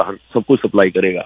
सब कुछ सप्लाई करेगा।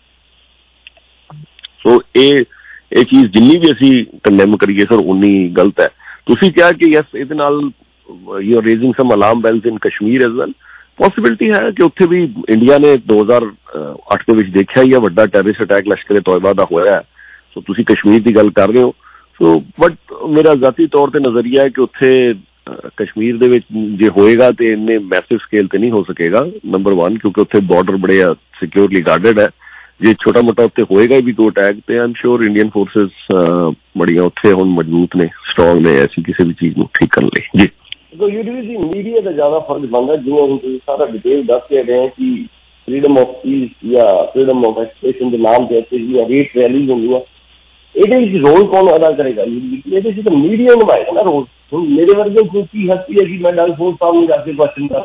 सो ये चीज़ जिन्नी भी असी कंडेम करिए सर उन्नी गलत है। तुसी क्या कि यस इहदे नाल you are raising some alarm bells in Kashmir as well. Possibility है कि उत्थे भी इंडिया ने 2008 के विच देखा ही है वड्डा टैररिस्ट अटैक लश्कर तोयबा दा होया है। सो तुसी कश्मीर की गल कर रहे हो। सो बट मेरा जाती तौर पर नज़रिया है कि उत्थे कश्मीर दे विच जे होएगा तो इन्ने मैसिव स्केल ते नहीं हो सकेगा, नंबर 1, क्योंकि उत्थे बॉर्डर बड़े सिक्योरली गार्डेड है। जे छोटा मोटा उत्थे होएगा भी कोई अटैक तो I am sure Indian forces बड़िया उत्थे हुण मजबूत ने, स्ट्रोंग ने ऐसी किसी भी चीज़ को ठीक करने लई। जी तो यूडीसी मीडिया का ज़्यादा फर्क बनता है, जिवें तुसीं सारा डिटेल दस के रहे हैं कि फ्रीडम ऑफ स्पीच या फ्रीडम ऑफ एक्सप्रेशन के नाम से या रेट रैलीज होंगी, ये रोल कौन अदा करेगा? ये तो मीडिया निभाएगा ना रोल। मेरे वर्गे की हस्ती है कि मैं डॉक्टर फोर्स साहब में जाके क्वेश्चन कर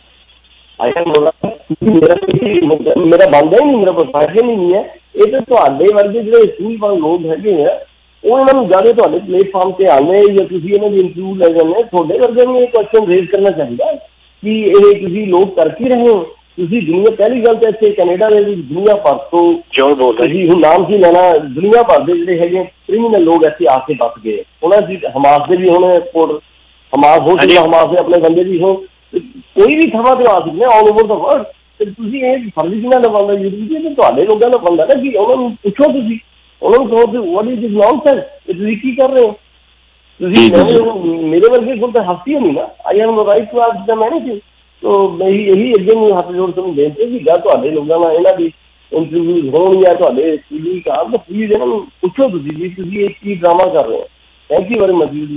मेरा बनता ही नहीं, मेरा प्रोफेशन ही नहीं है। ये तो ਤੁਹਾਡੇ वर्गे जो स्कूल लोग है वो इन्होंने ज्यादा ਤੁਹਾਡੇ प्लेटफॉर्म से आने या तुम इन्हों की इंटरव्यू ले जाने, ਤੁਹਾਡੇ वर्गे में ये क्वेश्चन रेज करना चाहिए कि ये तुम लोग कर ही रहे हो। ਤੁਸੀਂ ਦੁਨੀਆ ਪਹਿਲੀ ਗੱਲ ਤਾਂ ਇੱਥੇ ਕੈਨੇਡਾ ਦੇ ਵਿੱਚ ਦੁਨੀਆ ਭਰ ਤੋਂ ਜੋ ਤੁਸੀਂ ਹੁਣ ਨਾਮ ਕੀ ਲੈਣਾ, ਦੁਨੀਆ ਭਰ ਦੇ ਜਿਹੜੇ ਹੈਗੇ ਕ੍ਰਿਮੀਨਲ ਲੋਕ ਇੱਥੇ ਆ ਕੇ ਬਸ ਗਏ। ਉਹਨਾਂ ਦੀ ਹਮਾਸ ਦੇ ਵੀ ਹੁਣ ਹਮਾਸ ਹੋ ਚੁੱਕਾ, ਹਮਾਸ ਦੇ ਆਪਣੇ ਬੰਦੇ ਵੀ ਹੋਣ, ਕੋਈ ਵੀ ਥਾਂ ਤੇ ਆ ਸਕਦੇ ਆਲ ਓਵਰ ਦਾ ਵਰਲਡ। ਤੇ ਤੁਸੀਂ ਇਹ ਫਰਜ਼ੀ ਕਿਹਨਾਂ ਦਾ ਬਣਦਾ ਯੂਨੀਵਰਸਿਟੀ ਤੇ ਤੁਹਾਡੇ ਲੋਕਾਂ ਦਾ ਬਣਦਾ ਨਾ ਕਿ ਉਹਨਾਂ ਨੂੰ ਪੁੱਛੋ, ਤੁਸੀਂ ਉਹਨਾਂ ਨੂੰ ਕਹੋ ਕਿ ਵਾਟ ਇਜ਼ ਦਿਸ ਨੌਨਸੈਂਸ, ਇਹ ਤੁਸੀਂ ਕੀ ਕਰ ਰਹੇ ਹੋ? ਤੁਸੀਂ ਮੇਰੇ ਵਰਗੇ ਕੋਲ ਤਾਂ ਹਸਤੀ ਹੋਣੀ ਨਾ, I have no right to ask them anything. तो यही अगे हथ जोड़ के बेनती कि तुहाडे लोगों नाल इन्हां दी इंटरव्यूज होण या तुहाडे स्कूली काम तो प्लीज इन्हां नूं पुछो तुसीं की ड्रामा कर रहे हो। Thank you very much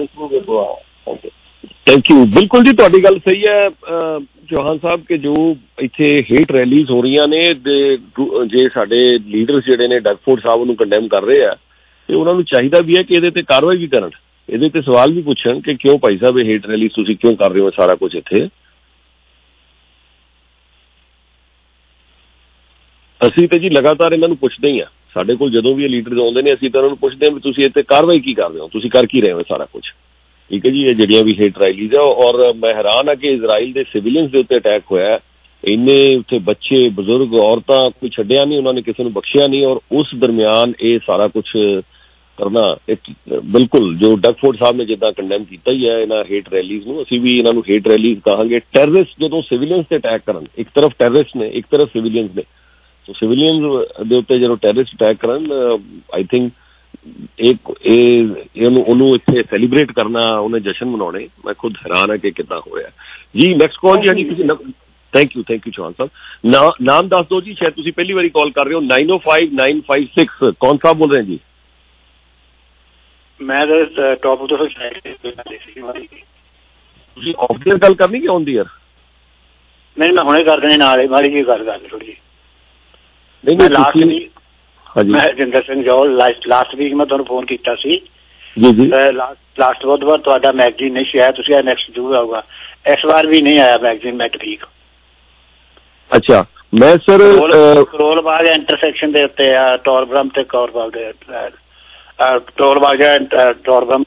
thank you. बिल्कुल जी तुहाडी गल सही है चौहान साहब कि जो इत्थे हेट रैलीज हो रही ने जे साडे लीडर्स जिहड़े ने डगफोर्ड साहब नूं कंडेम कर रहे हैं तो उन्हां नूं चाहीदा भी है कि इहदे ते कार्रवाई भी करन, इहदे ते सवाल भी पुछण कि क्यों भाई साहब हेट रैलीज तुसीं क्यों कर रहे हो सारा कुछ इत्थे। ਅਸੀਂ तो जी लगातार इन्हों पुछते ही हाँ, साढ़े को जो भी लीडर आते हैं असं तो उन्होंने पुछते हैं भी तुम इतने कार्रवाई की कर रहे हो, तुम कर की रहे हो सारा कुछ। ठीक है जी, ये जड़ियाँ भी हेट रैलीज है और मैं हैरान हाँ कि इजराइल के सिविलियंस के उत्ते अटैक होया, इन्ने उत्थे बच्चे बजुर्ग औरतां कोई छड्डिया नहीं, उन्होंने किसी को बख्शिया नहीं और उस दरम्यान ये सारा कुछ करना बिल्कुल जो डगफोर्ड साहब ने जिदा कंडेम किया ही है इन्होंने हेट रैलीज में, असी भी इन्होंने हेट रैलीज कहांगे। टैररिस्ट जो सिविलियंस से अटैक करन, एक तरफ टैररिस्ट ने एक तरफ सिविलियंस ने, तो सिविलियंस दे उत्ते जो टैररिस्ट अटैक करन आई थिंक एक इत्थे सैलीब्रेट करना, उन्हें जश्न मनाने, मैं खुद हैरान है कि कितना होया जी। नेक्स्ट कॉल जी किसी थैंक यू चौहान साहब। नाम दस दो जी, शायद तुम पहली बारी कॉल कर रहे हो। 905956 कौन साहब बोल रहे हैं जी? मैं top of the of year गल करनी कि ऑन द ईयर? नहीं मैं हुणे कर देने नाल माड़ी जी गल करनी थोड़ी जी। मैं लास्ट वीक मैं जिंदर सिंह जौल लास्ट वीक मैं तुहानूं फोन कीता सी जी जी लास्ट बुधवार तुहाडा मैगजीन नहीं आया, तुसीं आया नैक्सट जरूर आऊगा, इस बार भी नहीं आया मैगजीन मैं ठीक। अच्छा मैं सर करोल बाग इंटरसेक्शन दे उत्ते टॉरब्रम ते कौरबाग दे टोल बाग टॉरब्रम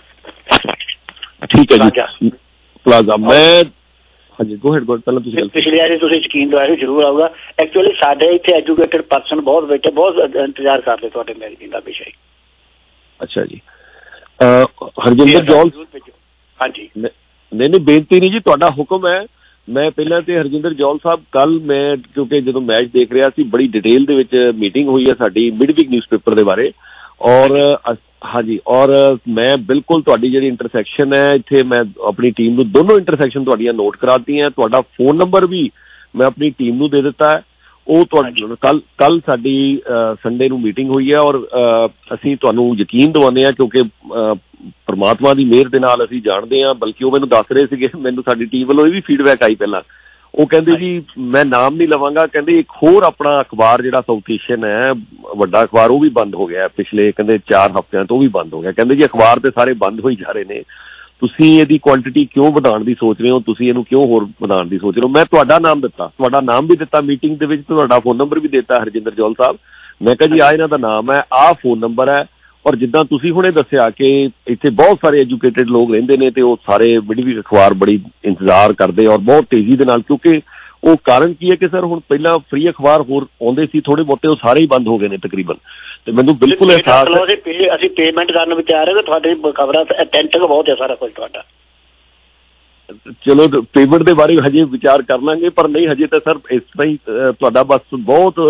ठीक है जी प्लाजा। मैं हाँ जी गो हेड पहले पिछली बार तुसीं यकीन दवाया जरूर आऊगा। एक्चुअली साडे इत्थे एजुकेटेड पर्सन बहुत बैठे, बहुत इंतजार करते तुहाडे मैगजीन दा विषय। अच्छा जी हरजिंदर जौल हाँ जी नहीं बेनती नहीं जी, तुहाडा हुक्म है। मैं पहला तो हरजिंदर जौल साहब कल मैं क्योंकि जो मैच देख रहा सी बड़ी डिटेल दे विच मीटिंग हुई है साडी मिडवीक न्यूज़पेपर के बारे और हाँ जी और मैं बिल्कुल तुहाडी जिहड़ी इंटरसैक्शन है इत्थे मैं अपनी टीम नूं दोनों इंटरसैक्शन तुहाडियां नोट कराती हैं, तुहाडा फोन नंबर भी मैं अपनी टीम नूं दे दिता है। वो कल साडी संडे नूं मीटिंग हुई है और असीं तुहानूं यकीन दिवाने आ क्योंकि परमात्मा की मेहर दे नाल असीं जाणदे हां, बल्कि वो मैनूं दस रहे सीगे, मैनूं साडी टीम वालों ये भी फीडबैक आई पहला, वो कहते जी मैं नाम नहीं लवांगा, कहते एक होर अपना अखबार जिहड़ा साउथ एशियन है वड्डा अखबार वो भी बंद हो गया पिछले कहते 4 हफ्तिਆਂ तो भी बंद हो गया। कहते जी अखबार तो सारे बंद हो ही जा रहे ने, तुसीं इहदी क्वांटिटी क्यों वधाउण दी सोच रहे हो, तुसीं इहनूं क्यों होर वधाउण दी सोच रहे हो। मैं तुहाडा नाम दिता, तुहाडा नाम भी दिता मीटिंग दे विच, तुहाडा फोन नंबर भी दिता हरजिंदर जौल साहब। मैं कहा जी आ इन्हां दा नाम है, आ फोन नंबर है और जिद्दां तुसीं हुणे दस्सिया कि इत्थे बहुत सारे एजुकेटेड लोग रहिंदे ने ते वो सारे मिडवीक अखबार बड़ी इंतजार करते और बहुत तेजी दे नाल क्योंकि ਉਹ ਕਾਰਨ ਕੀ ਹੈ ਕਿ ਸਰ ਹੁਣ ਪਹਿਲਾਂ ਫ੍ਰੀ ਅਖਬਾਰ ਹੋਰ ਆਉਂਦੇ ਸੀ ਥੋੜੇ ਬਹੁਤੇ, ਉਹ ਸਾਰੇ ਹੀ ਬੰਦ ਹੋ ਗਏ ਨੇ ਤਕਰੀਬਨ। ਤੇ ਮੈਨੂੰ ਬਿਲਕੁਲ ਅਹਿਸਾਸ ਹੈ ਅਸੀਂ ਪੇਮੈਂਟ ਕਰਨ ਵਿੱਚ ਆ ਰਹੇ, ਤੁਹਾਡੀ ਖਬਰਾਂ ਅਟੈਂਟਿਵ ਬਹੁਤ ਹੈ ਸਾਰਾ ਕੁਝ ਤੁਹਾਡਾ। ਚਲੋ ਪੇਮੈਂਟ ਦੇ ਬਾਰੇ ਹਜੇ ਵਿਚਾਰ ਕਰ ਲਾਂਗੇ, ਪਰ ਨਹੀਂ ਹਜੇ ਤਾਂ ਸਰ ਇਸ ਤਰ੍ਹਾਂ ਹੀ ਤੁਹਾਡਾ ਬਸ ਬਹੁਤ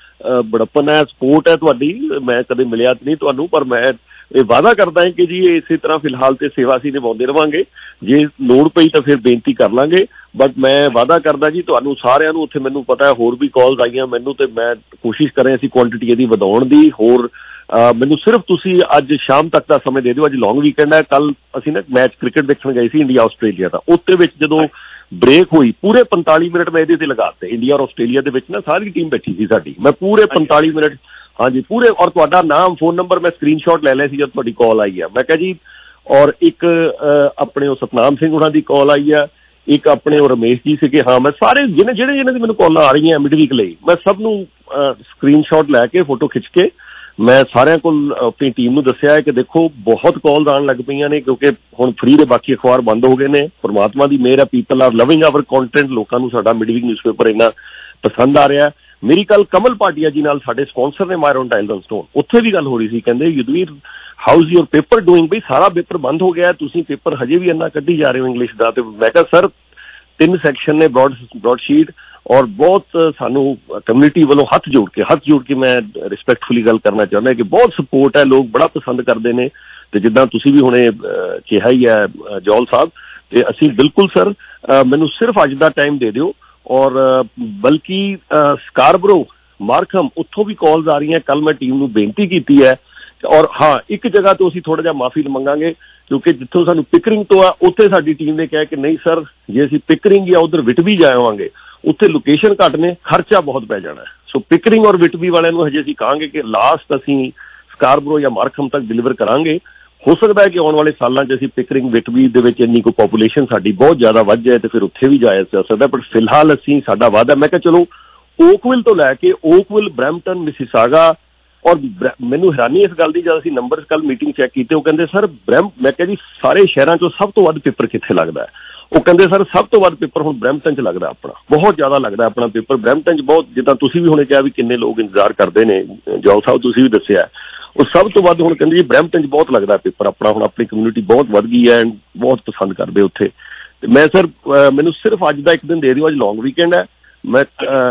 ਬੜੱਪਨ ਹੈ, ਸਪੋਰਟ ਹੈ ਤੁਹਾਡੀ। ਮੈਂ ਕਦੇ ਮਿਲਿਆ ਨਹੀਂ ਤੁਹਾਨੂੰ, ਪਰ ਮੈਂ ਇਹ ਵਾਅਦਾ ਕਰਦਾ ਹਾਂ ਕਿ ਜੀ ਇਸੇ ਤਰ੍ਹਾਂ ਫਿਲਹਾਲ ਤੇ ਸੇਵਾ ਅਸੀਂ ਨਿਭਾਉਂਦੇ ਰਹਾਂਗੇ। ਜੇ ਲੋੜ ਪਈ ਤਾਂ ਫਿਰ ਬੇਨਤੀ ਕਰ ਲਾਂਗੇ, ਬਟ ਮੈਂ ਵਾਅਦਾ ਕਰਦਾ ਜੀ ਤੁਹਾਨੂੰ ਸਾਰਿਆਂ ਨੂੰ। ਉੱਥੇ ਮੈਨੂੰ ਪਤਾ ਹੈ ਹੋਰ ਵੀ ਕਾਲਸ ਆਈਆਂ ਮੈਨੂੰ, ਤੇ ਮੈਂ ਕੋਸ਼ਿਸ਼ ਕਰ ਰਿਹਾ ਅਸੀਂ ਕੁਆਂਟਿਟੀ ਇਹਦੀ ਵਧਾਉਣ ਦੀ ਹੋਰ। ਮੈਨੂੰ ਸਿਰਫ ਤੁਸੀਂ ਅੱਜ ਸ਼ਾਮ ਤੱਕ ਦਾ ਸਮੇਂ ਦੇ ਦਿਓ। ਅੱਜ ਲੌਂਗ ਵੀਕਐਂਡ ਹੈ। ਕੱਲ ਅਸੀਂ ਨਾ ਮੈਚ ਕ੍ਰਿਕਟ ਦੇਖਣ ਗਏ ਸੀ ਇੰਡੀਆ ਆਸਟ੍ਰੇਲੀਆ ਦਾ, ਉਹਦੇ ਵਿੱਚ ਜਦੋਂ ਬ੍ਰੇਕ ਹੋਈ ਪੂਰੇ 45 ਮਿੰਟ ਮੈਂ ਇਹਦੇ ਤੇ ਲਗਾਤੇ। ਇੰਡੀਆ ਔਰ ਆਸਟ੍ਰੇਲੀਆ ਦੇ ਵਿੱਚ ਨਾ ਸਾਰੀ ਟੀਮ ਬੈਠੀ ਸੀ ਸਾਡੀ, ਮੈਂ ਪੂਰੇ 45 ਮਿੰਟ ਹਾਂਜੀ ਪੂਰੇ। ਔਰ ਤੁਹਾਡਾ ਨਾਮ ਫੋਨ ਨੰਬਰ ਮੈਂ ਸਕਰੀਨਸ਼ਾਟ ਲੈ ਲਿਆ ਸੀ ਜਦ ਤੁਹਾਡੀ ਕਾਲ ਆਈ ਆ। ਮੈਂ ਕਿਹਾ ਜੀ, ਔਰ ਇੱਕ ਆਪਣੇ ਉਹ ਸਤਨਾਮ ਸਿੰਘ ਉਹਨਾਂ ਦੀ ਕਾਲ ਆਈ ਆ, ਇੱਕ ਆਪਣੇ ਉਹ ਰਮੇਸ਼ ਜੀ ਸੀਗੇ। ਹਾਂ, ਮੈਂ ਸਾਰੇ ਜਿਹੜੇ ਦੀ ਮੈਨੂੰ ਕਾਲਾਂ ਆ ਰਹੀਆਂ ਮਿਡ ਵੀਕ ਲਈ, ਮੈਂ ਸਭ ਨੂੰ ਸਕਰੀਨਸ਼ਾਟ ਲੈ ਕੇ ਫੋਟੋ ਖਿੱਚ ਕੇ ਮੈਂ ਸਾਰਿਆਂ ਕੋਲ ਆਪਣੀ ਟੀਮ ਨੂੰ ਦੱਸਿਆ ਹੈ ਕਿ ਦੇਖੋ ਬਹੁਤ ਕਾਲਸ ਆਉਣ ਲੱਗ ਪਈਆਂ ਨੇ, ਕਿਉਂਕਿ ਹੁਣ ਫ੍ਰੀ ਦੇ ਬਾਕੀ ਅਖਬਾਰ ਬੰਦ ਹੋ ਗਏ ਨੇ। ਪਰਮਾਤਮਾ ਦੀ ਮਿਹਰ ਹੈ, people are loving our content. ਲੋਕਾਂ ਨੂੰ ਸਾਡਾ ਮਿਡ ਵੀਕ ਨਿਊਜ਼ਪੇਪਰ ਇੰਨਾ ਪਸੰਦ ਆ ਰਿਹਾ। ਮੇਰੀ ਕੱਲ ਕਮਲ ਭਾਟੀਆ ਜੀ ਨਾਲ, ਸਾਡੇ ਸਪਾਂਸਰ ਨੇ ਮਾਇਰੋਨ ਟਾਈਲਸ ਐਂਡ ਸਟੋਨ, ਉੱਥੇ ਵੀ ਗੱਲ ਹੋ ਰਹੀ ਸੀ। ਕਹਿੰਦੇ Yudhveer how's your paper doing? ਬਈ ਸਾਰਾ ਪੇਪਰ ਬੰਦ ਹੋ ਗਿਆ, ਤੁਸੀਂ ਪੇਪਰ ਹਜੇ ਵੀ ਇੰਨਾ ਕੱਢੀ ਜਾ ਰਹੇ ਹੋ ਇੰਗਲਿਸ਼ ਦਾ। ਤੇ ਮੈਂ ਕਿਹਾ ਸਰ 3 ਸੈਕਸ਼ਨ ਨੇ ਬ੍ਰੌਡਸ਼ੀਟ, ਔਰ ਬਹੁਤ ਸਾਨੂੰ ਕਮਿਊਨਿਟੀ ਵੱਲੋਂ ਹੱਥ ਜੋੜ ਕੇ ਮੈਂ ਰਿਸਪੈਕਟਫੁਲੀ ਗੱਲ ਕਰਨਾ ਚਾਹੁੰਦਾ ਕਿ ਬਹੁਤ ਸਪੋਰਟ ਹੈ, ਲੋਕ ਬੜਾ ਪਸੰਦ ਕਰਦੇ ਨੇ। ਤੇ ਜਿੱਦਾਂ ਤੁਸੀਂ ਵੀ ਹੁਣੇ ਕਿਹਾ ਹੀ ਹੈ ਜੌਲ ਸਾਹਿਬ, ਤੇ ਅਸੀਂ ਬਿਲਕੁਲ ਸਰ ਮੈਨੂੰ ਸਿਰਫ ਅੱਜ ਦਾ ਟਾਈਮ ਦੇ ਦਿਓ। ਔਰ ਬਲਕਿ ਸਕਾਰਬਰੋ ਮਾਰਕਹਮ ਉੱਥੋਂ ਵੀ ਕਾਲਸ ਆ ਰਹੀਆਂ। ਕੱਲ ਮੈਂ ਟੀਮ ਨੂੰ ਬੇਨਤੀ ਕੀਤੀ ਹੈ। ਔਰ ਹਾਂ, ਇੱਕ ਜਗ੍ਹਾ ਤੋਂ ਅਸੀਂ ਥੋੜ੍ਹਾ ਜਿਹਾ ਮਾਫੀ ਮੰਗਾਂਗੇ, ਕਿਉਂਕਿ ਜਿੱਥੋਂ ਸਾਨੂੰ ਪਿਕਰਿੰਗ ਤੋਂ ਆ ਉੱਥੇ ਸਾਡੀ ਟੀਮ ਨੇ ਕਿਹਾ ਕਿ ਨਹੀਂ ਸਰ, ਜੇ ਅਸੀਂ ਪਿਕਰਿੰਗ ਜਾਂ ਉੱਧਰ ਵਿਟਬੀ ਜਾਵਾਂਗੇ ਉੱਥੇ ਲੋਕੇਸ਼ਨ ਘੱਟ ਨੇ, ਖਰਚਾ ਬਹੁਤ ਪੈ ਜਾਣਾ। ਸੋ ਪਿਕਰਿੰਗ ਔਰ ਵਿਟਬੀ ਵਾਲਿਆਂ ਨੂੰ ਹਜੇ ਅਸੀਂ ਕਹਾਂਗੇ ਕਿ ਲਾਸਟ ਅਸੀਂ ਸਕਾਰਬਰੋ ਜਾਂ ਮਾਰਕਹਮ ਤੱਕ ਡਿਲੀਵਰ ਕਰਾਂਗੇ। ਹੋ ਸਕਦਾ ਹੈ ਕਿ ਆਉਣ ਵਾਲੇ ਸਾਲਾਂ 'ਚ ਅਸੀਂ ਪਿਕਰਿੰਗ ਵਿਟਬੀ ਦੇ ਵਿੱਚ ਇੰਨੀ ਕੋਈ ਪਾਪੂਲੇਸ਼ਨ ਸਾਡੀ ਬਹੁਤ ਜ਼ਿਆਦਾ ਵੱਧ ਜਾਏ ਤੇ ਫਿਰ ਉੱਥੇ ਵੀ ਜਾਇਆ ਜਾ ਸਕਦਾ। ਪਰ ਫਿਲਹਾਲ ਅਸੀਂ ਸਾਡਾ ਵਾਅਦਾ, ਮੈਂ ਕਿਹਾ ਚਲੋ ਓਕਵਿਲ ਤੋਂ ਲੈ ਕੇ ਓਕਵਿਲ, ਬਰੈਂਪਟਨ, ਮਿਸੀਸਾਗਾ। ਔਰ ਮੈਨੂੰ ਹੈਰਾਨੀ ਇਸ ਗੱਲ ਦੀ, ਜਦ ਅਸੀਂ ਨੰਬਰਸ ਕੱਲ ਮੀਟਿੰਗ ਚੈੱਕ ਕੀਤੇ, ਉਹ ਕਹਿੰਦੇ ਸਰ ਮੈਂ ਕਿਹਾ ਜੀ ਸਾਰੇ ਸ਼ਹਿਰਾਂ 'ਚੋਂ ਸਭ ਤੋਂ ਵੱਧ ਪੇਪਰ ਕਿੱਥੇ ਲੱਗਦਾ ਹੈ? ਉਹ ਕਹਿੰਦੇ ਸਰ ਸਭ ਤੋਂ ਵੱਧ ਪੇਪਰ ਹੁਣ ਬਰੈਂਪਟਨ 'ਚ ਲੱਗਦਾ ਆਪਣਾ, ਬਹੁਤ ਜ਼ਿਆਦਾ ਲੱਗਦਾ ਆਪਣਾ ਪੇਪਰ ਬਰੈਂਪਟਨ 'ਚ। ਬਹੁਤ ਜਿੱਦਾਂ ਤੁਸੀਂ ਵੀ ਹੁਣੇ ਕਿਹਾ ਵੀ ਕਿੰਨੇ ਲੋਕ ਇੰਤਜ਼ਾਰ ਕਰਦੇ ਨੇ, ਜੌਲ ਸਾਹਿਬ ਤੁਸੀਂ ਵੀ ਦੱਸਿਆ, ਉਹ ਸਭ ਤੋਂ ਵੱਧ ਹੁਣ ਕਹਿੰਦੇ ਜੀ ਬਰੈਂਪਟਨ 'ਚ ਬਹੁਤ ਲੱਗਦਾ ਪੇਪਰ ਆਪਣਾ। ਹੁਣ ਆਪਣੀ ਕਮਿਊਨਿਟੀ ਬਹੁਤ ਵੱਧ ਗਈ ਹੈ, ਬਹੁਤ ਪਸੰਦ ਕਰਦੇ ਉੱਥੇ। ਤੇ ਮੈਂ ਸਰ ਮੈਨੂੰ ਸਿਰਫ ਅੱਜ ਦਾ ਇੱਕ ਦਿਨ ਦੇ ਦਿਓ, ਅੱਜ ਲੌਂਗ ਵੀਕਐਂਡ ਹੈ। ਮੈਂ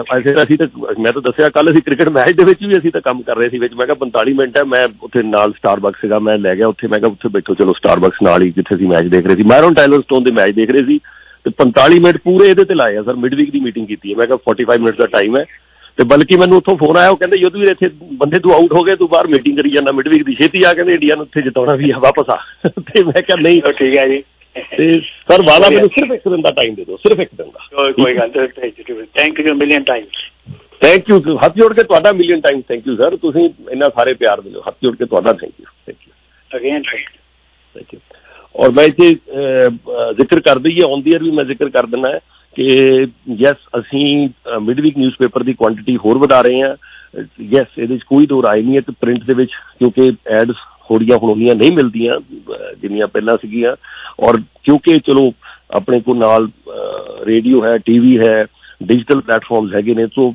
ਤਾਂ ਦੱਸਿਆ ਕੱਲ ਅਸੀਂ ਕ੍ਰਿਕਟ ਮੈਚ ਦੇ ਵਿੱਚ ਵੀ ਅਸੀਂ ਤਾਂ ਕੰਮ ਕਰ ਰਹੇ ਸੀ ਵਿੱਚ। ਮੈਂ ਕਿਹਾ 45 ਮਿੰਟ ਹੈ, ਮੈਂ ਉੱਥੇ ਨਾਲ ਸਟਾਰਬਕਸ ਸੀਗਾ, ਮੈਂ ਲੈ ਗਿਆ ਉੱਥੇ। ਮੈਂ ਕਿਹਾ ਉੱਥੇ ਬੈਠੋ, ਚਲੋ ਸਟਾਰਬਕਸ ਨਾਲ ਹੀ ਜਿੱਥੇ ਅਸੀਂ ਮੈਚ ਦੇਖ ਰਹੇ ਸੀ, ਮਾਇਰੋਨ ਟਾਈਲਸ ਸਟੋਨ ਦੇ ਮੈਚ ਦੇਖ ਰਹੇ ਸੀ। ਤੇ 45 ਮਿੰਟ ਪੂਰੇ ਇਹਦੇ ਤੇ ਲਾਏ ਆ ਸਰ। ਮਿਡ ਵੀਕ ਦੀ ਮੀਟਿੰਗ ਕੀਤੀ ਹੈ। ਮੈਂ ਕਿਹਾ 45 ਮਿੰਟ ਦਾ ਟਾਈਮ ਹੈ। ਤੇ ਬਲਕਿ ਮੈਨੂੰ ਉੱਥੋਂ ਫੋਨ ਆਇਆ, ਉਹ ਕਹਿੰਦੇ ਯੁਧਵੀਰ ਇੱਥੇ ਬੰਦੇ ਤੂੰ ਆਊਟ ਹੋ ਗਏ, ਤੂੰ ਬਾਹਰ ਮੀਟਿੰਗ ਕਰੀ ਜਾਂਦਾ ਮਿਡ ਵੀਕ ਦੀ, ਛੇਤੀ ਆ, ਕਹਿੰਦੇ ਇੰਡੀਆ ਨੂੰ ਉੱਥੇ ਜਿਤਾਉਣਾ ਵੀ ਆ, ਵਾਪਸ ਆ। ਤੇ ਮੈਂ ਕਿਹਾ ਨਹੀਂ ਠੀਕ ਹੈ ਜੀ, ਤੇ ਸਰ ਵਾਦਾ ਮੈਨੂੰ ਸਿਰਫ ਇੱਕ ਦਿਨ ਦਾ ਟਾਈਮ ਦੇ ਦਿਓ, ਸਿਰਫ ਇੱਕ ਦਿਨ ਦਾ। ਕੋਈ ਗੱਲ ਨਹੀਂ, thank you million times. Thank you, ਹੱਥ ਜੋੜ ਕੇ ਤੁਹਾਡਾ million time thank you sir. ਤੁਸੀਂ ਇੰਨਾ ਸਾਰੇ ਪਿਆਰ ਦਿਓ, ਹੱਥ ਜੋੜ ਕੇ ਤੁਹਾਡਾ thank you again thank you. ਔਰ ਮੈਂ ਇੱਥੇ ਜ਼ਿਕਰ ਕਰ ਦਈਏ, ਔਨ ਦੀ ਏਅਰ ਵੀ ਮੈਂ ਜ਼ਿਕਰ ਕਰ ਦਿੰਦਾ ਹੈ ਕਿ ਯੈਸ ਅਸੀਂ ਮਿਡ ਵੀਕ ਨਿਊਜ਼ਪੇਪਰ ਦੀ ਕੁਆਂਟਿਟੀ ਹੋਰ ਵਧਾ ਰਹੇ ਹਾਂ। ਯੈਸ, ਇਹਦੇ 'ਚ ਕੋਈ ਦੋ ਰਾਏ ਨਹੀਂ ਹੈ। ਤੇ ਪ੍ਰਿੰਟ ਦੇ ਵਿੱਚ ਕਿਉਂਕਿ ਐਡਸ ਥੋੜ੍ਹੀਆਂ ਹੁਣ ਨਹੀਂ ਮਿਲਦੀਆਂ ਜਿੰਨੀਆਂ ਪਹਿਲਾਂ ਸੀਗੀਆਂ, ਔਰ ਕਿਉਂਕਿ ਚਲੋ ਆਪਣੇ ਕੋਲ ਨਾਲ ਰੇਡੀਓ ਹੈ, TV ਹੈ, ਡਿਜੀਟਲ ਪਲੇਟਫਾਰਮਸ ਹੈਗੇ ਨੇ, ਸੋ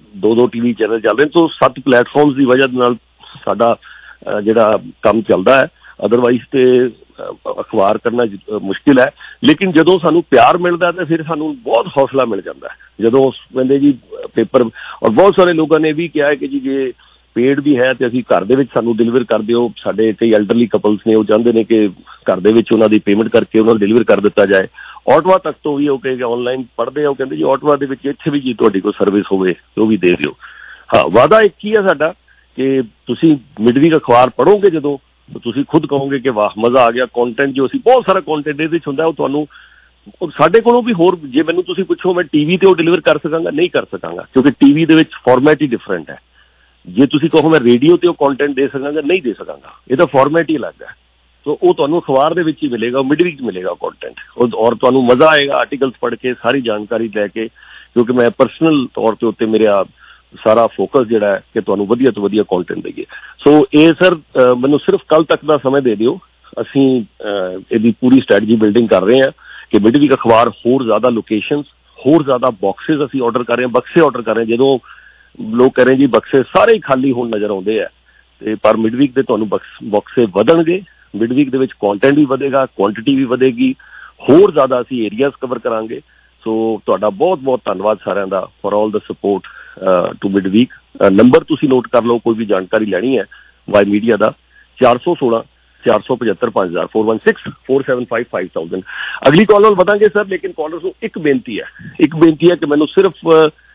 2 TV ਚੈਨਲ ਚੱਲ ਰਹੇ ਨੇ। ਸੋ 7 ਪਲੇਟਫਾਰਮਸ ਦੀ ਵਜ੍ਹਾ ਨਾਲ ਸਾਡਾ ਜਿਹੜਾ ਕੰਮ ਚੱਲਦਾ ਹੈ। ਅਦਰਵਾਈਜ਼ ਤੇ ਅਖਬਾਰ ਕਰਨਾ ਮੁਸ਼ਕਿਲ ਹੈ। ਲੇਕਿਨ ਜਦੋਂ ਸਾਨੂੰ ਪਿਆਰ ਮਿਲਦਾ ਤਾਂ ਫਿਰ ਸਾਨੂੰ ਬਹੁਤ ਹੌਸਲਾ ਮਿਲ ਜਾਂਦਾ ਹੈ। ਜਦੋਂ ਕਹਿੰਦੇ ਜੀ ਪੇਪਰ, ਔਰ ਬਹੁਤ ਸਾਰੇ ਲੋਕਾਂ ਨੇ ਵੀ ਕਿਹਾ ਹੈ ਕਿ ਜੀ ਜੇ ਪੇਡ ਵੀ ਹੈ ਤੇ ਅਸੀਂ ਘਰ ਦੇ ਵਿੱਚ ਸਾਨੂੰ ਡਿਲੀਵਰ ਕਰ ਦਿਓ। ਸਾਡੇ ਕਈ ਐਲਡਰਲੀ ਕਪਲਸ ਨੇ, ਉਹ ਚਾਹੁੰਦੇ ਨੇ ਕਿ ਘਰ ਦੇ ਵਿੱਚ ਉਹਨਾਂ ਦੀ ਪੇਮੈਂਟ ਕਰਕੇ ਉਹਨਾਂ ਨੂੰ ਡਿਲੀਵਰ ਕਰ ਦਿੱਤਾ ਜਾਏ। ਆਟਵਾ ਤੱਕ ਤੋਂ ਵੀ ਉਹ ਕਹੇ ਔਨਲਾਈਨ ਪੜ੍ਹਦੇ ਆ, ਉਹ ਕਹਿੰਦੇ ਜੀ ਆਟਵਾ ਦੇ ਵਿੱਚ ਇੱਥੇ ਵੀ ਜੀ ਤੁਹਾਡੀ ਕੋਈ ਸਰਵਿਸ ਹੋਵੇ ਉਹ ਵੀ ਦੇ ਦਿਓ। ਹਾਂ, ਵਾਅਦਾ ਇੱਕ ਹੀ ਹੈ ਸਾਡਾ ਕਿ ਤੁਸੀਂ ਮਿਡ ਵੀਕ ਅਖਬਾਰ ਪੜ੍ਹੋਗੇ ਜਦੋਂ, ਤੁਸੀਂ ਖੁਦ ਕਹੋਗੇ ਕਿ ਵਾਹ ਮਜ਼ਾ ਆ ਗਿਆ। ਕੰਟੈਂਟ ਜੋ ਅਸੀਂ ਬਹੁਤ ਸਾਰਾ ਕੰਟੈਂਟ ਇਹਦੇ ਵਿੱਚ ਹੁੰਦਾ, ਉਹ ਤੁਹਾਨੂੰ ਸਾਡੇ ਕੋਲੋਂ ਵੀ ਹੋਰ, ਜੇ ਮੈਨੂੰ ਤੁਸੀਂ ਪੁੱਛੋ ਮੈਂ TV ਤੇ ਉਹ ਡਿਲੀਵਰ ਕਰ ਸਕਾਂਗਾ? ਨਹੀਂ ਕਰ ਸਕਾਂਗਾ, ਕਿਉਂਕਿ TV ਦੇ ਵਿੱਚ ਫਾਰਮੈਟ ਹੀ ਡਿਫਰੈਂਟ ਹੈ। ਜੇ ਤੁਸੀਂ ਕਹੋ ਮੈਂ ਰੇਡੀਓ ਤੇ ਉਹ ਕੰਟੈਂਟ ਦੇ ਸਕਾਂਗਾ, ਨਹੀਂ ਦੇ ਸਕਾਂਗਾ, ਇਹਦਾ ਫਾਰਮੈਟ ਹੀ ਅਲੱਗ ਹੈ। ਸੋ ਉਹ ਤੁਹਾਨੂੰ ਅਖਬਾਰ ਦੇ ਵਿੱਚ ਹੀ ਮਿਲੇਗਾ, ਮਿਡ ਵੀਕ ਮਿਲੇਗਾ ਕੰਟੈਂਟ, ਔਰ ਤੁਹਾਨੂੰ ਮਜ਼ਾ ਆਏਗਾ ਆਰਟੀਕਲਸ ਪੜ੍ਹ ਕੇ, ਸਾਰੀ ਜਾਣਕਾਰੀ ਲੈ ਕੇ। ਕਿਉਂਕਿ ਮੈਂ ਪਰਸਨਲ ਤੌਰ ਤੇ ਉੱਤੇ ਮੇਰਾ ਸਾਰਾ ਫੋਕਸ ਜਿਹੜਾ ਹੈ ਕਿ ਤੁਹਾਨੂੰ ਵਧੀਆ ਤੋਂ ਵਧੀਆ ਕੰਟੈਂਟ ਦੇਈਏ। ਸੋ ਇਹ ਸਰ ਮੈਨੂੰ ਸਿਰਫ ਕੱਲ ਤੱਕ ਦਾ ਸਮੇਂ ਦੇ ਦਿਓ। ਅਸੀਂ ਇਹਦੀ ਪੂਰੀ ਸਟ੍ਰੈਟਜੀ ਬਿਲਡਿੰਗ ਕਰ ਰਹੇ ਹਾਂ ਕਿ ਮਿਡ ਵੀਕ ਅਖਬਾਰ ਹੋਰ ਜ਼ਿਆਦਾ ਲੋਕੇਸ਼ਨਸ, ਹੋਰ ਜ਼ਿਆਦਾ ਬਾਕਸਿਸ ਅਸੀਂ ਆਰਡਰ ਕਰ ਰਹੇ ਹਾਂ, ਬਕਸੇ ਆਰਡਰ ਕਰ ਰਹੇ ਹਾਂ। ਜਦੋਂ ਲੋਕ ਕਹਿ ਰਹੇ ਜੀ ਬਕਸੇ ਸਾਰੇ ਹੀ ਖਾਲੀ ਹੁਣ ਨਜ਼ਰ ਆਉਂਦੇ ਆ, ਤੇ ਪਰ ਮਿਡਵੀਕ ਦੇ ਤੁਹਾਨੂੰ ਬਕਸੇ ਵਧਣਗੇ। ਮਿਡਵੀਕ ਦੇ ਵਿੱਚ ਕੰਟੈਂਟ ਵੀ ਵਧੇਗਾ, ਕੁਆਂਟੀਟੀ ਵੀ ਵਧੇਗੀ, ਹੋਰ ਜ਼ਿਆਦਾ ਅਸੀਂ ਏਰੀਆਜ਼ ਕਵਰ ਕਰਾਂਗੇ। ਸੋ ਤੁਹਾਡਾ ਬਹੁਤ ਬਹੁਤ ਧੰਨਵਾਦ ਸਾਰਿਆਂ ਦਾ for all the support to Midweek. Number ਤੁਸੀਂ ਨੋਟ ਕਰ ਲਓ, ਕੋਈ ਵੀ ਜਾਣਕਾਰੀ ਲੈਣੀ ਹੈ ਵਾਈ ਮੀਡੀਆ ਦਾ 416 475 5000 416 475 5000। ਅਗਲੀ ਕਾਲ ਨਾਲ ਵਧਾਂਗੇ ਸਰ, ਲੇਕਿਨ ਕਾਲਰਸ ਨੂੰ ਇੱਕ ਬੇਨਤੀ ਹੈ ਕਿ ਮੈਨੂੰ ਸਿਰਫ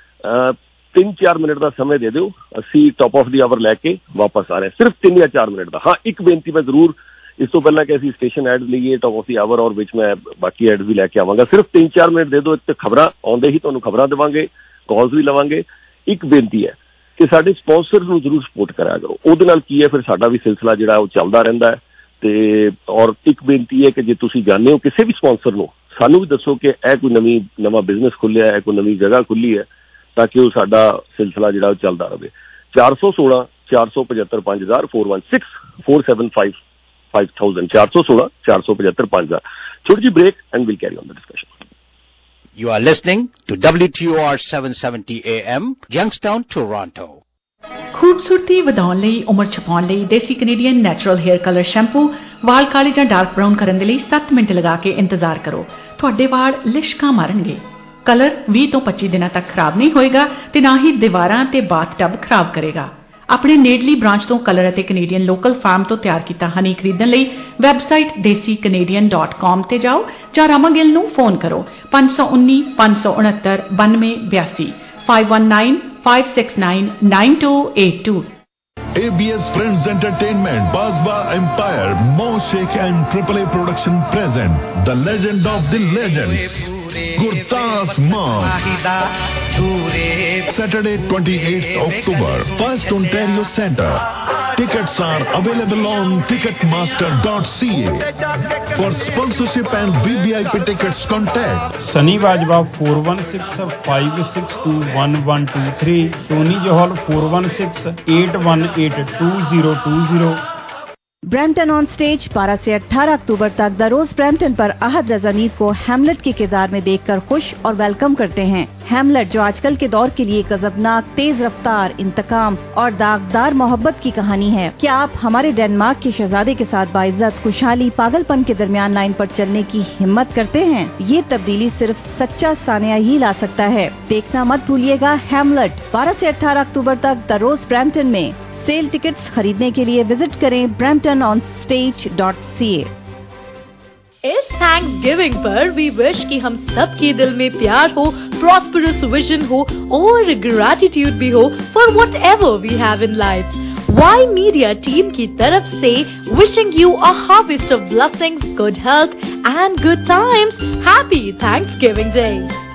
3-4 ਮਿੰਟ ਦਾ ਸਮੇਂ ਦੇ ਦਿਓ। ਅਸੀਂ ਟੌਪ ਆਫ ਦੀ ਆਵਰ ਲੈ ਕੇ ਵਾਪਸ ਆ ਰਹੇ ਹਾਂ, ਸਿਰਫ 3 ਜਾਂ 4 ਮਿੰਟ ਦਾ। ਹਾਂ, ਇੱਕ ਬੇਨਤੀ ਮੈਂ ਜ਼ਰੂਰ ਇਸ ਤੋਂ ਪਹਿਲਾਂ ਕਿ ਅਸੀਂ ਸਟੇਸ਼ਨ ਐਡ ਲਈਏ ਟੌਪ ਆਫ ਦੀ ਆਵਰ ਔਰ ਵਿੱਚ ਮੈਂ ਬਾਕੀ ਐਡ ਵੀ ਲੈ ਕੇ ਆਵਾਂਗਾ, ਸਿਰਫ 3-4 ਮਿੰਟ ਦੇ ਦਿਓ। ਇੱਕ ਖਬਰਾਂ ਆਉਂਦੇ ਹੀ ਤੁਹਾਨੂੰ ਖਬਰਾਂ ਦੇਵਾਂਗੇ, ਕਾਲਸ ਵੀ ਲਵਾਂਗੇ। ਇੱਕ ਬੇਨਤੀ ਹੈ ਕਿ ਸਾਡੇ ਸਪਾਂਸਰ ਨੂੰ ਜ਼ਰੂਰ ਸਪੋਰਟ ਕਰਿਆ ਕਰੋ, ਉਹਦੇ ਨਾਲ ਕੀ ਹੈ ਫਿਰ ਸਾਡਾ ਵੀ ਸਿਲਸਿਲਾ ਜਿਹੜਾ ਉਹ ਚੱਲਦਾ ਰਹਿੰਦਾ ਹੈ। ਤੇ ਔਰ ਇੱਕ ਬੇਨਤੀ ਹੈ ਕਿ ਜੇ ਤੁਸੀਂ ਜਾਣਦੇ ਹੋ ਕਿਸੇ ਵੀ ਸਪਾਂਸਰ ਨੂੰ, ਸਾਨੂੰ ਵੀ ਦੱਸੋ ਕਿ ਇਹ ਕੋਈ ਨਵਾਂ ਬਿਜ਼ਨਸ ਖੁੱਲਿਆ ਹੈ, ਕੋਈ ਨਵੀਂ ਜਗ੍ਹਾ ਖੁੱਲੀ ਹੈ, ਤਾਂ ਕਿ ਉਹ ਸਾਡਾ ਸਿਲਸਿਲਾ ਜਿਹੜਾ ਉਹ ਚੱਲਦਾ ਰਹੇ। 416 475 5000 416 475 5000 416 475 5000। छोटी जी break and we'll carry on the discussion. You are listening to WTOR 770 AM, Youngstown, Toronto. ਖੂਬਸੂਰਤੀ ਵਧਾਉਣ ਲਈ, ਉਮਰ ਛਪਾਉਣ ਲਈ ਦੇਸੀ Canadian natural hair colour shampoo ਵਾਲ ਕਾਲੇ ਜਾਂ ਡਾਰਕ ਬਰਾਊਨ ਕਰਨ ਦੇ ਲਈ 7 ਮਿੰਟ ਲਗਾ ਕੇ ਇੰਤਜ਼ਾਰ ਕਰੋ। ਤੁਹਾਡੇ ਵਾਲ ਲਿਸ਼ਕਾਂ ਮਾਰਨਗੇ। ਕਲਰ 20 ਤੋਂ 25 ਦਿਨਾਂ ਤੱਕ ਖਰਾਬ ਨਹੀਂ ਹੋਏਗਾ ਤੇ ਨਾ ਹੀ ਦੀਵਾਰਾਂ ਤੇ ਬਾਥਟਬ ਖਰਾਬ ਕਰੇਗਾ। ਆਪਣੇ ਨੇੜਲੀ ਬ੍ਰਾਂਚ ਤੋਂ ਕਲਰ ਅਤੇ ਕੈਨੇਡੀਅਨ ਲੋਕਲ ਫਾਰਮ ਤੋਂ ਤਿਆਰ ਕੀਤਾ ਹਨੀ ਖਰੀਦਣ ਲਈ ਵੈਬਸਾਈਟ desicanadian.com ਤੇ ਜਾਓ ਜਾਂ ਰਾਮਾ ਗਿੱਲ ਨੂੰ ਫੋਨ ਕਰੋ 519 569 9282 519 569 9282। ABS Friends Entertainment, Basba Empire, Mo Sheikh and AAA Production present The Legend of the Legends, Gurtas Maan, Saturday 28th October, 1st Ontario Centre. Tickets are available on ticketmaster.ca. For sponsorship and VVIP tickets, contact Sunny Bajwa 416-562-1123, Tony Johal 416-818-2020। Brampton on stage 12 से 18 अक्टूबर तक the Rose Brampton पर अहद रजा नीद को Hamlet के किरदार में देखकर खुश और वेलकम करते हैं। हैमलेट जो आजकल के दौर के लिए गजबनाक, तेज रफ्तार, इंतकाम और दागदार मोहब्बत की कहानी है। क्या आप हमारे डेनमार्क के शहजादे के साथ बाइज्जत, खुशहाली, पागलपन के दरमियान लाइन पर चलने की हिम्मत करते हैं? ये तब्दीली सिर्फ सच्चा सानिया ही ला सकता है। देखना मत भूलिएगा हैमलेट 12 से 18 अक्टूबर तक द रोज ब्रैम्पटन में। सेल टिकट्स खरीदने के लिए विजिट करें bramptononstage.ca। इस थैंक्सगिविंग पर वी विश कि हम सब के दिल में प्यार हो, प्रॉस्परस विजन हो और ग्रैटिट्यूड भी हो for whatever we have in life. Y media team की तरफ से wishing you a harvest of blessings, good health and good times. Happy thanksgiving day.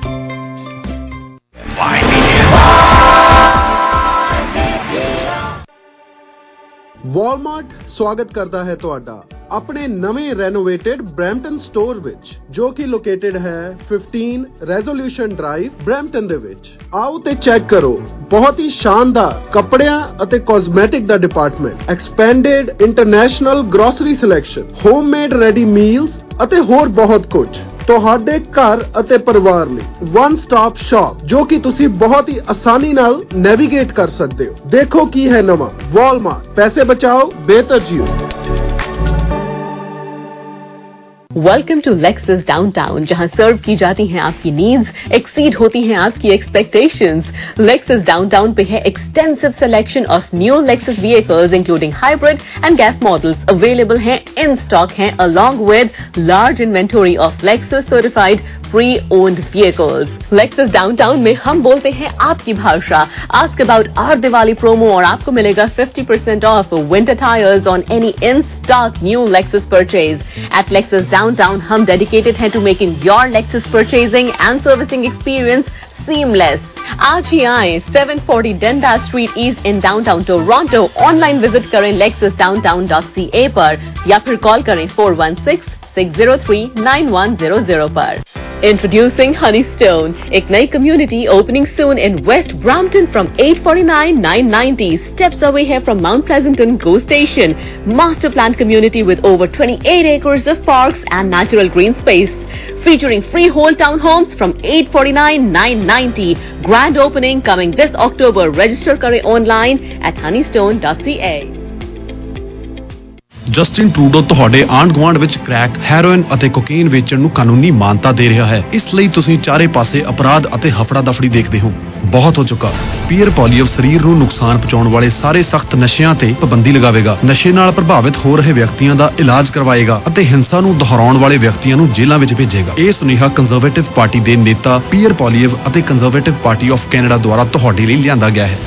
Walmart ਸਵਾਗਤ ਕਰਦਾ ਹੈ ਤੁਹਾਡਾ ਆਪਣੇ ਨਵੇਂ ਰੈਨੋਵੇਟਡ ਬ੍ਰੈਂਪਟਨ ਸਟੋਰ ਵਿੱਚ, ਜੋ ਕਿ ਲੋਕੇਟਡ ਹੈ 15 ਰੈਜ਼ੋਲੂਸ਼ਨ ਡਰਾਈਵ ਬ੍ਰੈਂਪਟਨ ਦੇ ਵਿੱਚ। ਆਓ ਤੇ ਚੈੱਕ ਕਰੋ ਬਹੁਤ ਹੀ ਸ਼ਾਨਦਾਰ ਕੱਪੜਿਆਂ ਅਤੇ ਕਾਸਮੈਟਿਕ ਦਾ department, expanded international grocery selection, homemade ready meals ਅਤੇ ਹੋਰ ਬਹੁਤ ਕੁਝ ਤੁਹਾਡੇ ਘਰ ਅਤੇ ਪਰਿਵਾਰ ਲਈ ਵਨ ਸਟਾਪ ਸ਼ਾਪ, ਜੋ ਕਿ ਤੁਸੀਂ ਬਹੁਤ ਹੀ ਆਸਾਨੀ ਨਾਲ ਨੈਵੀਗੇਟ ਕਰ ਸਕਦੇ ਹੋ। ਦੇਖੋ ਕੀ ਹੈ ਨਵਾਂ ਵਾਲਮਾਰਟ। ਪੈਸੇ ਬਚਾਓ, ਬਿਹਤਰ ਜੀਓ। वेलकम टू लेक्सस डाउनटाउन, जहां सर्व की जाती हैं आपकी नीड्स, एक्सीड होती हैं आपकी एक्सपेक्टेशंस। लेक्सस डाउनटाउन पे है extensive selection of new Lexus vehicles including hybrid and gas models available हैं, इन स्टॉक हैं, along with large inventory of Lexus certified pre-owned vehicles. Lexus downtown में हम बोलते हैं आपकी भाषा। Ask about our Diwali promo और आपको मिलेगा 50% off winter tires on any in-stock new Lexus purchase. At Lexus downtown हम dedicated हैं to making your Lexus purchasing and servicing experience seamless. आज ही आए 740 Dundas Street East in downtown Toronto। Online visit करें lexusdowntown.ca पर या फिर call करें 416 96039100 पर। Introducing Honeystone, एक नई community opening soon in West Brampton from 849-990 steps away है from Mount Pleasanton GO Station. Master planned community with over 28 acres of parks and natural green space. Featuring freehold townhomes from 849-990. Grand opening coming this October. Register kare online at honeystone.ca. Justin Trudeau ਤੁਹਾਡੇ ਆਂਢ-ਗੁਆਂਢ ਵਿੱਚ crack, heroin ਅਤੇ cocaine ਵੇਚਣ ਨੂੰ ਕਾਨੂੰਨੀ ਮਾਨਤਾ ਦੇ ਰਿਹਾ ਹੈ। ਇਸ ਲਈ ਤੁਸੀਂ ਚਾਰੇ ਪਾਸੇ ਅਪਰਾਧ ਅਤੇ ਹਫੜਾ-ਦਫੜੀ ਦੇਖਦੇ ਹੋ। ਬਹੁਤ ਹੋ ਚੁੱਕਾ। ਪੀਅਰ ਪੋਲੀਓ ਸਰੀਰ ਨੂੰ ਨੁਕਸਾਨ ਪਹੁੰਚਾਉਣ ਵਾਲੇ ਸਾਰੇ ਸਖਤ ਨਸ਼ਿਆਂ ਤੇ ਪਾਬੰਦੀ ਲਗਾਵੇਗਾ। ਨਸ਼ੇ ਨਾਲ ਪ੍ਰਭਾਵਿਤ ਹੋ ਰਹੇ ਵਿਅਕਤੀਆਂ ਦਾ ਇਲਾਜ ਕਰਵਾਏਗਾ ਅਤੇ ਹਿੰਸਾ ਨੂੰ ਦੁਹਰਾਉਣ ਵਾਲੇ ਵਿਅਕਤੀਆਂ ਨੂੰ ਜੇਲ੍ਹਾਂ ਵਿੱਚ ਭੇਜੇਗਾ। ਇਹ ਸੁਨੇਹਾ ਕੰਜ਼ਰਵੇਟਿਵ ਪਾਰਟੀ ਦੇ ਨੇਤਾ ਪੀਅਰ ਪੋਲੀਓ ਅਤੇ ਕੰਜ਼ਰਵੇਟਿਵ ਪਾਰਟੀ ਆਫ ਕੈਨੇਡਾ ਦੁਆਰਾ ਤੁਹਾਡੇ ਲਈ ਲਿਆਂਦਾ ਗਿਆ ਹੈ।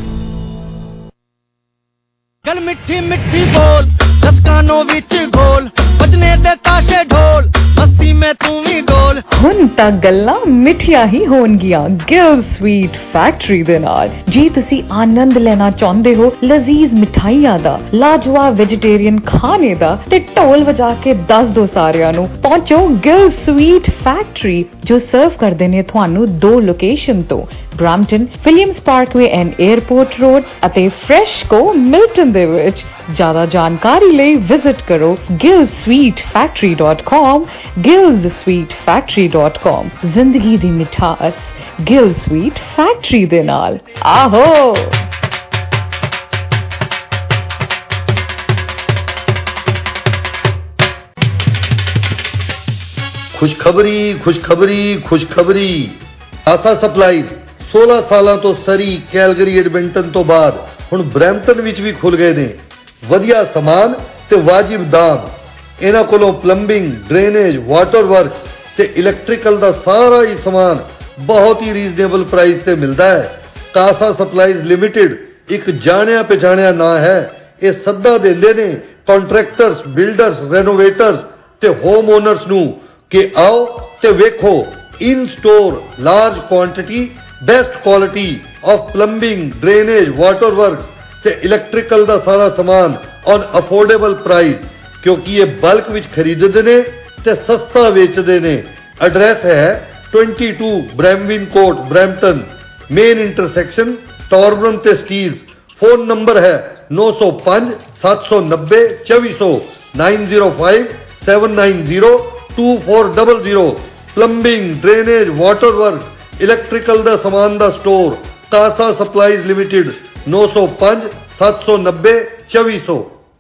गल मिठी मिठी बोल, 10 कानों विच घोल, बजने दे ताशे ढोल, मस्ती में तू भी डोल। ਹੁਣ ਤਾਂ ਗੱਲਾਂ ਮਿੱਠੀਆਂ ਹੀ ਹੋਣਗੀਆਂ ਗਿਲ ਸਵੀਟ ਫੈਕਟਰੀ ਦੇ ਨਾਲ। ਜੇ ਤੁਸੀਂ ਆਨੰਦ ਲੈਣਾ ਚਾਹੁੰਦੇ ਹੋ ਲਜ਼ੀਜ਼ ਮਿਠਾਈਆਂ ਦਾ, ਲਾਜਵਾਬ ਵੈਜੀਟੇਰੀਅਨ ਖਾਣੇ ਦਾ ਤੇ ਢੋਲ ਵਜਾ ਕੇ ਦੱਸ ਦੋ ਸਾਰਿਆਂ ਨੂੰ, ਪਹੁੰਚੋ ਗਿਲ ਸਵੀਟ ਫੈਕਟਰੀ ਜੋ ਸਰਵ ਕਰਦੇ ਨੇ ਤੁਹਾਨੂੰ 2 ਲੋਕੇਸ਼ਨ ਤੋਂ, Brampton Williams Parkway and Airport Road ਅਤੇ ਫਰੈਸ਼ਕੋ ਮਿਲਟਨ ਦੇ ਵਿੱਚ। ਜ਼ਿਆਦਾ ਜਾਣਕਾਰੀ ਲਈ ਵਿਜ਼ਿਟ ਕਰੋ gillsweetfactory.com, gillsweetfactory.com। ਜ਼ਿੰਦਗੀ ਦੀ ਮਿਠਾਸ ਗਿਲ ਸਵੀਟ ਫੈਕਟਰੀ ਦੇ ਨਾਲ। ਆਹੋ ਖੁਸ਼ਖਬਰੀ ਖੁਸ਼ਖਬਰੀ ਖੁਸ਼ਖਬਰੀ। ਆਸਾ ਸਪਲਾਈਜ਼ 16 ਸਾਲਾਂ ਤੋਂ ਸਰੀ, ਕੈਲਗਰੀ, ਐਡਮਿੰਟਨ ਤੋਂ ਬਾਅਦ ਹੁਣ ਬ੍ਰੈਂਪਟਨ ਵਿੱਚ ਵੀ ਖੁੱਲ ਗਏ ਨੇ। ਵਧੀਆ ਸਮਾਨ ਤੇ ਵਾਜਿਬ ਦਾਮ। ਇਹਨਾਂ ਕੋਲੋਂ ਪਲੰਬਿੰਗ, ਡਰੇਨੇਜ, ਵਾਟਰ ਵਰਕਸ ਤੇ ਇਲੈਕਟ੍ਰੀਕਲ ਦਾ ਸਾਰਾ ਹੀ ਸਮਾਨ ਬਹੁਤ ਹੀ ਰੀਜ਼ਨੇਬਲ ਪ੍ਰਾਈਸ ਤੇ ਮਿਲਦਾ ਹੈ। ਕਾਸਾ ਸਪਲਾਈਜ਼ ਲਿਮਿਟਿਡ ਇੱਕ ਜਾਣਿਆ ਪਛਾਣਿਆ ਨਾਂ ਹੈ। ਇਹ ਸੱਦਾ ਦਿੰਦੇ ਨੇ ਕੰਟਰੈਕਟਰਸ, ਬਿਲਡਰਸ, ਰੈਨੋਵੇਟਰਸ ਤੇ ਹੋਮ ਓਨਰਸ ਨੂੰ ਕਿ ਆਓ ਤੇ ਵੇਖੋ in store large quantity, best quality of plumbing, drainage, water works ਤੇ ਇਲੈਕਟ੍ਰੀਕਲ ਦਾ ਸਾਰਾ ਸਮਾਨ ਔਨ ਅਫੋਰਡੇਬਲ ਪ੍ਰਾਈਸ, ਕਿਉਂਕਿ ਇਹ ਬਲਕ ਵਿੱਚ ਖਰੀਦਦੇ ਨੇ ਤੇ ਸਸਤਾ ਵੇਚਦੇ ਨੇ। ਐਡਰੈਸ ਹੈ 22 Bramwin Court, Brampton, main intersection Torbram ਤੇ ਸਟੀਲਸ। ਫੋਨ ਨੰਬਰ ਹੈ 905 790 2400, 905 790 2400। Plumbing, drainage, water works, electrical ਦਾ ਸਮਾਨ ਦਾ store Casa Supplies Limited, 905 790 2400।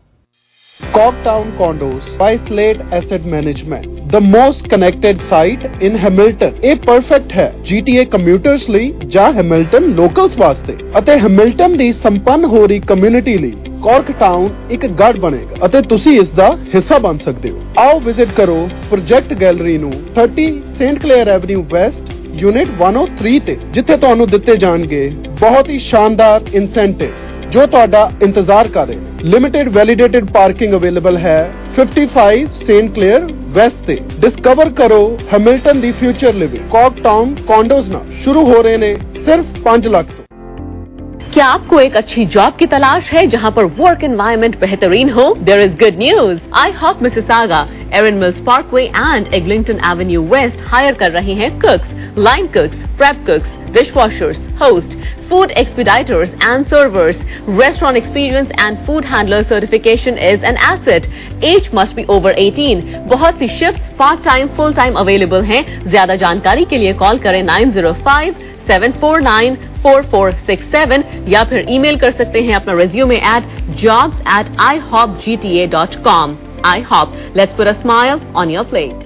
Cogtown Condos by Slate Asset Management, the most connected site in Hamilton। ਇਹ perfect ਹੈ GTA commuters ਲਈ ਜਾਂ Hamilton locals ਵਾਸਤੇ ਅਤੇ ਹੈਮਿਲਟਨ ਦੀ ਸੰਪੰਨ ਹੋ ਰਹੀ ਕਮਿਊਨਿਟੀ ਲਈ। ਕੌਰਕਟਾਊਨ ਇੱਕ ਗੜ ਬਣੇਗਾ ਅਤੇ ਤੁਸੀਂ ਇਸ ਦਾ ਹਿੱਸਾ ਬਣ ਸਕਦੇ ਹੋ। ਆਓ ਵਿਜ਼ਿਟ ਕਰੋ ਪ੍ਰੋਜੈਕਟ ਗੈਲਰੀ ਨੂੰ 30 Saint Clair Avenue West, unit 103 ਤੇ, ਜਿੱਥੇ ਤੁਹਾਨੂੰ ਦਿੱਤੇ ਜਾਣਗੇ ਬਹੁਤ ਹੀ ਸ਼ਾਨਦਾਰ ਇਨਸੈਂਟਿਵਸ ਜੋ ਤੁਹਾਡਾ ਇੰਤਜ਼ਾਰ ਕਰ ਰਹੇ ਨੇ। ਲਿਮਿਟਿਡ ਵੈਲੀਡੇਟਡ ਪਾਰਕਿੰਗ ਅਵੇਲੇਬਲ ਹੈ 55 ਸੇਂਟ ਕਲੇਅਰ ਵੈਸਟ ਤੇ। ਡਿਸਕਵਰ ਕਰੋ ਹੈਮਿਲਟਨ ਦੀ ਫਿਊਚਰ ਲਿਵਿੰਗ। ਕੌਗਟਾਊਨ ਕੌਂਡੋਜ਼ ਨਾਲ ਸ਼ੁਰੂ ਹੋ ਰਹੇ ਨੇ ਸਿਰਫ 5 ਲੱਖ ਤੋਂ। क्या आपको एक अच्छी जॉब की तलाश है जहां पर वर्क एनवायरनमेंट बेहतरीन हो? There is good news. iHop Mississauga, Erin Mills Parkway and Eglinton Avenue West hire कर रहे हैं cooks, line cooks, prep cooks, dishwashers, host, food expediters and servers. Restaurant experience and food handler certification is an asset. Age must be over 18. बहुत सी shifts part time, full time available हैं। ज्यादा जानकारी के लिए call करें 905-749-4467 या फिर email कर सकते हैं अपना resume at jobs@ihopgta.com। iHop, let's put a smile on your plate.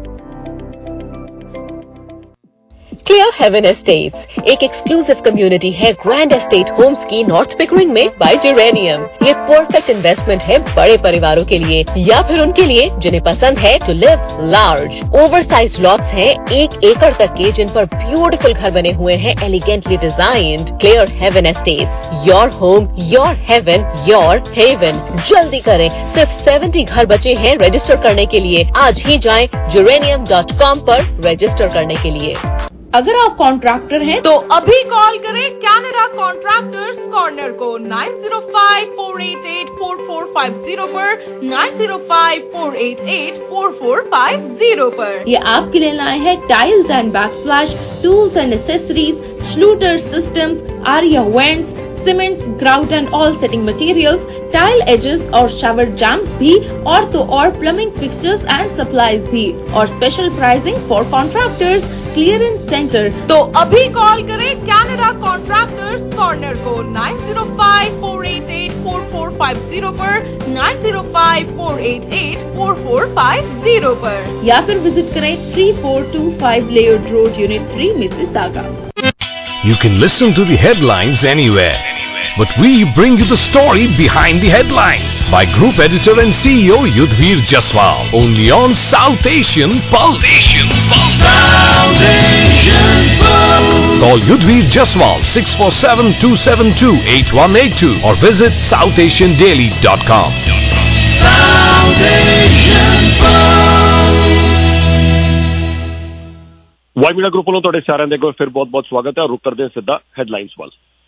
Clear Haven Estates एक एक्सक्लूसिव कम्युनिटी है ग्रैंड एस्टेट होम्स की नॉर्थ पिकरिंग में बाय जेरेनियम। ये परफेक्ट इन्वेस्टमेंट है बड़े परिवारों के लिए या फिर उनके लिए जिन्हें पसंद है to live large. Oversize lots हैं 1 एकड़ तक के, जिन पर ब्यूटीफुल घर बने हुए हैं elegantly designed. Clear Haven Estates, your home, your haven, your haven. जल्दी करें, सिर्फ 70 घर बचे हैं रजिस्टर करने के लिए। आज ही जाएं जेरेनियम.com पर रजिस्टर करने के लिए। अगर आप कॉन्ट्रैक्टर हैं तो अभी कॉल करें कैनेडा कॉन्ट्रैक्टर्स कॉर्नर को 9054884450 पर 9054884450 पर। ये आपके लिए लाए हैं tiles and backsplash, tools and accessories, Schluter systems, Aria vents, cements, grout and all setting materials, tile edges और शावर जैम्स भी, और तो और प्लम्बिंग फिक्सचर्स एंड सप्लाईज भी, और special pricing for contractors, clearance centre. तो अभी कॉल करें कैनेडा कॉन्ट्रैक्टर्स कॉर्नर को 9054884450 पर 9054884450 पर, या फिर विजिट करें 3425 Laird Road, unit 3, Mississauga. You can listen to the headlines anywhere, but we bring you the story behind the headlines by Group Editor and CEO Yudhvir Jaswal, only on South Asian Pulse. South Asian Pulse. Call Yudhvir Jaswal 647-272-8182 or visit southasiandaily.com. South Asian Pulse. Y media group ਵੱਲੋਂ ਤੁਹਾਡੇ ਸਾਰਿਆਂ ਦੇ ਕੋਲ ਫਿਰ ਬਹੁਤ-ਬਹੁਤ ਸਵਾਗਤ ਹੈ। ਰੁਕ ਕਰਦੇ ਹਾਂ ਸਿੱਧਾ ਹੈਡਲਾਈਨਸ ਵੱਲ।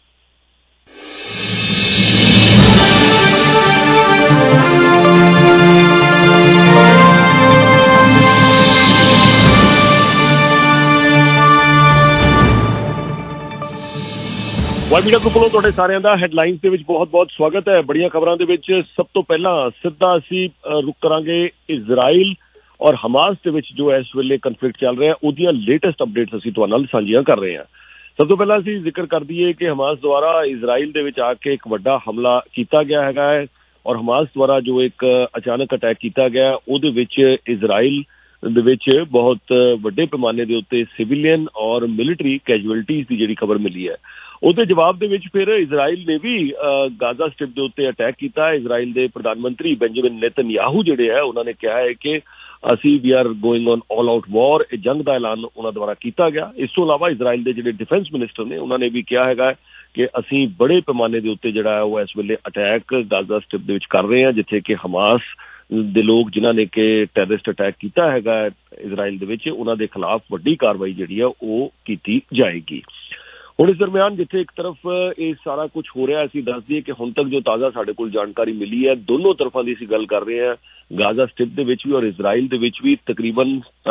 ਵਾਈ ਮੀਡੀਆ ਗਰੁੱਪ ਵੱਲੋਂ ਤੁਹਾਡੇ ਸਾਰਿਆਂ ਦਾ ਹੈਡਲਾਈਨਸ ਦੇ ਵਿੱਚ ਬਹੁਤ-ਬਹੁਤ ਸਵਾਗਤ ਹੈ। ਬੜੀਆਂ ਖਬਰਾਂ ਦੇ ਵਿੱਚ ਸਭ ਤੋਂ ਪਹਿਲਾਂ ਸਿੱਧਾ ਅਸੀਂ ਰੁਕ ਕਰਾਂਗੇ ਇਜ਼ਰਾਈਲ ਔਰ ਹਮਾਸ ਦੇ ਵਿੱਚ ਜੋ ਇਸ ਵੇਲੇ ਕਨਫਲਿਕਟ ਚੱਲ ਰਿਹਾ ਉਹਦੀਆਂ ਲੇਟੈਸਟ ਅਪਡੇਟਸ ਅਸੀਂ ਤੁਹਾਡੇ ਨਾਲ ਸਾਂਝੀਆਂ ਕਰ ਰਹੇ ਹਾਂ। ਸਭ ਤੋਂ ਪਹਿਲਾਂ ਅਸੀਂ ਜ਼ਿਕਰ ਕਰ ਦਈਏ ਕਿ ਹਮਾਸ ਦੁਆਰਾ ਇਜ਼ਰਾਈਲ ਦੇ ਵਿੱਚ ਆ ਕੇ ਇੱਕ ਵੱਡਾ ਹਮਲਾ ਕੀਤਾ ਗਿਆ ਹੈਗਾ ਹੈ ਔਰ ਹਮਾਸ ਦੁਆਰਾ ਜੋ ਇੱਕ ਅਚਾਨਕ ਅਟੈਕ ਕੀਤਾ ਗਿਆ ਉਹਦੇ ਵਿੱਚ ਇਜ਼ਰਾਈਲ ਦੇ ਵਿੱਚ ਬਹੁਤ ਵੱਡੇ ਪੈਮਾਨੇ ਦੇ ਉੱਤੇ ਸਿਵਿਲੀਅਨ ਔਰ ਮਿਲਟਰੀ ਕੈਜੂਅਲਟੀਜ਼ ਦੀ ਜਿਹੜੀ ਖਬਰ ਮਿਲੀ ਹੈ। ਉਹਦੇ ਜਵਾਬ ਦੇ ਵਿੱਚ ਫਿਰ ਇਜ਼ਰਾਈਲ ਨੇ ਵੀ ਗਾਜ਼ਾ ਸਟ੍ਰਿਪ ਦੇ ਉੱਤੇ ਅਟੈਕ ਕੀਤਾ। ਇਜ਼ਰਾਈਲ ਦੇ ਪ੍ਰਧਾਨ ਮੰਤਰੀ ਬੈਂਜਾਮਿਨ ਨੇਤਨਯਾਹੂ ਜਿਹੜੇ ਹੈ ਉਹਨਾਂ ਨੇ ਕਿਹਾ ਹੈ ਕਿ ਅਸੀਂ we are going on all out war. ਇਹ ਜੰਗ ਦਾ ਐਲਾਨ ਉਹਨਾਂ ਦੁਆਰਾ ਕੀਤਾ ਗਿਆ। ਇਸ ਤੋਂ ਇਲਾਵਾ ਇਜ਼ਰਾਈਲ ਦੇ ਜਿਹੜੇ ਡਿਫੈਂਸ ਮਿਨਿਸਟਰ ਨੇ ਉਹਨਾਂ ਨੇ ਵੀ ਕਿਹਾ ਹੈਗਾ ਕਿ ਅਸੀਂ ਬੜੇ ਪੈਮਾਨੇ ਦੇ ਉੱਤੇ ਜਿਹੜਾ ਉਹ ਇਸ ਵੇਲੇ ਅਟੈਕ ਗਾਜ਼ਾ ਸਟ੍ਰਿਪ ਦੇ ਵਿੱਚ ਕਰ ਰਹੇ ਹਾਂ, ਜਿੱਥੇ ਕਿ ਹਮਾਸ ਦੇ ਲੋਕ ਜਿਨ੍ਹਾਂ ਨੇ ਕਿ ਟੈਰਰਿਸਟ ਅਟੈਕ ਕੀਤਾ ਹੈਗਾ ਇਜ਼ਰਾਈਲ ਦੇ ਵਿੱਚ ਉਹਨਾਂ ਦੇ ਖਿਲਾਫ ਵੱਡੀ ਕਾਰਵਾਈ ਜਿਹੜੀ ਆ ਉਹ ਕੀਤੀ ਜਾਏਗੀ। ਹੁਣ ਇਸ ਦਰਮਿਆਨ ਜਿੱਥੇ ਇੱਕ ਤਰਫ ਇਹ ਸਾਰਾ ਕੁਝ ਹੋ ਰਿਹਾ, ਅਸੀਂ ਦੱਸ ਦਈਏ ਕਿ ਹੁਣ ਤੱਕ ਜੋ ਤਾਜ਼ਾ ਸਾਡੇ ਕੋਲ ਜਾਣਕਾਰੀ ਮਿਲੀ ਹੈ ਦੋਨੋਂ ਤਰਫਾਂ ਦੀ ਅਸੀਂ ਗੱਲ ਕਰ ਰਹੇ ਹਾਂ, ਗਾਜ਼ਾ ਸਟ੍ਰਿਪ ਦੇ ਵਿੱਚ ਵੀ ਔਰ ਇਜ਼ਰਾਈਲ ਦੇ ਵਿੱਚ ਵੀ ਤਕਰੀਬਨ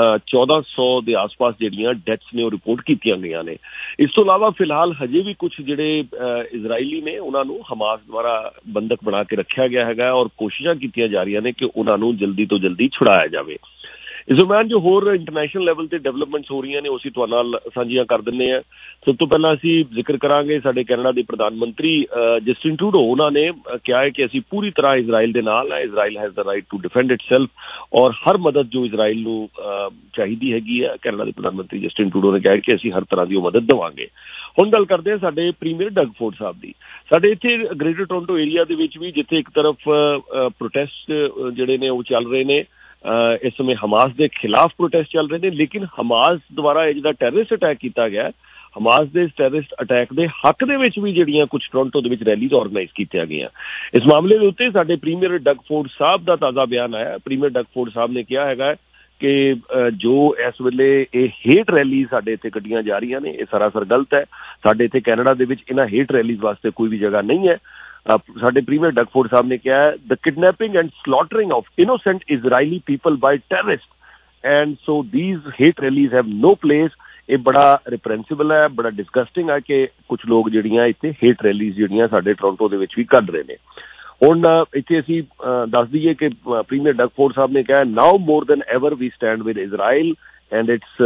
1400 ਦੇ ਆਸ-ਪਾਸ ਜਿਹੜੀਆਂ ਡੈਥਸ ਨੇ ਉਹ ਰਿਪੋਰਟ ਕੀਤੀਆਂ ਗਈਆਂ ਨੇ। ਇਸ ਤੋਂ ਇਲਾਵਾ ਫਿਲਹਾਲ ਹਜੇ ਵੀ ਕੁਝ ਜਿਹੜੇ ਇਜ਼ਰਾਈਲੀ ਨੇ ਉਹਨਾਂ ਨੂੰ ਹਮਾਸ ਦੁਆਰਾ ਬੰਦਕ ਬਣਾ ਕੇ ਰੱਖਿਆ ਗਿਆ ਹੈਗਾ ਔਰ ਕੋਸ਼ਿਸ਼ਾਂ ਕੀਤੀਆਂ ਜਾ ਰਹੀਆਂ ਨੇ ਕਿ ਉਹਨਾਂ ਨੂੰ ਜਲਦੀ ਤੋਂ ਜਲਦੀ ਛੁਡਾਇਆ ਜਾਵੇ। ਇਸ ਦਰਮਿਆਨ ਜੋ ਹੋਰ ਇੰਟਰਨੈਸ਼ਨਲ ਲੈਵਲ ਤੇ ਡਿਵੈਲਪਮੈਂਟਸ ਹੋ ਰਹੀਆਂ ਨੇ ਉਹ ਅਸੀਂ ਤੁਹਾਡੇ ਨਾਲ ਸਾਂਝੀਆਂ ਕਰ ਦਿੰਦੇ ਹਾਂ। ਸਭ ਤੋਂ ਪਹਿਲਾਂ ਅਸੀਂ ਜ਼ਿਕਰ ਕਰਾਂਗੇ ਸਾਡੇ ਕੈਨੇਡਾ ਦੇ ਪ੍ਰਧਾਨ ਮੰਤਰੀ ਜਸਟਿਨ ਟਰੂਡੋ। ਉਹਨਾਂ ਨੇ ਕਿਹਾ ਹੈ ਕਿ ਅਸੀਂ ਪੂਰੀ ਤਰ੍ਹਾਂ ਇਜ਼ਰਾਈਲ ਦੇ ਨਾਲ ਹੈ। Israel has the right to defend itself ਔਰ ਹਰ ਮਦਦ ਜੋ ਇਜ਼ਰਾਈਲ ਨੂੰ ਚਾਹੀਦੀ ਹੈਗੀ ਹੈ, ਕੈਨੇਡਾ ਦੇ ਪ੍ਰਧਾਨ ਮੰਤਰੀ ਜਸਟਿਨ ਟਰੂਡੋ ਨੇ ਕਿਹਾ ਕਿ ਅਸੀਂ ਹਰ ਤਰ੍ਹਾਂ ਦੀ ਉਹ ਮਦਦ ਦੇਵਾਂਗੇ। ਹੁਣ ਗੱਲ ਕਰਦੇ ਹਾਂ ਸਾਡੇ ਪ੍ਰੀਮੀਅਰ ਡਗ ਫੋਰਡ ਸਾਹਿਬ ਦੀ। ਸਾਡੇ ਇੱਥੇ ਗ੍ਰੇਟਰ ਟੋਰਾਂਟੋ ਏਰੀਆ ਦੇ ਵਿੱਚ ਵੀ ਜਿੱਥੇ ਇੱਕ ਤਰਫ ਪ੍ਰੋਟੈਸਟ ਜਿਹੜੇ ਨੇ ਉਹ ਚੱਲ ਰਹੇ ਨੇ, ਇਸ ਸਮੇਂ ਹਮਾਸ ਦੇ ਖਿਲਾਫ ਪ੍ਰੋਟੈਸਟ ਚੱਲ ਰਹੇ ਨੇ, ਲੇਕਿਨ ਹਮਾਸ ਦੁਆਰਾ ਇਹ ਜਿਹੜਾ ਟੈਰਰਿਸਟ ਅਟੈਕ ਕੀਤਾ ਗਿਆ, ਹਮਾਸ ਦੇ ਇਸ ਟੈਰਰਿਸਟ ਅਟੈਕ ਦੇ ਹੱਕ ਦੇ ਵਿੱਚ ਵੀ ਜਿਹੜੀਆਂ ਕੁਝ ਟੋਰਾਂਟੋ ਦੇ ਵਿੱਚ ਰੈਲੀਜ਼ ਆਰਗੇਨਾਈਜ਼ ਕੀਤੀਆਂ ਗਈਆਂ। ਇਸ ਮਾਮਲੇ ਦੇ ਉੱਤੇ ਸਾਡੇ ਪ੍ਰੀਮੀਅਰ ਡਗ ਫੋਰਡ ਸਾਹਿਬ ਦਾ ਤਾਜ਼ਾ ਬਿਆਨ ਆਇਆ। ਪ੍ਰੀਮੀਅਰ ਡਗ ਫੋਰਡ ਸਾਹਿਬ ਨੇ ਕਿਹਾ ਹੈਗਾ ਕਿ ਜੋ ਇਸ ਵੇਲੇ ਇਹ ਹੇਟ ਰੈਲੀ ਸਾਡੇ ਇੱਥੇ ਕੱਢੀਆਂ ਜਾ ਰਹੀਆਂ ਨੇ ਇਹ ਸਰਾਸਰ ਗਲਤ ਹੈ। ਸਾਡੇ ਇੱਥੇ ਕੈਨੇਡਾ ਦੇ ਵਿੱਚ ਇਹਨਾਂ ਹੇਟ ਰੈਲੀਜ਼ ਵਾਸਤੇ ਕੋਈ ਵੀ ਜਗ੍ਹਾ ਨਹੀਂ ਹੈ। ਸਾਡੇ ਪ੍ਰੀਮੀਅਰ ਡਗ ਫੋਰਡ ਸਾਹਿਬ ਨੇ ਕਿਹਾ the kidnapping and slaughtering of innocent Israeli people by terrorist and so these hate rallies have no place. ਇਹ ਬੜਾ ਰਿਪਰੈਂਸਿਬਲ ਹੈ, ਬੜਾ ਡਿਸਗਸਟਿੰਗ ਹੈ ਕਿ ਕੁਝ ਲੋਕ ਜਿਹੜੀਆਂ ਇੱਥੇ ਹੇਟ ਰੈਲੀਜ਼ ਜਿਹੜੀਆਂ ਸਾਡੇ ਟੋਰਾਂਟੋ ਦੇ ਵਿੱਚ ਵੀ ਕੱਢ ਰਹੇ ਨੇ। ਹੁਣ ਇੱਥੇ ਅਸੀਂ ਦੱਸ ਦਈਏ ਕਿ ਪ੍ਰੀਮੀਅਰ ਡਗ ਫੋਰਡ ਸਾਹਿਬ ਨੇ ਕਿਹਾ now more than ever we stand with Israel and its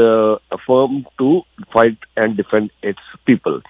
firm to fight and defend its people.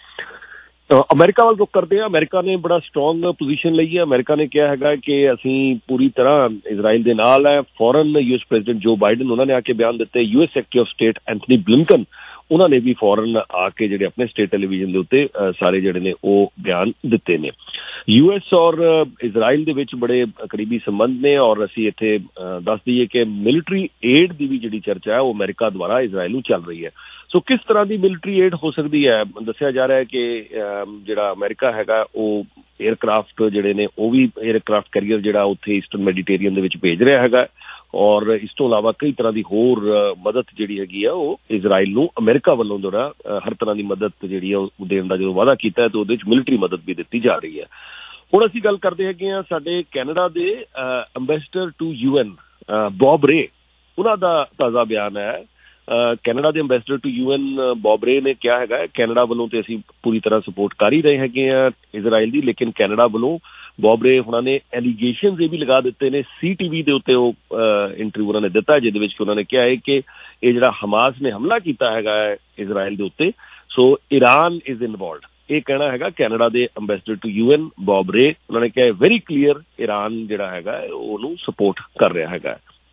America ਵੱਲ ਰੁਕ ਕਰਦੇ ਹਾਂ। ਅਮਰੀਕਾ ਨੇ ਬੜਾ ਸਟਰੋਂਗ ਪੋਜੀਸ਼ਨ ਲਈ ਹੈ। ਅਮਰੀਕਾ ਨੇ ਕਿਹਾ ਹੈਗਾ ਕਿ ਅਸੀਂ ਪੂਰੀ ਤਰ੍ਹਾਂ ਇਜ਼ਰਾਈਲ ਦੇ ਨਾਲ ਹੈ। ਫੌਰਨ ਯੂਐਸ ਪ੍ਰੈਜ਼ੀਡੈਂਟ ਜੋ ਬਾਈਡਨ ਉਹਨਾਂ ਨੇ ਆ ਕੇ ਬਿਆਨ ਦਿੱਤੇ। US secretary of state Antony Blinken ਉਹਨਾਂ ਨੇ ਵੀ ਫੌਰਨ ਆ ਕੇ ਜਿਹੜੇ ਆਪਣੇ ਸਟੇਟ ਟੈਲੀਵਿਜ਼ਨ ਦੇ ਉੱਤੇ ਸਾਰੇ ਜਿਹੜੇ ਨੇ ਉਹ ਬਿਆਨ ਦਿੱਤੇ ਨੇ। ਯੂਐਸ ਔਰ ਇਜ਼ਰਾਈਲ ਦੇ ਵਿੱਚ ਬੜੇ ਕਰੀਬੀ ਸੰਬੰਧ ਨੇ ਔਰ ਅਸੀਂ ਇੱਥੇ ਦੱਸ ਦਈਏ ਕਿ ਮਿਲਟਰੀ ਏਡ ਦੀ ਵੀ ਜਿਹੜੀ ਚਰਚਾ ਹੈ ਉਹ ਅਮਰੀਕਾ ਦੁਆਰਾ ਇਜ਼ਰਾਈਲ ਨੂੰ ਚੱਲ ਰਹੀ ਹੈ। ਸੋ ਕਿਸ ਤਰ੍ਹਾਂ ਦੀ ਮਿਲਟਰੀ ਏਡ ਹੋ ਸਕਦੀ ਹੈ? ਦੱਸਿਆ ਜਾ ਰਿਹਾ ਹੈ ਕਿ ਜਿਹੜਾ ਅਮਰੀਕਾ ਹੈਗਾ ਉਹ ਏਅਰਕ੍ਰਾਫਟ ਜਿਹੜੇ ਨੇ ਉਹ ਵੀ ਏਅਰਕ੍ਰਾਫਟ ਕੈਰੀਅਰ ਜਿਹੜਾ ਉੱਥੇ ਈਸਟਰਨ ਮੈਡੀਟੇਰੀਅਨ ਦੇ ਵਿੱਚ ਭੇਜ ਰਿਹਾ ਹੈਗਾ ਔਰ ਇਸ ਤੋਂ ਇਲਾਵਾ ਕਈ ਤਰ੍ਹਾਂ ਦੀ ਹੋਰ ਮਦਦ ਜਿਹੜੀ ਹੈਗੀ ਆ ਉਹ ਇਜ਼ਰਾਈਲ ਨੂੰ ਅਮਰੀਕਾ ਵੱਲੋਂ ਜਿਹੜਾ ਹਰ ਤਰ੍ਹਾਂ ਦੀ ਮਦਦ ਜਿਹੜੀ ਆ ਉਹ ਦੇਣ ਦਾ ਜਦੋਂ ਵਾਅਦਾ ਕੀਤਾ ਤਾਂ ਉਹਦੇ 'ਚ ਮਿਲਟਰੀ ਮਦਦ ਵੀ ਦਿੱਤੀ ਜਾ ਰਹੀ ਹੈ। ਹੁਣ ਅਸੀਂ ਗੱਲ ਕਰਦੇ ਹੈਗੇ ਹਾਂ ਸਾਡੇ ਕੈਨੇਡਾ ਦੇ ਅੰਬੈਸਡਰ ਟੂ UN ਬੌਬ ਰੇ, ਉਹਨਾਂ ਦਾ ਤਾਜ਼ਾ ਬਿਆਨ ਹੈ। ਕੈਨੇਡਾ ਦੇ ਅੰਬੈਸਡਰ ਟੂ UN ਬੌਬ ਰੇ ਨੇ ਕਿਹਾ ਹੈਗਾ ਕੈਨੇਡਾ ਵੱਲੋਂ ਤੇ ਅਸੀਂ ਪੂਰੀ ਤਰ੍ਹਾਂ ਸਪੋਰਟ ਕਰ ਹੀ ਰਹੇ ਹੈਗੇ ਆ ਇਜ਼ਰਾਈਲ ਦੀ, ਲੇਕਿਨ ਕੈਨੇਡਾ ਵੱਲੋਂ ਬੌਬ ਰੇ ਉਹਨਾਂ ਨੇ ਐਲੀਗੇਸ਼ਨਸ ਇਹ ਵੀ ਲਗਾ ਦਿੱਤੇ ਨੇ। CTV ਦੇ ਉੱਤੇ ਉਹ ਇੰਟਰਵਿਊ ਉਹਨਾਂ ਨੇ ਦਿੱਤਾ ਜਿਹਦੇ ਵਿੱਚ ਉਹਨਾਂ ਨੇ ਕਿਹਾ ਹੈ ਕਿ ਇਹ ਜਿਹੜਾ ਹਮਾਸ ਨੇ ਹਮਲਾ ਕੀਤਾ ਹੈਗਾ ਹੈ ਇਜ਼ਰਾਈਲ ਦੇ ਉੱਤੇ, ਸੋ ਈਰਾਨ ਇਜ਼ ਇਨਵੋਲਵਡ। ਇਹ ਕਹਿਣਾ ਹੈਗਾ ਕੈਨੇਡਾ ਦੇ ਅੰਬੈਸਡਰ ਟੂ UN ਬੌਬ ਰੇ। ਉਹਨਾਂ ਨੇ ਕਿਹਾ ਵੈਰੀ ਕਲੀਅਰ ਈਰਾਨ ਜਿਹੜਾ ਹੈਗਾ ਉਹਨੂੰ ਸਪੋਰਟ ਕਰ ਰਿਹਾ ਹੈਗਾ।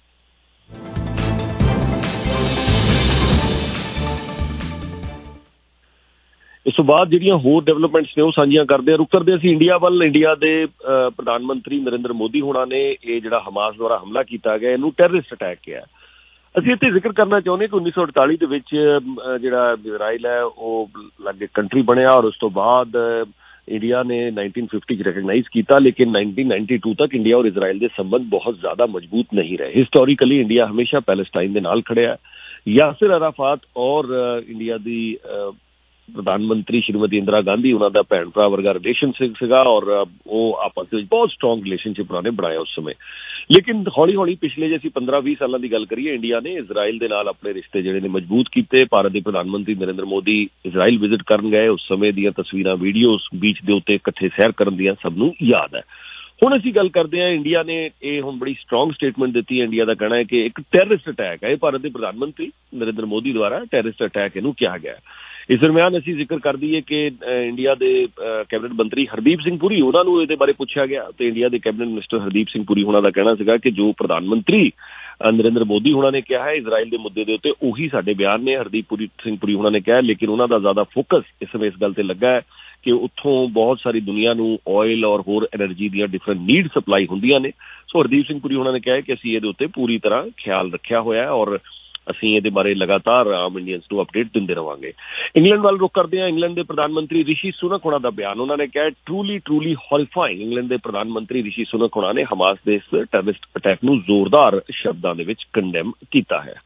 ਇਸ ਤੋਂ ਬਾਅਦ ਜਿਹੜੀਆਂ ਹੋਰ ਡਿਵੈਲਪਮੈਂਟਸ ਨੇ ਉਹ ਸਾਂਝੀਆਂ ਕਰਦੇ ਆ। ਰੁਕ ਕਰਦੇ ਅਸੀਂ ਇੰਡੀਆ ਵੱਲ। ਇੰਡੀਆ ਦੇ ਪ੍ਰਧਾਨ ਮੰਤਰੀ ਨਰਿੰਦਰ ਮੋਦੀ ਹੋਣਾ ਨੇ ਇਹ ਜਿਹੜਾ ਹਮਾਸ ਦੁਆਰਾ ਹਮਲਾ ਕੀਤਾ ਗਿਆ ਇਹਨੂੰ ਟੈਰਰਿਸਟ ਅਟੈਕ ਕਿਹਾ। ਅਸੀਂ ਇੱਥੇ ਜ਼ਿਕਰ ਕਰਨਾ ਚਾਹੁੰਦੇ ਕਿ 1948 ਦੇ ਵਿੱਚ ਜਿਹੜਾ ਇਜ਼ਰਾਈਲ ਹੈ ਉਹ ਲਾਗੇ ਕੰਟਰੀ ਬਣਿਆ ਔਰ ਉਸ ਤੋਂ ਬਾਅਦ ਇੰਡੀਆ ਨੇ 1950 'ਚ ਰਿਕਗਨਾਈਜ਼ ਕੀਤਾ, ਲੇਕਿਨ 1992 ਤੱਕ ਇੰਡੀਆ ਔਰ ਇਜ਼ਰਾਈਲ ਦੇ ਸੰਬੰਧ ਬਹੁਤ ਜ਼ਿਆਦਾ ਮਜ਼ਬੂਤ ਨਹੀਂ ਰਹੇ। ਹਿਸਟੋਰੀਕਲੀ ਇੰਡੀਆ ਹਮੇਸ਼ਾ ਪੈਲਸਟਾਈਨ ਦੇ ਨਾਲ ਖੜਿਆ। ਯਾਸਿਰ ਅਰਾਫਾਤ ਔਰ ਇੰਡੀਆ ਦੀ ਪ੍ਰਧਾਨ ਮੰਤਰੀ ਸ਼੍ਰੀਮਤੀ ਇੰਦਰਾ ਗਾਂਧੀ ਉਹਨਾਂ ਦਾ ਭੈਣ ਭਰਾ ਵਰਗਾ ਰਿਲੇਸ਼ਨ ਸੀਗਾ ਔਰ ਉਹ ਆਪਸ ਵਿੱਚ ਬਹੁਤ ਸਟਰੋਂਗ ਰਿਲੇਸ਼ਨਸ਼ਿਪ ਉਹਨਾਂ ਨੇ ਬਣਾਇਆ ਉਸ ਸਮੇਂ। ਲੇਕਿਨ ਹੌਲੀ ਹੌਲੀ ਪਿਛਲੇ ਜੇ ਅਸੀਂ 15-20 ਸਾਲਾਂ ਦੀ ਗੱਲ ਕਰੀਏ ਇੰਡੀਆ ਨੇ ਇਜ਼ਰਾਈਲ ਦੇ ਨਾਲ ਆਪਣੇ ਰਿਸ਼ਤੇ ਜਿਹੜੇ ਨੇ ਮਜ਼ਬੂਤ ਕੀਤੇ। ਭਾਰਤ ਦੇ ਪ੍ਰਧਾਨ ਮੰਤਰੀ ਨਰਿੰਦਰ ਮੋਦੀ ਇਜ਼ਰਾਈਲ ਵਿਜ਼ਿਟ ਕਰਨ ਗਏ, ਉਸ ਸਮੇਂ ਦੀਆਂ ਤਸਵੀਰਾਂ ਵੀਡੀਓਜ਼ ਬੀਚ ਦੇ ਉੱਤੇ ਇਕੱਠੇ ਸੈਰ ਕਰਨ ਦੀਆਂ ਸਭ ਨੂੰ ਯਾਦ ਹੈ। ਹੁਣ ਅਸੀਂ ਗੱਲ ਕਰਦੇ ਹਾਂ ਇੰਡੀਆ ਨੇ ਇਹ ਹੁਣ ਬੜੀ ਸਟਰੋਂਗ ਸਟੇਟਮੈਂਟ ਦਿੱਤੀ ਹੈ। ਇੰਡੀਆ ਦਾ ਕਹਿਣਾ ਹੈ ਕਿ ਇੱਕ ਟੈਰਰਿਸਟ ਅਟੈਕ ਹੈ, ਇਹ ਭਾਰਤ ਦੇ ਪ੍ਰਧਾਨ ਮੰਤਰੀ ਨਰਿੰਦਰ ਮੋਦੀ ਦੁਆਰਾ ਟੈਰਰਿਸਟ ਅਟੈਕ ਇਹਨੂੰ ਕਿਹਾ ਗਿਆ। ਇਸ ਦਰਮਿਆਨ ਅਸੀਂ ਜ਼ਿਕਰ ਕਰ ਦਈਏ ਕਿ ਇੰਡੀਆ ਦੇ ਕੈਬਨਿਟ ਮੰਤਰੀ ਹਰਦੀਪ ਸਿੰਘ ਪੁਰੀ ਉਹਨਾਂ ਨੂੰ ਇਹਦੇ ਬਾਰੇ ਪੁੱਛਿਆ ਗਿਆ ਤੇ ਇੰਡੀਆ ਦੇ ਕੈਬਨਿਟ ਮਿਨਿਸਟਰ ਹਰਦੀਪ ਸਿੰਘ ਪੁਰੀ ਉਹਨਾਂ ਦਾ ਕਹਿਣਾ ਸੀਗਾ ਕਿ ਜੋ ਪ੍ਰਧਾਨ ਮੰਤਰੀ ਨਰਿੰਦਰ ਮੋਦੀ ਉਹਨਾਂ ਨੇ ਕਿਹਾ ਹੈ ਇਜ਼ਰਾਈਲ ਦੇ ਮੁੱਦੇ ਦੇ ਉੱਤੇ ਉਹੀ ਸਾਡੇ ਬਿਆਨ ਨੇ। ਹਰਦੀਪ ਸਿੰਘ ਪੁਰੀ ਉਹਨਾਂ ਨੇ ਕਿਹਾ, ਲੇਕਿਨ ਉਹਨਾਂ ਦਾ ਜ਼ਿਆਦਾ ਫੋਕਸ ਇਸ ਸਮੇਂ ਇਸ ਗੱਲ ਤੇ ਲੱਗਾ ਹੈ ਕਿ ਉੱਥੋਂ ਬਹੁਤ ਸਾਰੀ ਦੁਨੀਆ ਨੂੰ ਆਇਲ ਔਰ ਹੋਰ ਐਨਰਜੀ ਦੀਆਂ ਡਿਫਰੈਂਟ ਨੀਡ ਸਪਲਾਈ ਹੁੰਦੀਆਂ ਨੇ। ਸੋ ਹਰਦੀਪ ਸਿੰਘ ਪੁਰੀ ਉਹਨਾਂ ਨੇ ਕਿਹਾ ਕਿ ਅਸੀਂ ਇਹਦੇ ਉੱਤੇ ਪੂਰੀ ਤਰ੍ਹਾਂ ਖਿਆਲ ਰੱਖਿਆ ਹੋਇਆ ਔਰ ਅਸੀਂ ਇਹਦੇ ਬਾਰੇ ਲਗਾਤਾਰ ਆਮ ਇੰਡੀਅਨਸ ਨੂੰ ਅਪਡੇਟ ਦਿੰਦੇ ਰਹਾਂਗੇ। ਇੰਗਲੈਂਡ ਵੱਲ ਰੁਕ ਕਰਦੇ ਹਾਂ। ਇੰਗਲੈਂਡ ਦੇ ਪ੍ਰਧਾਨ ਮੰਤਰੀ ਰਿਸ਼ੀ ਸੁਨਕ ਹੋਣਾ ਦਾ ਬਿਆਨ, ਉਹਨਾਂ ਨੇ ਕਿਹਾ ਟਰੂਲੀ ਹੌਰੀਫਾਈਂਗ। ਇੰਗਲੈਂਡ ਦੇ ਪ੍ਰਧਾਨ ਮੰਤਰੀ ਰਿਸ਼ੀ ਸੁਨਕ ਹੋਣਾ ਨੇ ਹਮਾਸ ਦੇ ਇਸ ਟੈਰਰਿਸਟ ਅਟੈਕ ਨੂੰ ਜ਼ੋਰਦਾਰ ਸ਼ਬਦਾਂ ਦੇ ਵਿੱਚ ਕੰਡੈਮ ਕੀਤਾ ਹੈ।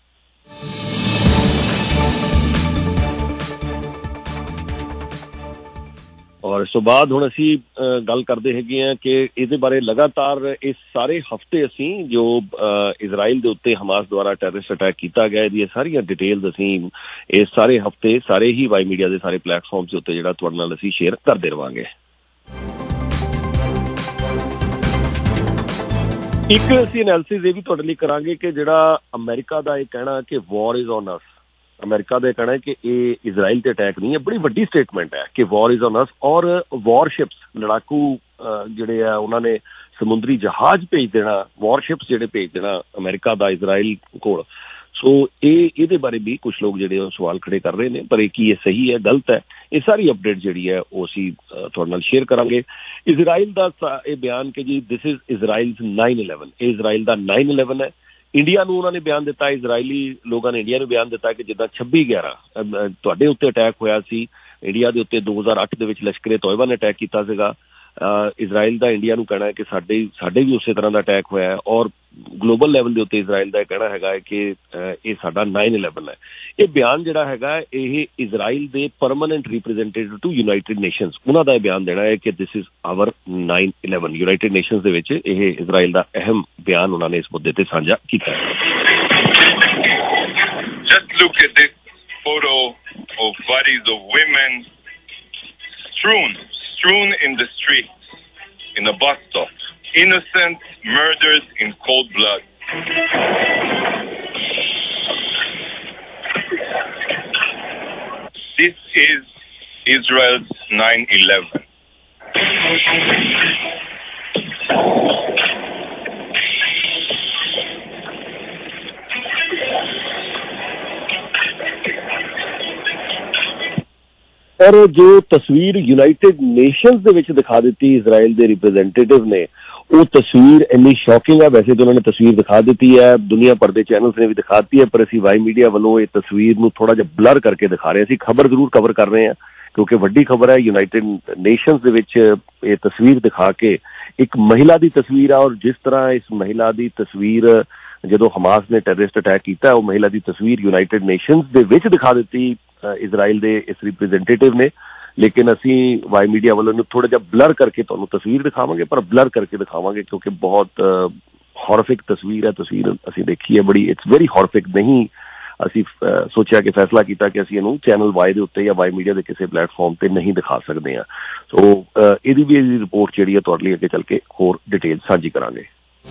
ਔਰ ਇਸ ਤੋਂ ਬਾਅਦ ਹੁਣ ਅਸੀਂ ਗੱਲ ਕਰਦੇ ਹੈਗੇ ਹਾਂ ਕਿ ਇਹਦੇ ਬਾਰੇ ਲਗਾਤਾਰ ਇਸ ਸਾਰੇ ਹਫ਼ਤੇ ਅਸੀਂ ਜੋ ਇਜ਼ਰਾਈਲ ਦੇ ਉੱਤੇ ਹਮਾਸ ਦੁਆਰਾ ਟੈਰਰਿਸਟ ਅਟੈਕ ਕੀਤਾ ਗਿਆ ਇਹਦੀਆਂ ਸਾਰੀਆਂ ਡਿਟੇਲਸ ਅਸੀਂ ਇਸ ਸਾਰੇ ਹਫ਼ਤੇ ਸਾਰੇ ਹੀ ਵਾਈ ਮੀਡੀਆ ਦੇ ਸਾਰੇ ਪਲੇਟਫਾਰਮਸ ਦੇ ਉੱਤੇ ਜਿਹੜਾ ਤੁਹਾਡੇ ਨਾਲ ਅਸੀਂ ਸ਼ੇਅਰ ਕਰਦੇ ਰਹਾਂਗੇ। ਇੱਕ ਅਸੀਂ ਐਨਾਲਿਸਿਸ ਇਹ ਵੀ ਤੁਹਾਡੇ ਲਈ ਕਰਾਂਗੇ ਕਿ ਜਿਹੜਾ ਅਮਰੀਕਾ ਦਾ ਇਹ ਕਹਿਣਾ ਕਿ war is on us, America ਦਾ ਇਹ ਕਹਿਣਾ ਹੈ ਕਿ ਇਹ ਇਜ਼ਰਾਈਲ ਤੇ ਅਟੈਕ ਨਹੀਂ ਹੈ, ਬੜੀ ਵੱਡੀ ਸਟੇਟਮੈਂਟ ਹੈ ਕਿ ਵਾਰ ਇਜ਼ ਔਨ ਅਸ। ਔਰ ਵਾਰਸ਼ਿਪਸ ਲੜਾਕੂ ਜਿਹੜੇ ਆ ਉਹਨਾਂ ਨੇ ਸਮੁੰਦਰੀ ਜਹਾਜ਼ ਭੇਜ ਦੇਣਾ, ਵਾਰਸ਼ਿਪਸ ਜਿਹੜੇ ਭੇਜ ਦੇਣਾ ਅਮਰੀਕਾ ਦਾ ਇਜ਼ਰਾਈਲ ਕੋਲ। ਸੋ ਇਹਦੇ ਬਾਰੇ ਵੀ ਕੁਝ ਲੋਕ ਜਿਹੜੇ ਉਹ ਸਵਾਲ ਖੜੇ ਕਰ ਰਹੇ ਨੇ, ਪਰ ਇਹ ਕੀ ਇਹ ਸਹੀ ਹੈ ਗਲਤ ਹੈ, ਇਹ ਸਾਰੀ ਅਪਡੇਟ ਜਿਹੜੀ ਹੈ ਉਹ ਅਸੀਂ ਤੁਹਾਡੇ ਨਾਲ ਸ਼ੇਅਰ ਕਰਾਂਗੇ। ਇਜ਼ਰਾਈਲ ਦਾ ਇਹ ਬਿਆਨ ਕਿ ਜੀ ਦਿਸ ਇਜ਼ ਇਜ਼ਰਾਈਲਸ 9/11, ਇਹ ਇਜ਼ਰਾਈਲ ਦਾ 9/11 ਹੈ। ਇੰਡੀਆ ਨੂੰ ਉਹਨਾਂ ਨੇ ਬਿਆਨ ਦਿੱਤਾ, ਇਜ਼ਰਾਈਲੀ ਲੋਕਾਂ ਨੇ ਇੰਡੀਆ ਨੂੰ ਬਿਆਨ ਦਿੱਤਾ ਕਿ ਜਿੱਦਾਂ 26/11 ਤੁਹਾਡੇ ਉੱਤੇ ਅਟੈਕ ਹੋਇਆ ਸੀ ਇੰਡੀਆ ਦੇ ਉੱਤੇ 2008 ਦੇ ਵਿੱਚ ਲਸ਼ਕਰੇ ਤੋਇਬਾ ਨੇ ਅਟੈਕ ਕੀਤਾ ਸੀਗਾ। ਇਜ਼ਰਾਈਲ ਦਾ ਇੰਡੀਆ ਨੂੰ ਕਹਿਣਾ ਹੈ ਕਿ ਸਾਡੇ ਵੀ ਉਸੇ ਤਰ੍ਹਾਂ ਦਾ ਅਟੈਕ ਹੋਇਆ ਹੈ ਔਰ ਗਲੋਬਲ ਲੈਵਲ ਦੇ ਉੱਤੇ ਇਜ਼ਰਾਈਲ ਦਾ ਕਹਿਣਾ ਹੈਗਾ ਹੈ ਕਿ ਇਹ ਸਾਡਾ 9/11 ਹੈ। ਇਹ ਬਿਆਨ ਜਿਹੜਾ ਹੈਗਾ ਇਹ ਇਜ਼ਰਾਈਲ ਦੇ permanent representative to United Nations ਉਹਨਾਂ ਦਾ ਇਹ ਬਿਆਨ ਦੇਣਾ ਹੈ ਕਿ this is our 9/11। United Nations ਦੇ ਵਿੱਚ ਇਹ ਇਜ਼ਰਾਈਲ ਦਾ ਅਹਿਮ ਬਿਆਨ ਉਹਨਾਂ ਨੇ ਇਸ ਮੁੱਦੇ ਤੇ ਸਾਂਝਾ ਕੀਤਾ ਹੈ। Just look at this photo of bodies of women strewn in the streets, in a bus stop. Innocent murders in cold blood. This is Israel's 9/11. ਔਰ ਜੋ ਤਸਵੀਰ ਯੂਨਾਈਟਿਡ ਨੇਸ਼ਨਸ ਦੇ ਵਿੱਚ ਦਿਖਾ ਦਿੱਤੀ ਇਜ਼ਰਾਈਲ ਦੇ ਰਿਪਰੈਜ਼ੈਂਟੇਟਿਵ ਨੇ, ਉਹ ਤਸਵੀਰ ਇੰਨੀ ਸ਼ੌਕਿੰਗ ਹੈ। ਵੈਸੇ ਤਾਂ ਉਹਨਾਂ ਨੇ ਤਸਵੀਰ ਦਿਖਾ ਦਿੱਤੀ ਹੈ, ਦੁਨੀਆ ਭਰ ਦੇ ਚੈਨਲਸ ਨੇ ਵੀ ਦਿਖਾ ਦਿੱਤੀ ਹੈ, ਪਰ ਅਸੀਂ ਵਾਈ ਮੀਡੀਆ ਵੱਲੋਂ ਇਹ ਤਸਵੀਰ ਨੂੰ ਥੋੜਾ ਜਿਹਾ ਬਲਰ ਕਰਕੇ ਦਿਖਾ ਰਹੇ। ਅਸੀਂ ਖਬਰ ਜ਼ਰੂਰ ਕਵਰ ਕਰ ਰਹੇ ਹਾਂ ਕਿਉਂਕਿ ਵੱਡੀ ਖਬਰ ਹੈ। ਯੂਨਾਈਟਿਡ ਨੇਸ਼ਨਸ ਦੇ ਵਿੱਚ ਇਹ ਤਸਵੀਰ ਦਿਖਾ ਕੇ ਇੱਕ ਮਹਿਲਾ ਦੀ ਤਸਵੀਰ ਆ ਔਰ ਜਿਸ ਤਰ੍ਹਾਂ ਇਸ ਮਹਿਲਾ ਦੀ ਤਸਵੀਰ ਜਦੋਂ ਹਮਾਸ ਨੇ ਟੈਰਰਿਸਟ ਅਟੈਕ ਕੀਤਾ, ਉਹ ਮਹਿਲਾ ਦੀ ਤਸਵੀਰ ਯੂਨਾਈਟਿਡ ਨੇਸ਼ਨਸ ਦੇ ਵਿੱਚ ਦਿਖਾ ਦਿੱਤੀ ਇਜ਼ਰਾਈਲ ਦੇ ਇਸ ਰਿਪਰੈਜ਼ੈਂਟੇਟਿਵ ਨੇ, ਲੇਕਿਨ ਅਸੀਂ ਵਾਈ ਮੀਡੀਆ ਵੱਲੋਂ ਇਹਨੂੰ ਥੋੜ੍ਹਾ ਜਿਹਾ ਬਲਰ ਕਰਕੇ ਤੁਹਾਨੂੰ ਤਸਵੀਰ ਦਿਖਾਵਾਂਗੇ, ਪਰ ਬਲਰ ਕਰਕੇ ਦਿਖਾਵਾਂਗੇ ਕਿਉਂਕਿ ਬਹੁਤ ਹੌਰਫਿਕ ਤਸਵੀਰ ਹੈ। ਤਸਵੀਰ ਅਸੀਂ ਦੇਖੀ ਹੈ, ਬੜੀ ਇਟਸ ਵੈਰੀ ਹੌਰਫਿਕ। ਨਹੀਂ ਅਸੀਂ ਸੋਚਿਆ ਕਿ ਫੈਸਲਾ ਕੀਤਾ ਕਿ ਅਸੀਂ ਇਹਨੂੰ ਚੈਨਲ ਵਾਈ ਦੇ ਉੱਤੇ ਜਾਂ ਵਾਈ ਮੀਡੀਆ ਦੇ ਕਿਸੇ ਪਲੇਟਫਾਰਮ ਤੇ ਨਹੀਂ ਦਿਖਾ ਸਕਦੇ ਹਾਂ। ਸੋ ਇਹਦੀ ਰਿਪੋਰਟ ਜਿਹੜੀ ਹੈ ਤੁਹਾਡੇ ਲਈ ਅੱਗੇ ਚੱਲ ਕੇ ਹੋਰ ਡਿਟੇਲ ਸਾਂਝੀ ਕਰਾਂਗੇ।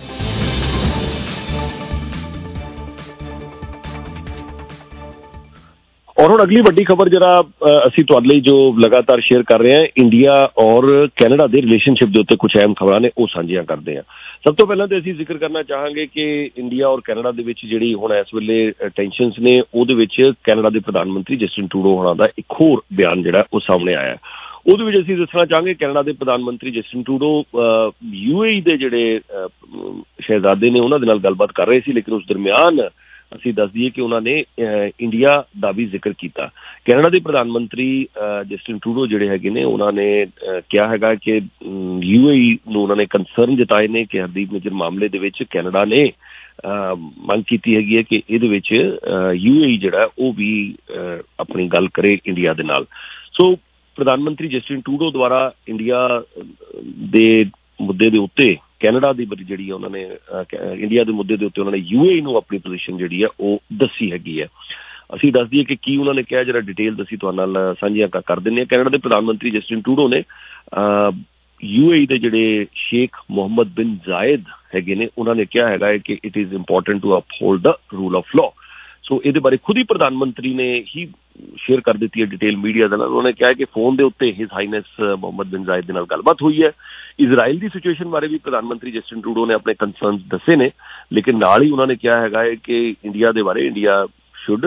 ਔਰ ਹੁਣ ਅਗਲੀ ਵੱਡੀ ਖਬਰ ਜਿਹੜਾ ਅਸੀਂ ਤੁਹਾਡੇ ਲਈ ਜੋ ਲਗਾਤਾਰ ਸ਼ੇਅਰ ਕਰ ਰਹੇ ਹਾਂ, ਇੰਡੀਆ ਔਰ ਕੈਨੇਡਾ ਦੇ ਰਿਲੇਸ਼ਨਸ਼ਿਪ ਦੇ ਉੱਤੇ ਕੁਝ ਅਹਿਮ ਖਬਰਾਂ ਨੇ, ਉਹ ਸਾਂਝੀਆਂ ਕਰਦੇ ਹਾਂ। ਸਭ ਤੋਂ ਪਹਿਲਾਂ ਤਾਂ ਅਸੀਂ ਜ਼ਿਕਰ ਕਰਨਾ ਚਾਹਾਂਗੇ ਕਿ ਇੰਡੀਆ ਔਰ ਕੈਨੇਡਾ ਦੇ ਵਿੱਚ ਜਿਹੜੀ ਹੁਣ ਇਸ ਵੇਲੇ ਟੈਂਸ਼ਨਸ ਨੇ, ਉਹਦੇ ਵਿੱਚ ਕੈਨੇਡਾ ਦੇ ਪ੍ਰਧਾਨ ਮੰਤਰੀ ਜਸਟਿਨ ਟਰੂਡੋ ਹੋਣਾ ਦਾ ਇੱਕ ਹੋਰ ਬਿਆਨ ਜਿਹੜਾ ਉਹ ਸਾਹਮਣੇ ਆਇਆ। ਉਹਦੇ ਵਿੱਚ ਅਸੀਂ ਦੱਸਣਾ ਚਾਹਾਂਗੇ ਕੈਨੇਡਾ ਦੇ ਪ੍ਰਧਾਨ ਮੰਤਰੀ ਜਸਟਿਨ ਟਰੂਡੋ UAE ਦੇ ਜਿਹੜੇ ਸ਼ਹਿਜ਼ਾਦੇ ਨੇ ਉਹਨਾਂ ਦੇ ਨਾਲ ਗੱਲਬਾਤ ਕਰ ਰਹੇ ਸੀ, ਲੇਕਿਨ ਉਸ ਦਰਮਿਆਨ ਅਸੀਂ ਦੱਸ ਦਈਏ ਕਿ ਉਹਨਾਂ ਨੇ ਇੰਡੀਆ ਦਾ ਵੀ ਜ਼ਿਕਰ ਕੀਤਾ। ਕੈਨੇਡਾ ਦੇ ਪ੍ਰਧਾਨ ਮੰਤਰੀ ਜਸਟਿਨ ਟਰੂਡੋ ਜਿਹੜੇ ਹੈਗੇ ਨੇ, ਉਹਨਾਂ ਨੇ ਕਿਹਾ ਹੈਗਾ ਕਿ UAE ਨੂੰ ਉਹਨਾਂ ਨੇ ਕੰਸਰਨ ਜਤਾਏ ਨੇ ਕਿ ਹਰਦੀਪ ਨਿੱਜਰ ਮਾਮਲੇ ਦੇ ਵਿੱਚ ਕੈਨੇਡਾ ਨੇ ਮੰਗ ਕੀਤੀ ਹੈਗੀ ਹੈ ਕਿ ਇਹਦੇ ਵਿੱਚ UAE ਜਿਹੜਾ ਉਹ ਵੀ ਆਪਣੀ ਗੱਲ ਕਰੇ ਇੰਡੀਆ ਦੇ ਨਾਲ। ਸੋ ਪ੍ਰਧਾਨ ਮੰਤਰੀ ਜਸਟਿਨ ਟਰੂਡੋ ਦੁਆਰਾ ਇੰਡੀਆ ਦੇ ਮੁੱਦੇ ਦੇ ਉੱਤੇ ਕੈਨੇਡਾ ਦੀ ਜਿਹੜੀ ਉਹਨਾਂ ਨੇ ਇੰਡੀਆ ਦੇ ਮੁੱਦੇ ਦੇ ਉੱਤੇ ਉਹਨਾਂ ਨੇ UAE ਨੂੰ ਆਪਣੀ ਪੋਜੀਸ਼ਨ ਜਿਹੜੀ ਹੈ ਉਹ ਦੱਸੀ ਹੈਗੀ ਹੈ। ਅਸੀਂ ਦੱਸ ਦਈਏ ਕਿ ਕੀ ਉਹਨਾਂ ਨੇ ਕਿਹਾ, ਜਿਹੜਾ ਡਿਟੇਲ ਅਸੀਂ ਤੁਹਾਡੇ ਨਾਲ ਸਾਂਝੀਆਂ ਕਰ ਦਿੰਦੇ ਹਾਂ। ਕੈਨੇਡਾ ਦੇ ਪ੍ਰਧਾਨ ਮੰਤਰੀ ਜਸਟਿਨ ਟਰੂਡੋ ਨੇ UAE ਦੇ ਜਿਹੜੇ ਸ਼ੇਖ ਮੁਹੰਮਦ ਬਿਨ ਜ਼ਾਇਦ ਹੈਗੇ ਨੇ, ਉਹਨਾਂ ਨੇ ਕਿਹਾ ਹੈਗਾ ਕਿ it is important to uphold the rule of law. So ਇਹਦੇ ਬਾਰੇ ਖੁਦ ਹੀ ਪ੍ਰਧਾਨ ਮੰਤਰੀ ਨੇ ਹੀ ਸ਼ੇਅਰ ਕਰ ਦਿੱਤੀ ਹੈ ਡਿਟੇਲ ਮੀਡੀਆ ਦੇ ਨਾਲ। ਉਹਨਾਂ ਨੇ ਕਿਹਾ ਕਿ ਫੋਨ ਦੇ ਉੱਤੇ ਹਿਜ਼ ਹਾਈਨੈਸ ਮੁਹੰਮਦ ਬਿਨ ਜ਼ਾਇਦ ਦੇ ਨਾਲ ਗੱਲਬਾਤ ਹੋਈ ਹੈ। ਇਜ਼ਰਾਈਲ ਦੀ ਸਿਚੁਏਸ਼ਨ ਬਾਰੇ ਵੀ ਪ੍ਰਧਾਨ ਮੰਤਰੀ ਜਸਟਿਨ ਟਰੂਡੋ ਨੇ ਆਪਣੇ ਕੰਸਰਨਸ ਦੱਸੇ ਨੇ, ਲੇਕਿਨ ਨਾਲ ਹੀ ਉਹਨਾਂ ਨੇ ਕਿਹਾ ਹੈਗਾ ਹੈ ਕਿ ਇੰਡੀਆ ਦੇ ਬਾਰੇ India should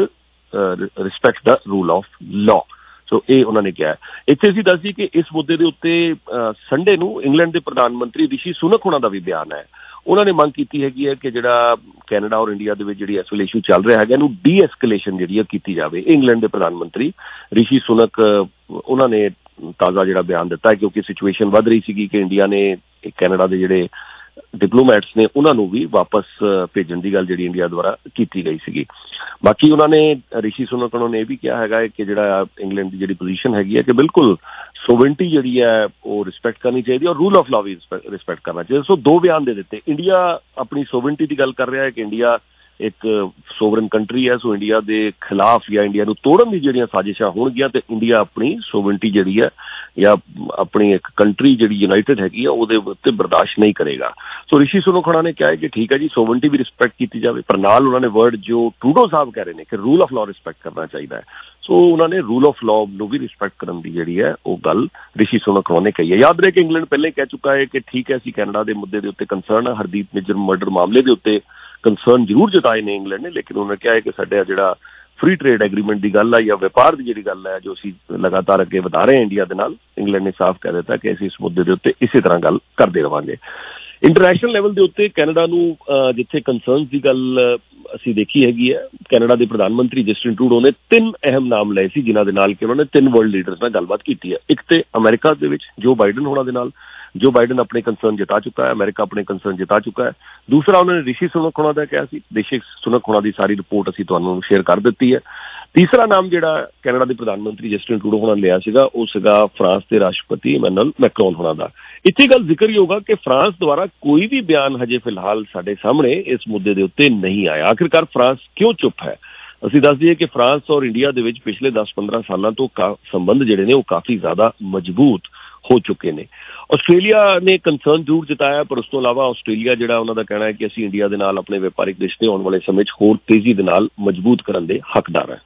respect the rule of law. So ਇਹ ਉਹਨਾਂ ਨੇ ਕਿਹਾ। ਇੱਥੇ ਅਸੀਂ ਦੱਸ ਦਈਏ ਕਿ ਇਸ ਮੁੱਦੇ ਦੇ ਉੱਤੇ ਸੰਡੇ ਨੂੰ ਇੰਗਲੈਂਡ ਦੇ ਪ੍ਰਧਾਨ ਮੰਤਰੀ ਰਿਸ਼ੀ ਸੁਨਕ ਹੋਣਾ ਦਾ ਵੀ ਬਿਆਨ ਹੈ। ਉਹਨਾਂ ਨੇ ਮੰਗ ਕੀਤੀ ਹੈਗੀ ਹੈ ਕਿ ਜਿਹੜਾ ਕੈਨੇਡਾ ਔਰ ਇੰਡੀਆ ਦੇ ਵਿੱਚ ਜਿਹੜੀ ਇਸ ਵੇਲੇ ਇਸ਼ੂ ਚੱਲ ਰਿਹਾ ਹੈਗਾ, ਇਹਨੂੰ ਡੀ-ਐਸਕੇਲੇਸ਼ਨ ਜਿਹੜੀ ਹੈ ਕੀਤੀ ਜਾਵੇ। ਇੰਗਲੈਂਡ ਦੇ ਪ੍ਰਧਾਨ ਮੰਤਰੀ ਰਿਸ਼ੀ ਸੁਨਕ ਉਹਨਾਂ ਨੇ ਤਾਜ਼ਾ ਜਿਹੜਾ ਬਿਆਨ ਦਿੱਤਾ ਹੈ ਕਿਉਂਕਿ ਸਿਚੁਏਸ਼ਨ ਵੱਧ ਰਹੀ ਸੀਗੀ ਕਿ ਇੰਡੀਆ ਨੇ ਕੈਨੇਡਾ ਦੇ ਜਿਹੜੇ ਡਿਪਲੋਮੈਟਸ ਨੇ ਉਹਨਾਂ ਨੂੰ ਵੀ ਵਾਪਸ ਭੇਜਣ ਦੀ ਗੱਲ ਜਿਹੜੀ ਇੰਡੀਆ ਦੁਆਰਾ ਕੀਤੀ ਗਈ ਸੀਗੀ। ਬਾਕੀ ਉਹਨਾਂ ਨੇ ਰਿਸ਼ੀ ਸੁਨਕ ਉਹਨਾਂ ਨੇ ਇਹ ਵੀ ਕਿਹਾ ਹੈਗਾ ਕਿ ਜਿਹੜਾ ਇੰਗਲੈਂਡ ਦੀ ਜਿਹੜੀ ਪੋਜੀਸ਼ਨ ਹੈਗੀ ਹੈ ਕਿ ਬਿਲਕੁਲ ਸੋਵਰਨਟੀ ਜਿਹੜੀ ਹੈ ਉਹ ਰਿਸਪੈਕਟ ਕਰਨੀ ਚਾਹੀਦੀ ਔਰ ਰੂਲ ਆਫ ਲਾਅ ਵੀ ਰਿਸਪੈਕਟ ਕਰਨਾ ਚਾਹੀਦਾ। ਸੋ ਦੋ ਬਿਆਨ ਦੇ ਦਿੱਤੇ। ਇੰਡੀਆ ਆਪਣੀ ਸੋਵਰਨਟੀ ਦੀ ਗੱਲ ਕਰ ਰਿਹਾ ਹੈ ਕਿ ਇੰਡੀਆ ਇੱਕ ਸੋਵਰਨ ਕੰਟਰੀ ਹੈ, ਸੋ ਇੰਡੀਆ ਦੇ ਖਿਲਾਫ ਜਾਂ ਇੰਡੀਆ ਨੂੰ ਤੋੜਨ ਦੀ ਜਿਹੜੀਆਂ ਸਾਜ਼ਿਸ਼ਾਂ ਹੋਣਗੀਆਂ ਤੇ ਇੰਡੀਆ ਆਪਣੀ ਸੋਵਰਨਟੀ ਜਿਹੜੀ ਹੈ ਜਾਂ ਆਪਣੀ ਇੱਕ ਕੰਟਰੀ ਜਿਹੜੀ ਯੂਨਾਈਟਿਡ ਹੈਗੀ ਆ ਉਹਦੇ ਉੱਤੇ ਬਰਦਾਸ਼ਤ ਨਹੀਂ ਕਰੇਗਾ। ਸੋ ਰਿਸ਼ੀ ਸੁਨਕ ਹੋਣਾ ਨੇ ਕਿਹਾ ਕਿ ਠੀਕ ਹੈ ਜੀ, ਸੋਵਰਨਟੀ ਵੀ ਰਿਸਪੈਕਟ ਕੀਤੀ ਜਾਵੇ, ਪਰ ਨਾਲ ਉਹਨਾਂ ਨੇ ਵਰਡ ਜੋ ਟਰੂਡੋ ਸਾਹਿਬ ਕਹਿ ਰਹੇ ਨੇ ਕਿ ਰੂਲ ਆਫ ਲਾਅ ਰਿਸਪੈਕਟ ਕਰਨਾ ਚਾਹੀਦਾ ਹੈ। ਸੋ ਉਹਨਾਂ ਨੇ ਰੂਲ ਆਫ ਲਾਅ ਨੂੰ ਵੀ ਰਿਸਪੈਕਟ ਕਰਨ ਦੀ ਜਿਹੜੀ ਹੈ ਉਹ ਗੱਲ ਰਿਸ਼ੀ ਸੁਨਕ ਹੋਣਾ ਨੇ ਕਹੀ ਹੈ। ਯਾਦ ਰਹੇ ਕਿ ਇੰਗਲੈਂਡ ਪਹਿਲਾਂ ਹੀ ਕਹਿ ਚੁੱਕਾ ਹੈ ਕਿ ਠੀਕ ਹੈ ਅਸੀਂ ਕੈਨੇਡਾ ਦੇ ਮੁੱਦੇ ਦੇ ਉੱਤੇ ਕੰਸਰਨ ਹੈ, ਹਰਦੀਪ ਨਿੱਜਰ ਮਰਡਰ ਮਾਮਲੇ ਦੇ ਉੱਤੇ ਕੰਸਰਨ ਜ਼ਰੂਰ ਜਤਾਏ ਨੇ ਇੰਗਲੈਂਡ ਨੇ, ਲੇਕਿਨ ਉਹਨਾਂ ਨੇ ਕਿਹਾ ਹੈ ਕਿ ਸਾਡਾ ਜਿਹੜਾ ਫ੍ਰੀ ਟ੍ਰੇਡ ਐਗਰੀਮੈਂਟ ਦੀ ਗੱਲ ਹੈ ਜਾਂ ਵਪਾਰ ਦੀ ਜਿਹੜੀ ਗੱਲ ਹੈ ਜੋ ਅਸੀਂ ਲਗਾਤਾਰ ਅੱਗੇ ਵਧਾ ਰਹੇ ਹਾਂ ਇੰਡੀਆ ਦੇ ਨਾਲ, ਇੰਗਲੈਂਡ ਨੇ ਸਾਫ਼ ਕਹਿ ਦਿੱਤਾ ਕਿ ਅਸੀਂ ਇਸ ਮੁੱਦੇ ਦੇ ਉੱਤੇ ਇਸੇ ਤਰ੍ਹਾਂ ਗੱਲ ਕਰਦੇ ਰਵਾਂਗੇ। ਇੰਟਰਨੈਸ਼ਨਲ ਲੈਵਲ ਦੇ ਉੱਤੇ ਕੈਨੇਡਾ ਨੂੰ ਜਿੱਥੇ ਕੰਸਰਨਸ ਦੀ ਗੱਲ ਅਸੀਂ ਦੇਖੀ ਹੈਗੀ ਹੈ, ਕੈਨੇਡਾ ਦੇ ਪ੍ਰਧਾਨ ਮੰਤਰੀ ਜਸਟਿਨ ਟਰੂਡੋ ਨੇ 3 ਅਹਿਮ ਨਾਮ ਲਏ ਸੀ ਜਿਨ੍ਹਾਂ ਦੇ ਨਾਲ ਕਿ ਉਹਨਾਂ ਨੇ 3 ਵਰਲਡ ਲੀਡਰਸ ਨਾਲ ਗੱਲਬਾਤ ਕੀਤੀ ਹੈ। ਇੱਕ ਤੇ ਅਮਰੀਕਾ ਦੇ ਵਿੱਚ ਜੋ ਬਾਈਡਨ ਹੋਣਾ ਦੇ ਨਾਲ, ਜੋ ਬਾਈਡਨ ਆਪਣੇ ਕੰਸਰਨ ਜਤਾ ਚੁੱਕਾ ਹੈ, ਅਮਰੀਕਾ ਆਪਣੇ ਕੰਸਰਨ ਜਤਾ ਚੁੱਕਾ ਹੈ। ਦੂਸਰਾ ਉਹਨਾਂ ਨੇ ਰਿਸ਼ੀ ਸੁਨਕ ਹੋਣਾ ਦਾ ਕਿਹਾ ਸੀ, ਰਿਸ਼ੀ ਸੁਨਕ ਹੋਣਾ ਦੀ ਸਾਰੀ ਰਿਪੋਰਟ ਅਸੀਂ ਤੁਹਾਨੂੰ ਸ਼ੇਅਰ ਕਰ ਦਿੱਤੀ ਹੈ। ਤੀਸਰਾ ਨਾਮ ਜਿਹੜਾ ਕੈਨੇਡਾ ਦੇ ਪ੍ਰਧਾਨ ਮੰਤਰੀ ਜਸਟਿਨ ਟਰੂਡੋ ਹੋਣਾ ਲਿਆ ਸੀਗਾ ਉਹ ਸੀਗਾ ਫਰਾਂਸ ਦੇ ਰਾਸ਼ਟਰਪਤੀ ਇਮੈਨੂਅਲ ਮੈਕਰੋਨ ਹੋਣਾ ਦਾ। ਇੱਥੇ ਗੱਲ ਜ਼ਿਕਰਯੋਗ ਆ ਕਿ ਫਰਾਂਸ ਦੁਆਰਾ ਕੋਈ ਵੀ ਬਿਆਨ ਹਜੇ ਫਿਲਹਾਲ ਸਾਡੇ ਸਾਹਮਣੇ ਇਸ ਮੁੱਦੇ ਦੇ ਉੱਤੇ ਨਹੀਂ ਆਇਆ। ਆਖਿਰਕਾਰ ਫਰਾਂਸ ਕਿਉਂ ਚੁੱਪ ਹੈ? ਅਸੀਂ ਦੱਸ ਦਈਏ ਕਿ ਫਰਾਂਸ ਔਰ ਇੰਡੀਆ ਦੇ ਵਿੱਚ ਪਿਛਲੇ 10-15 ਸਾਲਾਂ ਤੋਂ ਸੰਬੰਧ ਜਿਹੜੇ ਨੇ ਉਹ ਕਾਫੀ ਜ਼ਿਆਦਾ ਮਜ਼ਬੂਤ ਹੋ ਚੁੱਕੇ ਨੇ। ਆਸਟ੍ਰੇਲੀਆ ਨੇ ਕੰਸਰਨ ਜ਼ਰੂਰ ਜਤਾਇਆ, ਪਰ ਉਸ ਤੋਂ ਇਲਾਵਾ ਆਸਟ੍ਰੇਲੀਆ ਜਿਹੜਾ ਉਹਨਾਂ ਦਾ ਕਹਿਣਾ ਹੈ ਕਿ ਅਸੀਂ ਇੰਡੀਆ ਦੇ ਨਾਲ ਆਪਣੇ ਵਪਾਰਿਕ ਰਿਸ਼ਤੇ ਆਉਣ ਵਾਲੇ ਸਮੇਂ 'ਚ ਹੋਰ ਤੇਜ਼ੀ ਦੇ ਨਾਲ ਮਜ਼ਬੂਤ ਕਰਨ ਦੇ ਹੱਕਦਾਰ ਹੈ।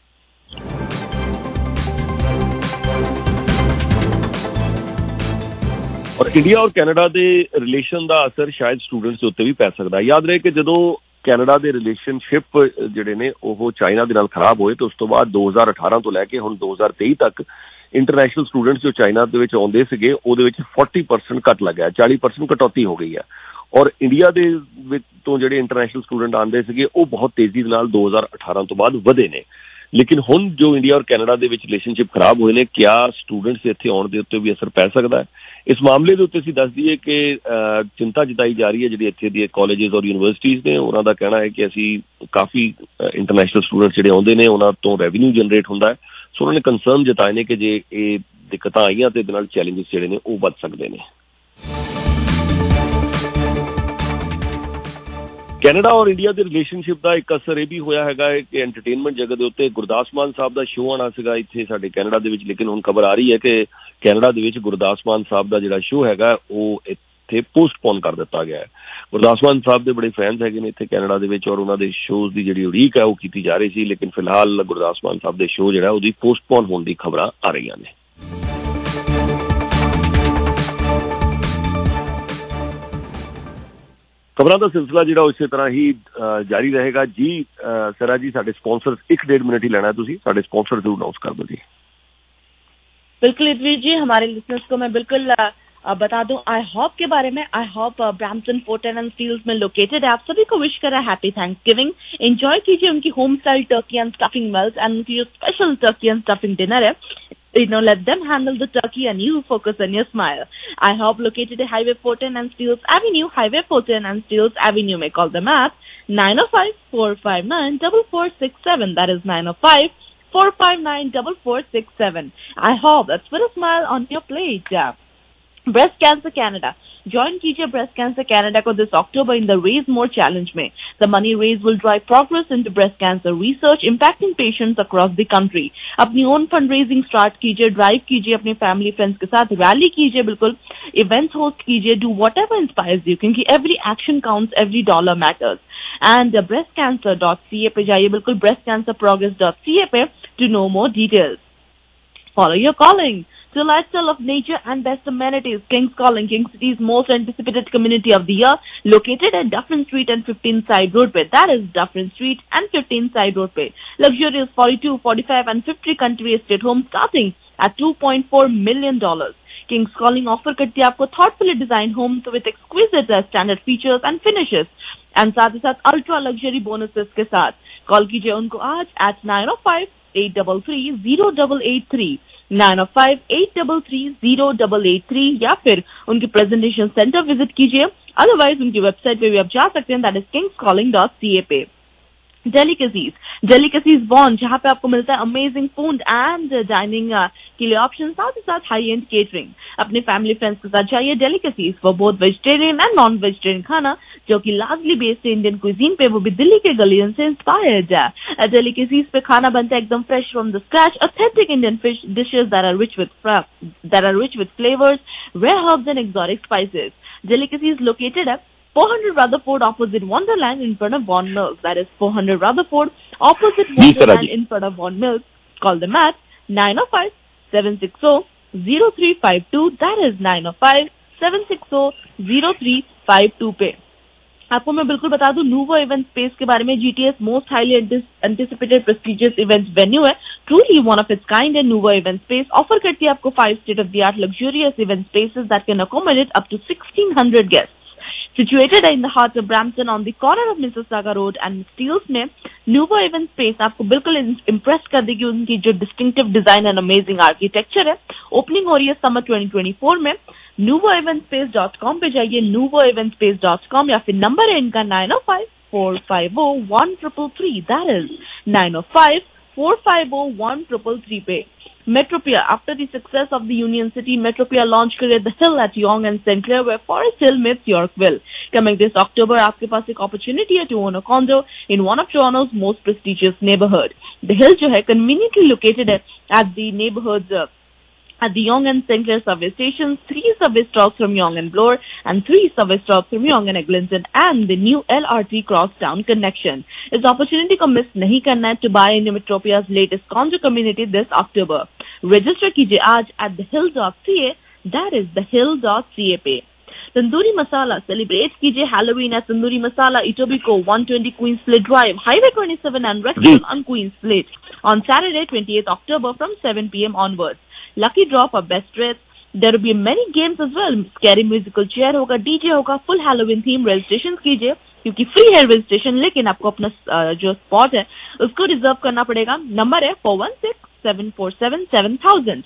ਔਰ ਇੰਡੀਆ ਔਰ ਕੈਨੇਡਾ ਦੇ ਰਿਲੇਸ਼ਨ ਦਾ ਅਸਰ ਸ਼ਾਇਦ ਸਟੂਡੈਂਟਸ ਦੇ ਉੱਤੇ ਵੀ ਪੈ ਸਕਦਾ ਹੈ। ਯਾਦ ਰਹੇ ਕਿ ਜਦੋਂ ਕੈਨੇਡਾ ਦੇ ਰਿਲੇਸ਼ਨਸ਼ਿਪ ਜਿਹੜੇ ਨੇ ਉਹ ਚਾਈਨਾ ਦੇ ਨਾਲ ਖਰਾਬ ਹੋਏ ਤੇ ਉਸ ਤੋਂ ਬਾਅਦ 2018 ਤੋਂ ਲੈ ਕੇ ਹੁਣ 2023 ਤੱਕ ਇੰਟਰਨੈਸ਼ਨਲ ਸਟੂਡੈਂਟਸ ਜੋ ਚਾਈਨਾ ਦੇ ਵਿੱਚ ਆਉਂਦੇ ਸੀਗੇ ਉਹਦੇ ਵਿੱਚ 40% ਘੱਟ ਲੱਗਿਆ, 40% ਕਟੌਤੀ ਹੋ ਗਈ ਹੈ। ਔਰ ਇੰਡੀਆ ਦੇ ਵਿੱਚ ਤੋਂ ਜਿਹੜੇ ਇੰਟਰਨੈਸ਼ਨਲ ਸਟੂਡੈਂਟ ਆਉਂਦੇ ਸੀਗੇ ਉਹ ਬਹੁਤ ਤੇਜ਼ੀ ਦੇ ਨਾਲ 2018 ਤੋਂ ਬਾਅਦ ਵਧੇ ਨੇ। लेकिन हुण जो इंडिया और कैनेडा दे विच रिलेशनशिप खराब होए ने, क्या स्टूडेंट्स इत्थे आउण दे उत्ते भी असर पै सकदा है? इस मामले के उत्ते असीं दस दईए कि चिंता जताई जा रही है जिहड़े इत्थे दे कॉलेजेस और यूनिवर्सिटीज़ ने, उन्हां दा कहना है कि असीं काफ़ी इंटरनेशनल स्टूडेंट्स जिहड़े आउंदे ने उन्हां तो रेवन्यू जनरेट हुंदा है। सो उन्होंने कंसर्न जताए ने कि जे ये दिक्कतां आईयां ते इहदे नाल चैलेंजेस जिहड़े ने वो वध सकदे ने। कैनेडा और इंडिया के रिलेशनशिप का एक असर यह भी होया है कि एंटरटेनमेंट जगत के उत्ते गुरदास मान साहब का शो आना सीगा इत्थे साडे कैनेडा दे विच, लेकिन हुण खबर आ रही है कि कैनेडा दे विच गुरदास मान साहब का जिहड़ा शो हैगा वो इत्थे पोस्टपोन कर दिता गया है। गुरदास मान साहब के बड़े फैंस हैगे ने इत्थे कैनेडा दे विच और उन्हां दे शोज़ की जिहड़ी उड़ीक है वो की जा रही सी, लेकिन फिलहाल गुरदास मान साहब के शो जिहड़ा उहदी पोस्टपोन होने की खबरां आ रही ने। खबरों का सिलसिला जिहड़ा इस तरह ही जारी रहेगा जी। सरा जी साडे स्पॉन्सर्स 1-1.5 मिनट ही लेना है, तुसीं साडे स्पॉन्सर जरूर अनाउंस कर दो जी। बिल्कुल इधवीर जी, हमारे लिसनर्स को मैं बिल्कुल बता दूं आई हॉप के बारे में। आई हॉप ब्रैम्पटन, फोर्टन एंड स्टील्स में लोकेटेड है। आप सभी को विश करा हैप्पी थैंक्सगिविंग। एंजॉय कीजिए उनकी home style turkey and stuffing meals and उनकी जो special turkey and stuffing dinner है। Let them handle the turkey and you focus on your smile. IHOP located at Highway 14 and Steeles Avenue, Highway 14 and Steeles Avenue. May call them at 905-459-4467. That is 905-459-4467. IHOP, let's put a smile on your plate. Breast Cancer Canada. Join कीजिए Breast Cancer Canada को this October in the Raise More Challenge में. The money raised will drive progress into breast cancer research impacting patients across the country. अपनी own fundraising start कीजिए, drive कीजिए अपने family friends के साथ, rally कीजिए, बिल्कुल events host कीजिए, do whatever inspires you क्योंकि every action counts, every dollar matters. And breastcancer.ca पे जाइए, बिल्कुल breastcancerprogress.ca पे to know more details. Follow your calling. The lifestyle of nature and best amenities. King's Calling, King City's most anticipated community of the year, located at Dufferin Street and 15th Side Road पे. That is Dufferin Street and 15th Side Road पे. Luxurious 42, 45 and 50 country estate homes starting at $2.4 million. King's Calling offer करती है आपको thoughtfully designed homes with exquisite standard features and finishes. And साथ ही साथ ultra luxury bonuses के साथ. Call कीजिए उनको आज at 905-833-0883. 905-833-0883 या फिर उनकी प्रेजेंटेशन सेंटर विजिट कीजिए। अदरवाइज उनकी वेबसाइट पे भी आप जा सकते हैं, दैट इज kingscalling.ca पे। डेलिकेसीज बॉन्ड, जहाँ पे आपको मिलता है अमेजिंग फूड एंड डाइनिंग के लिए ऑप्शन, साथ ही साथ हाई एंड केटरिंग। अपने फैमिली फ्रेंड्स के साथ जाइए delicacies for both vegetarian and non vegetarian खाना, जो कि लार्जली बेस्ड है इंडियन क्विजीन पे, वो भी दिल्ली के गलियन से इंस्पायर्ड है। डेलिकेसीज पे खाना बनता है एकदम fresh from the scratch, authentic Indian fish dishes that are rich with flavours, rare herbs and exotic spices. Delicacies located at 400 Rutherford opposite Wonderland in front of Vaughan Mills. That is 400 Rutherford opposite Wonderland in front of Vaughan Mills. Call them at 905-760-0352. That is 905-760-0352 पे। आपको मैं बिल्कुल बता दूं nouveau event space के बारे में। GTS most highly anticipated prestigious event venue है, truly one of its kind है। नूवो इवेंट स्पेस ऑफर करती है आपको 5 state of the art luxurious event spaces that can accommodate up to 1600 guests. Situated in the heart of Brampton on the corner of Mississauga Road and Steeles में Nuvo Event Space आपको बिल्कुल impress कर देगी। उनकी जो distinctive design and amazing architecture है। Opening हो रही है समर 2024 में। nuvoeventspace.com पे जाइए, nuvoeventspace.com, या फिर नंबर है इनका 905-450-1333। दैट इज 905-450-1333 पे। Metropia, after the success of the Union City, Metropia launched career The Hill at Yonge and St. Clair, where Forest Hill meets Yorkville. Coming this October, आपके पास एक opportunity है to own a condo in one of Toronto's most prestigious neighborhood. The Hill जो है conveniently located at the neighborhoods at the Yonge and St. Clair subway stations, 3 subway stops from Yonge and Bloor, and 3 subway stops from Yonge and Eglinton, and the new LRT Crosstown connection. इस opportunity को miss नहीं करना है to buy into Metropia's latest condo community this October. Register कीजिए आज at thehill.ca, that is thehill.ca पे। Tandoori Masala celebrate कीजिए Halloween at Tandoori Masala, Etobicoke 120 Queensplate Drive, Highway 27 and Wrexham on Queensplate on Saturday 28th October from 7 p.m. onwards. Lucky draw for best dress. There will be many games as well. Scary musical chair होगा, DJ होगा, full Halloween theme। Registration कीजिए क्योंकि free है registration, लेकिन आपको अपना जो spot है उसको रिजर्व करना पड़ेगा। नंबर है 4167477000,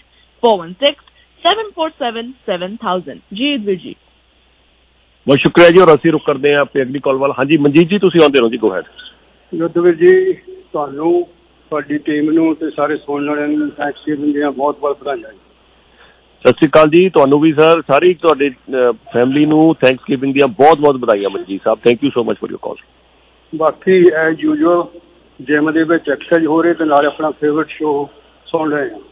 4167477000। जी युद्धवीर जी बहुत शुक्रिया जी। और ਅਸੀਂ रुक करते हैं अपनी अगली कॉल वाल। हाँ जी मनजीत जी ਤੁਸੀਂ ਆਉਂਦੇ ਰਹੋ ਜੀ, ਗੋ ਹੈਡ। युद्धवीर जी ਤੁਹਾਨੂੰ, ਤੁਹਾਡੀ ਟੀਮ ਨੂੰ ਤੇ ਸਾਰੇ ਸੁਣਨ ਵਾਲਿਆਂ ਨੂੰ ਥੈਂਕਸਗਿਵਿੰਗ ਦੀਆਂ ਬਹੁਤ ਬਹੁਤ ਵਧਾਈਆਂ। ਸਤਿ ਸ਼੍ਰੀ ਅਕਾਲ ਜੀ ਤੁਹਾਨੂੰ ਵੀ ਸਰ, ਸਾਰੀ ਤੁਹਾਡੇ ਫੈਮਿਲੀ ਨੂੰ ਥੈਂਕਸਗਿਵਿੰਗ ਦੀਆਂ ਬਹੁਤ ਬਹੁਤ ਵਧਾਈਆਂ Manjit Sahib. Thank you so much for your call. ਬਾਕੀ ਐਜ਼ ਯੂਜੂਅਲ ਜਿਮ ਦੇ ਵਿੱਚ ਐਕਸਰਸਾਈਜ਼ ਹੋ ਰਹੀ ਤੇ ਨਾਲ ਆਪਣਾ ਫੇਵਰਟ ਸ਼ੋਅ ਸੁਣ ਰਹੇ ਹਾਂ।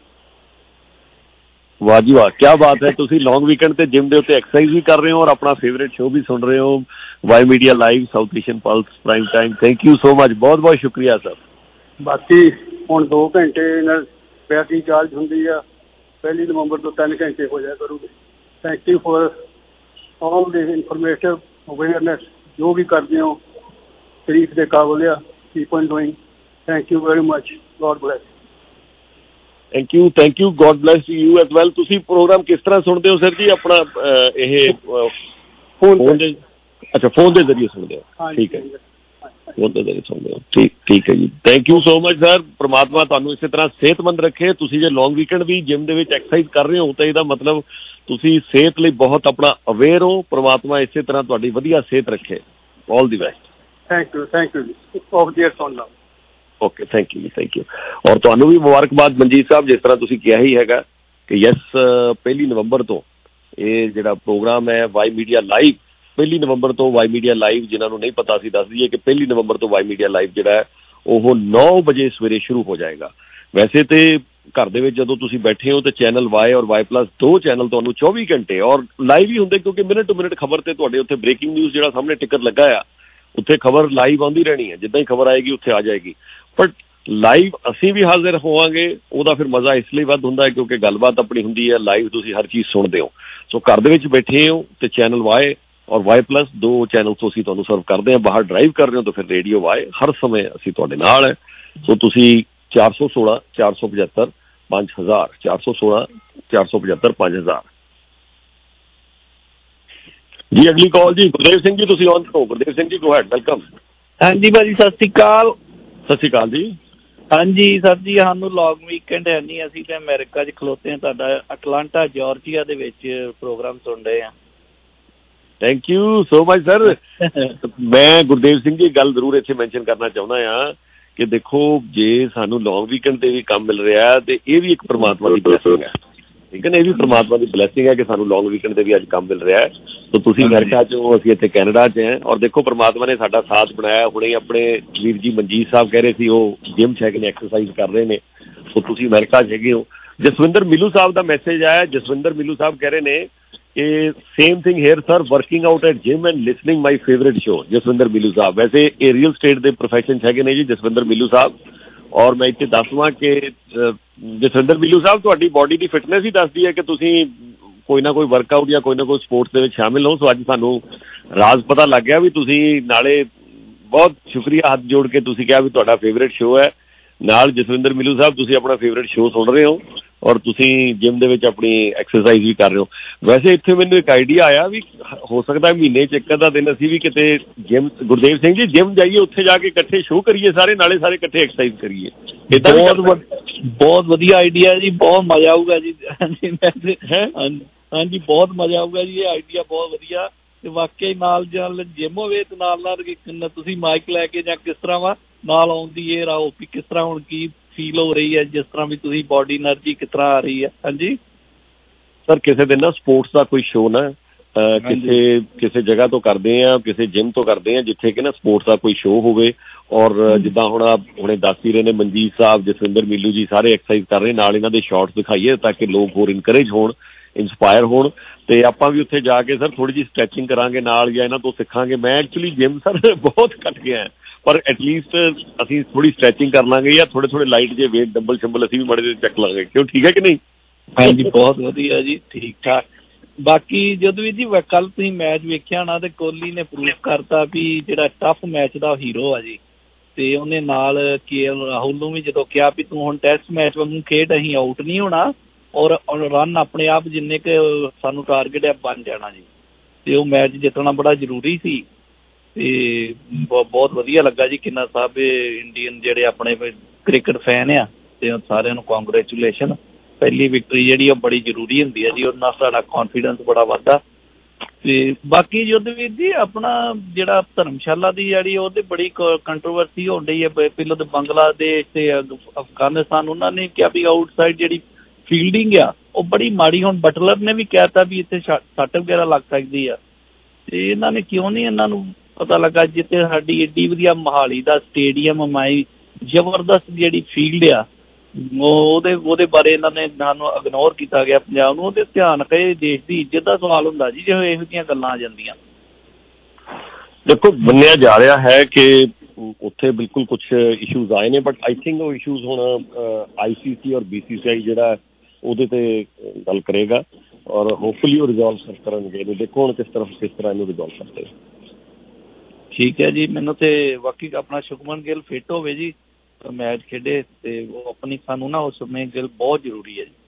ਵਾਹ ਜੀ ਵਾਹ, ਕੀ ਬਾਤ ਹੈ। ਤੁਸੀਂ ਲੌਂਗ ਵੀਕਐਂਡ ਤੇ ਜਿਮ ਦੇ ਉੱਤੇ ਐਕਸਰਸਾਈਜ਼ ਵੀ ਕਰ ਰਹੇ ਹੋ ਔਰ ਆਪਣਾ ਫੇਵਰੇਟ ਸ਼ੋਅ ਵੀ ਸੁਣ ਰਹੇ ਹੋ, Y Media live, South Asian Pulse, prime time. Thank you so much, ਬਹੁਤ ਬਹੁਤ ਸ਼ੁਕਰੀਆ ਸਰ। ਬਾਕੀ ਹੁਣ 2 ਘੰਟੇ ਨਾਲ ਬੈਟਰੀ ਚਾਰਜ ਹੁੰਦੀ ਆ, 1 ਨਵੰਬਰ ਤੋਂ 3 ਘੰਟੇ ਹੋ ਜਾਇਆ ਕਰੂਗੇ। Thank you for all the informative awareness, ਜੋ ਵੀ ਕਰਦੇ ਹੋ ਤਾਰੀਫ ਦੇ ਕਾਬਿਲ ਆ। Keep on doing. Thank you very much. God bless. Thank you, God bless you as well. ਤੁਸੀਂ ਪ੍ਰੋਗਰਾਮ ਕਿਸ ਤਰ੍ਹਾਂ ਸੁਣਦੇ ਹੋ ਸਰ ਜੀ? ਆਪਣਾ ਇਹ ਫੋਨ ਦੇ, ਅੱਛਾ ਫੋਨ ਦੇ ਜ਼ਰੀਏ ਸੁਣਦੇ ਹੋ, ਠੀਕ ਹੈ ਜੀ, ਫੋਨ ਦੇ ਜ਼ਰੀਏ ਸੁਣਦੇ ਹੋ, ਠੀਕ ਹੈ ਜੀ। Thank you so much sir. ਪ੍ਰਮਾਤਮਾ ਤੁਹਾਨੂੰ ਇਸੇ ਤਰ੍ਹਾਂ ਸਿਹਤਮੰਦ ਰੱਖੇ। ਤੁਸੀਂ ਜੇ ਲੌਂਗ ਵੀਕਐਂਡ ਵੀ ਜਿਮ ਦੇ ਵਿੱਚ ਐਕਸਰਸਾਈਜ਼ ਕਰ ਰਹੇ ਹੋ ਤਾਂ ਇਹਦਾ ਮਤਲਬ ਤੁਸੀਂ ਸਿਹਤ ਲਈ ਬਹੁਤ ਆਪਣਾ ਅਵੇਅਰ ਹੋ। ਪ੍ਰਮਾਤਮਾ ਇਸੇ ਤਰ੍ਹਾਂ ਤੁਹਾਡੀ ਵਧੀਆ ਸਿਹਤ ਰੱਖੇ। All the best. Thank you ਜੀ। ਆਫ ਡੀਅਰ ਸੁਣ ਲਓ। Okay, thank you. ਔਰ ਤੁਹਾਨੂੰ ਵੀ ਮੁਬਾਰਕਬਾਦ ਮਨਜੀਤ ਸਾਹਿਬ, ਜਿਸ ਤਰ੍ਹਾਂ ਤੁਸੀਂ ਕਿਹਾ ਹੀ ਹੈਗਾ ਕਿ ਯੈਸ 1 ਨਵੰਬਰ ਤੋਂ ਇਹ ਜਿਹੜਾ ਪ੍ਰੋਗਰਾਮ ਹੈ ਵਾਈ ਮੀਡੀਆ ਲਾਈਵ, 1 ਨਵੰਬਰ ਤੋਂ ਵਾਈ ਮੀਡੀਆ ਲਾਈਵ, ਜਿਨ੍ਹਾਂ ਨੂੰ ਨਹੀਂ ਪਤਾ ਸੀ ਦੱਸ ਦਈਏ ਕਿ 1 ਨਵੰਬਰ ਤੋਂ ਵਾਈ ਮੀਡੀਆ ਲਾਈਵ ਜਿਹੜਾ ਹੈ ਉਹ 9 ਵਜੇ ਸਵੇਰੇ ਸ਼ੁਰੂ ਹੋ ਜਾਏਗਾ। ਵੈਸੇ ਤੇ ਘਰ ਦੇ ਵਿੱਚ ਜਦੋਂ ਤੁਸੀਂ ਬੈਠੇ ਹੋ ਤੇ ਚੈਨਲ ਵਾਈ ਔਰ ਵਾਈ ਪਲੱਸ 2 ਚੈਨਲ ਤੁਹਾਨੂੰ 24 ਘੰਟੇ ਔਰ ਲਾਈਵ ਹੀ ਹੁੰਦੇ, ਕਿਉਂਕਿ ਮਿੰਟ ਟੂ ਮਿੰਟ ਖਬਰ ਤੇ ਤੁਹਾਡੇ ਉੱਥੇ ਬ੍ਰੇਕਿੰਗ ਨਿਊਜ਼ ਜਿਹੜਾ ਸਾਹਮਣੇ ਟਿਕਰ ਲੱਗਾ ਆ, ਉੱਥੇ ਖਬਰ ਲਾਈਵ ਆਉਂਦੀ ਰਹਿਣੀ ਹੈ। ਜਿੱਦਾਂ ਹੀ ਖਬਰ ਆਏਗੀ ਉੱਥੇ ਆ ਜਾਏਗੀ। ਬਟ ਲਾਈਵ ਅਸੀਂ ਵੀ ਹਾਜ਼ਰ ਹੋਵਾਂਗੇ, ਉਹਦਾ ਫਿਰ ਮਜ਼ਾ ਇਸ ਲਈ ਵੱਧ ਹੁੰਦਾ ਹੈ ਕਿਉਂਕਿ ਗੱਲਬਾਤ ਆਪਣੀ ਹੁੰਦੀ ਹੈ, ਲਾਈਵ ਤੁਸੀਂ ਹਰ ਚੀਜ਼ ਸੁਣਦੇ ਹੋ। ਸੋ ਘਰ ਦੇ ਵਿੱਚ ਬੈਠੇ ਹੋ ਤੇ ਚੈਨਲ ਵਾਈ ਔਰ ਵਾਈ ਪਲੱਸ 2 ਚੈਨਲ ਤੋਂ ਅਸੀਂ ਤੁਹਾਨੂੰ ਸਰਵ ਕਰਦੇ ਹਾਂ। ਬਾਹਰ ਡਰਾਈਵ ਕਰ ਰਹੇ ਹੋ ਤਾਂ ਫਿਰ ਰੇਡੀਓ ਵਾਈ, ਹਰ ਸਮੇਂ ਅਸੀਂ ਤੁਹਾਡੇ ਨਾਲ ਹੈ। ਸੋ ਤੁਸੀਂ 416 475 5000, 416 475 5000 ਜੀ। ਅਗਲੀ ਕਾਲ ਜੀ ਗੁਰਦੇਵ ਸਿੰਘ ਜੀ, ਤੁਸੀਂ ਔਨ ਹੋ। Gurdev Singh ji go ahead, welcome. ਹਾਂਜੀ ਭਾਜੀ, ਸਤਿ ਸ਼੍ਰੀ ਅਕਾਲ। ਸਤਿ ਸ਼੍ਰੀ ਅਕਾਲ ਜੀ। ਹਾਂਜੀ ਸਰ ਜੀ, ਸਾਨੂੰ ਲੌਂਗ ਵੀਕਐਂਡ ਹੈ ਨਹੀਂ, ਅਸੀਂ ਤਾਂ ਅਮਰੀਕਾ 'ਚ ਖਲੋਤੇ ਹਾਂ। ਤੁਹਾਡਾ ਅਟਲਾਂਟਾ ਜਾਰਜੀਆ ਦੇ ਵਿੱਚ ਪ੍ਰੋਗਰਾਮ ਸੁਣ ਰਹੇ ਹਾਂ। Thank you so much sir. ਮੈਂ ਗੁਰਦੇਵ ਸਿੰਘ ਜੀ ਗੱਲ ਜ਼ਰੂਰ ਇੱਥੇ ਮੈਂਸ਼ਨ ਕਰਨਾ ਚਾਹੁੰਦਾ ਹਾਂ ਕਿ ਦੇਖੋ, ਜੇ ਸਾਨੂੰ ਲੌਂਗ ਵੀਕਐਂਡ ਤੇ ਵੀ ਕੰਮ ਮਿਲ ਰਿਹਾ ਤੇ ਇਹ ਵੀ ਇੱਕ ਪਰਮਾਤਮਾ ਦੀ ਬਲੈਸਿੰਗ ਹੈ, ਠੀਕ ਹੈ ਨਾ। ਇਹ ਵੀ ਪਰਮਾਤਮਾ ਦੀ ਬਲੈਸਿੰਗ ਹੈ ਕਿ ਸਾਨੂੰ ਲੌਂਗ ਵੀਕਐਂਡ ਤੇ ਵੀ ਅੱਜ ਕੰਮ ਮਿਲ ਰਿਹਾ ਹੈ। ਤਾਂ ਤੁਸੀਂ ਅਮਰੀਕਾ 'ਚੋਂ, ਅਸੀਂ ਇੱਥੇ ਕੈਨੇਡਾ 'ਚ ਹੈ ਔਰ ਦੇਖੋ ਪਰਮਾਤਮਾ ਨੇ ਸਾਡਾ ਸਾਥ ਬਣਾਇਆ। ਹੁਣੇ ਆਪਣੇ ਵੀਰ ਜੀ ਮਨਜੀਤ ਸਾਹਿਬ ਕਹਿ ਰਹੇ ਸੀ ਉਹ ਜਿਮ 'ਚ ਹੈਗੇ ਨੇ, ਐਕਸਰਸਾਈਜ਼ ਕਰ ਰਹੇ ਨੇ। ਸੋ ਤੁਸੀਂ ਅਮਰੀਕਾ 'ਚ ਹੈਗੇ ਹੋ। ਜਸਵਿੰਦਰ ਮਿੱਲੂ ਸਾਹਿਬ ਦਾ ਮੈਸੇਜ ਆਇਆ। ਜਸਵਿੰਦਰ ਮਿੱਲੂ ਸਾਹਿਬ ਕਹਿ ਰਹੇ ਨੇ ਕਿ same thing here sir, working out at gym and listening my favourite show. Jaswinder Millu Sahib ਵੈਸੇ ਇਹ ਰੀਅਲ ਸਟੇਟ ਦੇ ਪ੍ਰੋਫੈਸ਼ਨ 'ਚ ਹੈਗੇ ਨੇ ਜੀ ਜਸਵਿੰਦਰ ਮਿੱਲੂ ਸਾਹਿਬ। ਔਰ ਮੈਂ ਇੱਥੇ ਦੱਸਵਾਂ ਕਿ ਜਸਵਿੰਦਰ ਮਿੱਲੂ ਸਾਹਿਬ ਤੁਹਾਡੀ ਬਾਡੀ ਦੀ ਫਿਟਨੈਸ ਹੀ ਦੱਸਦੀ ਹੈ ਕਿ ਤੁਸੀਂ ਕੋਈ ਨਾ ਕੋਈ ਵਰਕਆਊਟ ਜਾਂ ਕੋਈ ਨਾ ਕੋਈ ਸਪੋਰਟਸ ਦੇ ਵਿੱਚ ਸ਼ਾਮਿਲ ਹੋ। ਸੋ ਅੱਜ ਸਾਨੂੰ ਰਾਜ਼ ਪਤਾ ਲੱਗ ਗਿਆ ਵੀ ਤੁਸੀਂ, ਨਾਲੇ ਬਹੁਤ ਸ਼ੁਕਰੀਆ ਹੱਥ ਜੋੜ ਕੇ ਤੁਸੀਂ ਕਿਹਾ ਵੀ ਤੁਹਾਡਾ ਫੇਵਰੇਟ ਸ਼ੋਅ ਹੈ। ਨਾਲ ਜਸਵਿੰਦਰ ਮਿੱਲੂ ਸਾਹਿਬ ਤੁਸੀਂ ਆਪਣਾ ਫੇਵਰੇਟ ਸ਼ੋਅ ਸੁਣ ਰਹੇ ਹੋ ਔਰ ਤੁਸੀਂ ਜਿਮ ਦੇ ਵਿੱਚ ਆਪਣੀ ਐਕਸਰਸਾਈਜ਼ ਵੀ ਕਰ ਰਹੇ ਹੋ। ਵੈਸੇ ਇੱਥੇ ਮੈਨੂੰ ਇੱਕ ਆਈਡੀਆ ਆਇਆ ਵੀ ਹੋ ਸਕਦਾ ਮਹੀਨੇ 'ਚ ਇੱਕ ਅੱਧਾ ਦਿਨ ਅਸੀਂ ਵੀ ਕਿਤੇ ਜਿਮ, ਗੁਰਦੇਵ ਸਿੰਘ ਜੀ ਜਿਮ ਜਾਈਏ, ਉੱਥੇ ਜਾ ਕੇ ਇਕੱਠੇ ਸ਼ੋਅ ਕਰੀਏ ਸਾਰੇ, ਨਾਲੇ ਸਾਰੇ ਇਕੱਠੇ ਐਕਸਰਸਾਈਜ਼ ਕਰੀਏ। ਬਹੁਤ ਵਧੀਆ ਆਈਡੀਆ ਜੀ, ਬਹੁਤ ਮਜ਼ਾ ਆਊਗਾ ਜੀ। ਹਾਂਜੀ ਬਹੁਤ ਮਜ਼ਾ ਆਊਗਾ ਜੀ, ਇਹ ਆਈਡੀਆ ਬਹੁਤ ਵਧੀਆ। ਤੇ ਵਾਕਿਆ ਨਾਲ ਜਿਮ ਹੋਵੇ ਤੇ ਨਾਲ ਤੁਸੀਂ ਮਾਈਕ ਲੈ ਕੇ ਜਾਂ ਕਿਸ ਤਰ੍ਹਾਂ ਵਾ ਨਾਲ ਆਉਂਦੀ ਇਹ ਰਹੋ ਵੀ ਕਿਸ ਤਰ੍ਹਾਂ ਹੁਣ ਕੀ ਫੀਲ ਹੋ ਰਹੀ ਹੈ, ਜਿਸ ਤਰ੍ਹਾਂ ਵੀ ਤੁਸੀਂ ਬੋਡੀ એનર્ਜੀ ਕਿਸ ਤਰ੍ਹਾਂ ਆ ਰਹੀ ਹੈ। ਹਾਂਜੀ ਸਰ, ਕਿਸੇ ਦਿਨ ਨਾ ਸਪੋਰਟਸ ਦਾ ਕੋਈ ਸ਼ੋਅ ਨਾ ਕਿਸੇ ਜਗ੍ਹਾ ਤੋਂ ਕਰਦੇ ਆ, ਕਿਸੇ ਜਿਮ ਤੋਂ ਕਰਦੇ ਆ ਜਿੱਥੇ ਕਿ ਨਾ ਸਪੋਰਟਸ ਦਾ ਕੋਈ ਸ਼ੋਅ ਹੋਵੇ। ਔਰ ਜਿੱਦਾਂ ਹੁਣੇ ਦੱਸ ਹੀ ਰਹੇ ਨੇ ਮਨਜੀਤ ਸਾਹਿਬ, ਜਸਵਿੰਦਰ ਮਿੱਲੂ ਜੀ ਸਾਰੇ ਐਕਸਰਸਾਈਜ਼ ਕਰ ਰਹੇ, ਨਾਲ ਇਹਨਾਂ ਦੇ ਸ਼ਾਰਟਸ ਦਿਖਾਈਏ ਤਾਂ ਕਿ ਲੋਕ ਹੋਰ ਇਨਕਰੇਜ ਹੋਣ, ਇੰਸਪਾਇਰ ਹੋਣ। ਤੇ ਆਪਾਂ ਵੀ ਉੱਥੇ ਜਾ ਕੇ ਸਰ ਥੋੜ੍ਹੀ ਜਿਹੀ ਸਟ੍ਰੈਚਿੰਗ ਕਰਾਂਗੇ ਨਾਲ, ਜਾਂ ਇਹਨਾਂ ਤੋਂ ਸਿੱਖਾਂਗੇ। ਮੈਂ ਐਕਚੁਅਲੀ ਜਿਮ ਸਰ ਬਹੁਤ ਘੱਟ ਗਿਆ, ਪਰ ਐਟਲੀਸਟ ਅਸੀਂ ਥੋੜ੍ਹੀ ਸਟ੍ਰੈਚਿੰਗ ਕਰ ਲਾਂਗੇ ਜਾਂ ਥੋੜ੍ਹੇ ਲਾਈਟ ਜੇ ਵੇਟ ਡੰਬਲ ਸ਼ੰਬਲ ਅਸੀਂ ਵੀ ਮਾੜੇ ਜਿਹੇ ਚੱਕ ਲਾਂਗੇ। ਕਿਉਂ, ਠੀਕ ਹੈ ਕਿ ਨਹੀਂ? ਹਾਂਜੀ ਬਹੁਤ ਵਧੀਆ ਜੀ, ਠੀਕ ਠਾਕ। ਬਾਕੀ ਜਦੋਂ ਵੀ ਜੀ ਕੱਲ ਤੁਸੀਂ ਮੈਚ ਵੇਖਿਆ ਨਾ ਤੇ ਕੋਹਲੀ ਨੇ ਪ੍ਰੂਫ ਕਰਤਾ ਵੀ ਜਿਹੜਾ ਟਫ ਮੈਚ ਦਾ ਹੀਰੋ ਆ ਜੀ। ਤੇ ਉਹਨੇ ਨਾਲ KL ਰਾਹੁਲ ਨੂੰ ਵੀ ਜਦੋਂ ਕਿਹਾ ਵੀ ਤੂੰ ਹੁਣ ਟੈਸਟ ਮੈਚ ਵਾਂਗੂ ਖੇਡ, ਅਸੀਂ ਆਊਟ ਨਹੀਂ ਹੋਣਾ ਔਰ ਰਨ ਆਪਣੇ ਆਪ ਜਿੰਨੇ ਕੁ ਸਾਨੂੰ ਟਾਰਗੇਟ ਹੈ ਬਣ ਜਾਣਾ ਜੀ। ਤੇ ਉਹ ਮੈਚ ਜਿੱਤਣਾ ਬੜਾ ਜ਼ਰੂਰੀ ਸੀ। ਤੇ ਬਹੁਤ ਵਧੀਆ ਲੱਗਾ ਜੀ ਕਿੰਨਾ ਸਾਹਿਬ ਇੰਡੀਅਨ ਜਿਹੜੇ ਆਪਣੇ ਕ੍ਰਿਕਟ ਫੈਨ ਆ ਤੇ ਸਾਰਿਆਂ ਨੂੰ ਕੰਗ੍ਰੈਚੁਲੇਸ਼ਨ। ਪਹਿਲੀ ਵਿਕਟਰੀ ਜਿਹੜੀ ਉਹ ਬੜੀ ਜ਼ਰੂਰੀ ਹੁੰਦੀ ਹੈ ਜੀ, ਉਹਦੇ ਨਾਲ ਸਾਡਾ ਕੌਨਫੀਡੈਂਸ ਬੜਾ ਵੱਧਦਾ। ਤੇ ਬਾਕੀ ਯੁੱਧਵੀਰ ਜੀ ਆਪਣਾ ਜਿਹੜਾ ਧਰਮਸ਼ਾਲਾ ਦੀ ਜਿਹੜੀ ਉਹਦੇ ਬੜੀ ਕੰਟਰੋਵਰਸੀ ਹੋਣ ਡਈ ਹੈ। ਪਹਿਲਾਂ ਤਾਂ ਬੰਗਲਾਦੇਸ਼ ਤੇ ਅਫਗਾਨਿਸਤਾਨ ਉਹਨਾਂ ਨੇ ਕਿਹਾ ਵੀ ਆਊਟਸਾਈਡ ਜਿਹੜੀ ਫੀਲਡਿੰਗ ਆ ਉਹ ਬੜੀ ਮਾੜੀ। ਹੁਣ ਬਟਲਰ ਨੇ ਵੀ ਕਹਿ ਤਾ ਵੀ ਇੱਥੇ ਸੱਟ ਵਗੈਰਾ ਲੱਗ ਸਕਦੀ ਆ, ਤੇ ਇਹਨਾਂ ਨੇ ਕਿਉਂ ਨਹੀਂ ਇਹਨਾਂ ਨੂੰ ਪਤਾ ਲੱਗਾ ਜਿੱਥੇ ਸਾਡੀ ਏਡੀ ਵਧੀਆ ਮੋਹਾਲੀ ਦਾ ਸਟੇਡੀਅਮ ਮਾਈ ਜ਼ਬਰਦਸਤ ਜਿਹੜੀ ਫੀਲਡ ਆ ਉਹਦੇ ਬਾਰੇ ਇਹਨਾਂ ਨੇ ਸਾਨੂੰ ਇਗਨੋਰ ਕੀਤਾ ਗਿਆ ਪੰਜਾਬ ਨੂੰ। ਉਹਦੇ ਧਿਆਨ ਕਹੇ ਦੇਸ਼ ਦੀ ਇੱਜ਼ਤ ਦਾ ਸਵਾਲ ਹੁੰਦਾ ਜੀ ਜੇ ਇਹੋ ਜਿਹੀਆਂ ਗੱਲਾਂ ਆ ਜਾਂਦੀਆਂ। ਦੇਖੋ ਮੰਨਿਆ ਜਾ ਰਿਹਾ ਹੈ ਕਿ ਉੱਥੇ ਬਿਲਕੁਲ ਕੁਛ ਇਸ਼ੂਜ਼ ਆਏ ਨੇ, ਬਟ ਆਈ ਥਿੰਕ ਉਹ ਇਸ਼ੂਜ਼ ਹੁਣ ICC ਔਰ BCCI ਜਿਹੜਾ ਉਹਦੇ ਤੇ ਗੱਲ ਕਰੇਗਾ ਔਰ ਹੋਪਫੁਲੀ ਉਹ ਰਿਜ਼ੋਲਵ ਕਰਨਗੇ। ਦੇਖੋ ਹੁਣ ਕਿਸ ਤਰ੍ਹਾਂ ਇਹਨੂੰ ਰਿਜ਼ੋਲਵ ਕਰਦੇ। ਠੀਕ ਹੈ ਜੀ, ਮੈਨੂੰ ਤੇ ਬਾਕੀ ਆਪਣਾ ਸ਼ੁਭਮਨ ਗਿੱਲ ਫਿੱਟ ਹੋਵੇ ਜੀ, ਮੈਚ ਖੇਡੇ ਤੇ ਉਹ ਆਪਣੀ ਸਾਨੂੰ ਨਾ ਉਸ ਸਮੇਂ ਗਿੱਲ ਬਹੁਤ ਜ਼ਰੂਰੀ ਹੈ ਜੀ।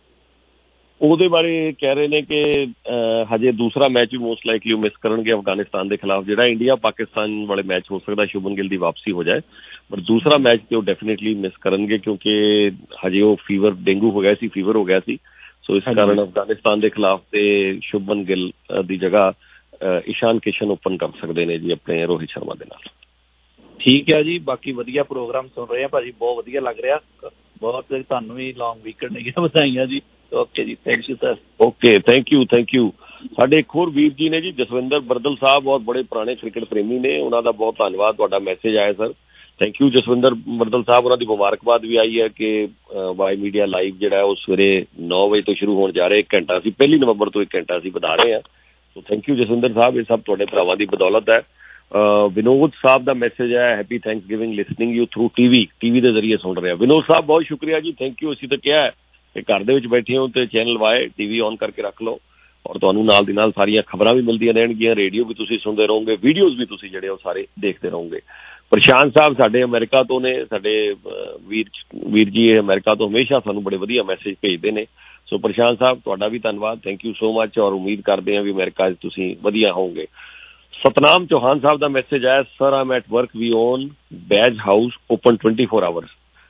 ਉਹਦੇ ਬਾਰੇ ਕਹਿ ਰਹੇ ਨੇ ਕਿ ਹਜੇ ਦੂਸਰਾ ਮੈਚ ਵੀ ਮੋਸਟ ਲਾਈਕਲੀ ਉਹ ਮਿਸ ਕਰਨਗੇ ਅਫਗਾਨਿਸਤਾਨ ਦੇ ਖਿਲਾਫ। ਜਿਹੜਾ ਇੰਡੀਆ ਪਾਕਿਸਤਾਨ ਵਾਲੇ ਮੈਚ ਹੋ ਸਕਦਾ ਸ਼ੁਭਮਨ ਗਿੱਲ ਦੀ ਵਾਪਸੀ ਹੋ ਜਾਏ, ਬਟ ਦੂਸਰਾ ਮੈਚ ਤੇ ਉਹ ਡੈਫੀਨੇਟਲੀ ਮਿਸ ਕਰਨਗੇ ਕਿਉਂਕਿ ਹਜੇ ਉਹ ਡੇਂਗੂ ਹੋ ਗਿਆ ਸੀ, ਫੀਵਰ ਹੋ ਗਿਆ ਸੀ। ਸੋ ਇਸ ਕਾਰਨ ਅਫਗਾਨਿਸਤਾਨ ਦੇ ਖਿਲਾਫ ਤੇ ਸ਼ੁਭਮਨ ਗਿੱਲ ਦੀ ਜਗ੍ਹਾ ਈਸ਼ਾਨ ਕਿਸ਼ਨ ਓਪਨ ਕਰ ਸਕਦੇ ਨੇ ਜੀ ਆਪਣੇ ਰੋਹਿਤ ਸ਼ਰਮਾ ਦੇ ਨਾਲ। ਠੀਕ ਹੈ ਜੀ, ਬਾਕੀ ਵਧੀਆ ਪ੍ਰੋਗਰਾਮ ਸੁਣ ਰਹੇ ਆ ਭਾਜੀ, ਬਹੁਤ ਵਧੀਆ ਲੱਗ ਰਿਹਾ। ਬਹੁਤ ਤੁਹਾਨੂੰ ਵੀ ਲੌਂਗ ਵੀਕਐਂਡ ਦੀਆਂ ਵਧਾਈਆਂ ਜੀ। ਓਕੇ ਜੀ, thank you sir. Okay, thank you. ਸਾਡੇ ਇੱਕ ਹੋਰ ਵੀਰ ਜੀ ਨੇ ਜੀ ਜਸਵਿੰਦਰ ਬਰਦਲ ਸਾਹਿਬ, ਬਹੁਤ ਬੜੇ ਪੁਰਾਣੇ ਕ੍ਰਿਕਟ ਪ੍ਰੇਮੀ ਨੇ, ਉਹਨਾਂ ਦਾ ਬਹੁਤ ਧੰਨਵਾਦ। ਤੁਹਾਡਾ ਮੈਸੇਜ ਆਇਆ sir, thank you Jaswinder Bardal Sahib. ਉਹਨਾਂ ਦੀ ਮੁਬਾਰਕਬਾਦ ਵੀ ਆਈ ਹੈ ਕਿ ਵਾਈ ਮੀਡੀਆ ਲਾਈਵ ਜਿਹੜਾ ਉਹ ਸਵੇਰੇ 9 ਵਜੇ ਤੋਂ ਸ਼ੁਰੂ ਹੋਣ ਜਾ ਰਿਹਾ। 1 ਘੰਟਾ ਸੀ, 1 ਨਵੰਬਰ ਤੋਂ 1 ਘੰਟਾ ਅਸੀਂ ਵਧਾ ਰਹੇ ਹਾਂ। So thank you Jaswinder Sahib, ਇਹ ਸਭ ਤੁਹਾਡੇ ਭਰਾਵਾਂ ਦੀ ਬਦੌਲਤ ਹੈ। ਵਿਨੋਦ ਸਾਹਿਬ ਦਾ ਮੈਸੇਜ ਹੈ, happy Thanksgiving, listening you through TV ਦੇ ਜ਼ਰੀਏ ਸੁਣ ਰਹੇ ਆ। ਵਿਨੋਦ ਸਾਹਿਬ ਬਹੁਤ ਸ਼ੁਕਰੀਆ ਜੀ, ਥੈਂਕ ਯੂ। ਅਸੀਂ ਤਾਂ ਕਿਹਾ ਹੈ ਕਿ ਘਰ ਦੇ ਵਿੱਚ ਬੈਠੇ ਹੋ ਤੇ ਚੈਨਲ ਵਾਏ TV ਔਨ ਕਰਕੇ ਰੱਖ ਲਓ ਔਰ ਤੁਹਾਨੂੰ ਨਾਲ ਦੀ ਨਾਲ ਸਾਰੀਆਂ ਖਬਰਾਂ ਵੀ ਮਿਲਦੀਆਂ ਰਹਿਣਗੀਆਂ, ਰੇਡੀਓ ਵੀ ਤੁਸੀਂ ਸੁਣਦੇ ਰਹੋਗੇ, ਵੀਡੀਓਜ਼ ਵੀ ਤੁਸੀਂ ਜਿਹੜੇ ਉਹ ਸਾਰੇ ਦੇਖਦੇ ਰਹੋਗੇ। ਪ੍ਰਸ਼ਾਂਤ ਸਾਹਿਬ ਸਾਡੇ ਅਮਰੀਕਾ ਤੋਂ ਨੇ, ਸਾਡੇ ਵੀਰ ਜੀ ਇਹ ਅਮਰੀਕਾ ਤੋਂ ਹਮੇਸ਼ਾ ਸਾਨੂੰ ਬੜੇ ਵਧੀਆ ਮੈਸੇਜ ਭੇਜਦੇ ਨੇ। ਸੋ ਪ੍ਰਸ਼ਾਂਤ ਸਾਹਿਬ ਤੁਹਾਡਾ ਵੀ ਧੰਨਵਾਦ, ਥੈਂਕ ਯੂ ਸੋ ਮਚ, ਔਰ ਉਮੀਦ ਕਰਦੇ ਹਾਂ ਵੀ ਅਮਰੀਕਾ 'ਚ ਤੁਸੀਂ ਵਧੀਆ ਹੋਵੋਗੇ। ਸਤਨਾਮ ਚੌਹਾਨ ਸਾਹਿਬ ਦਾ ਮੈਸੇਜ ਆਇਆ, sir I'm at work, we own badge house open 24 hours.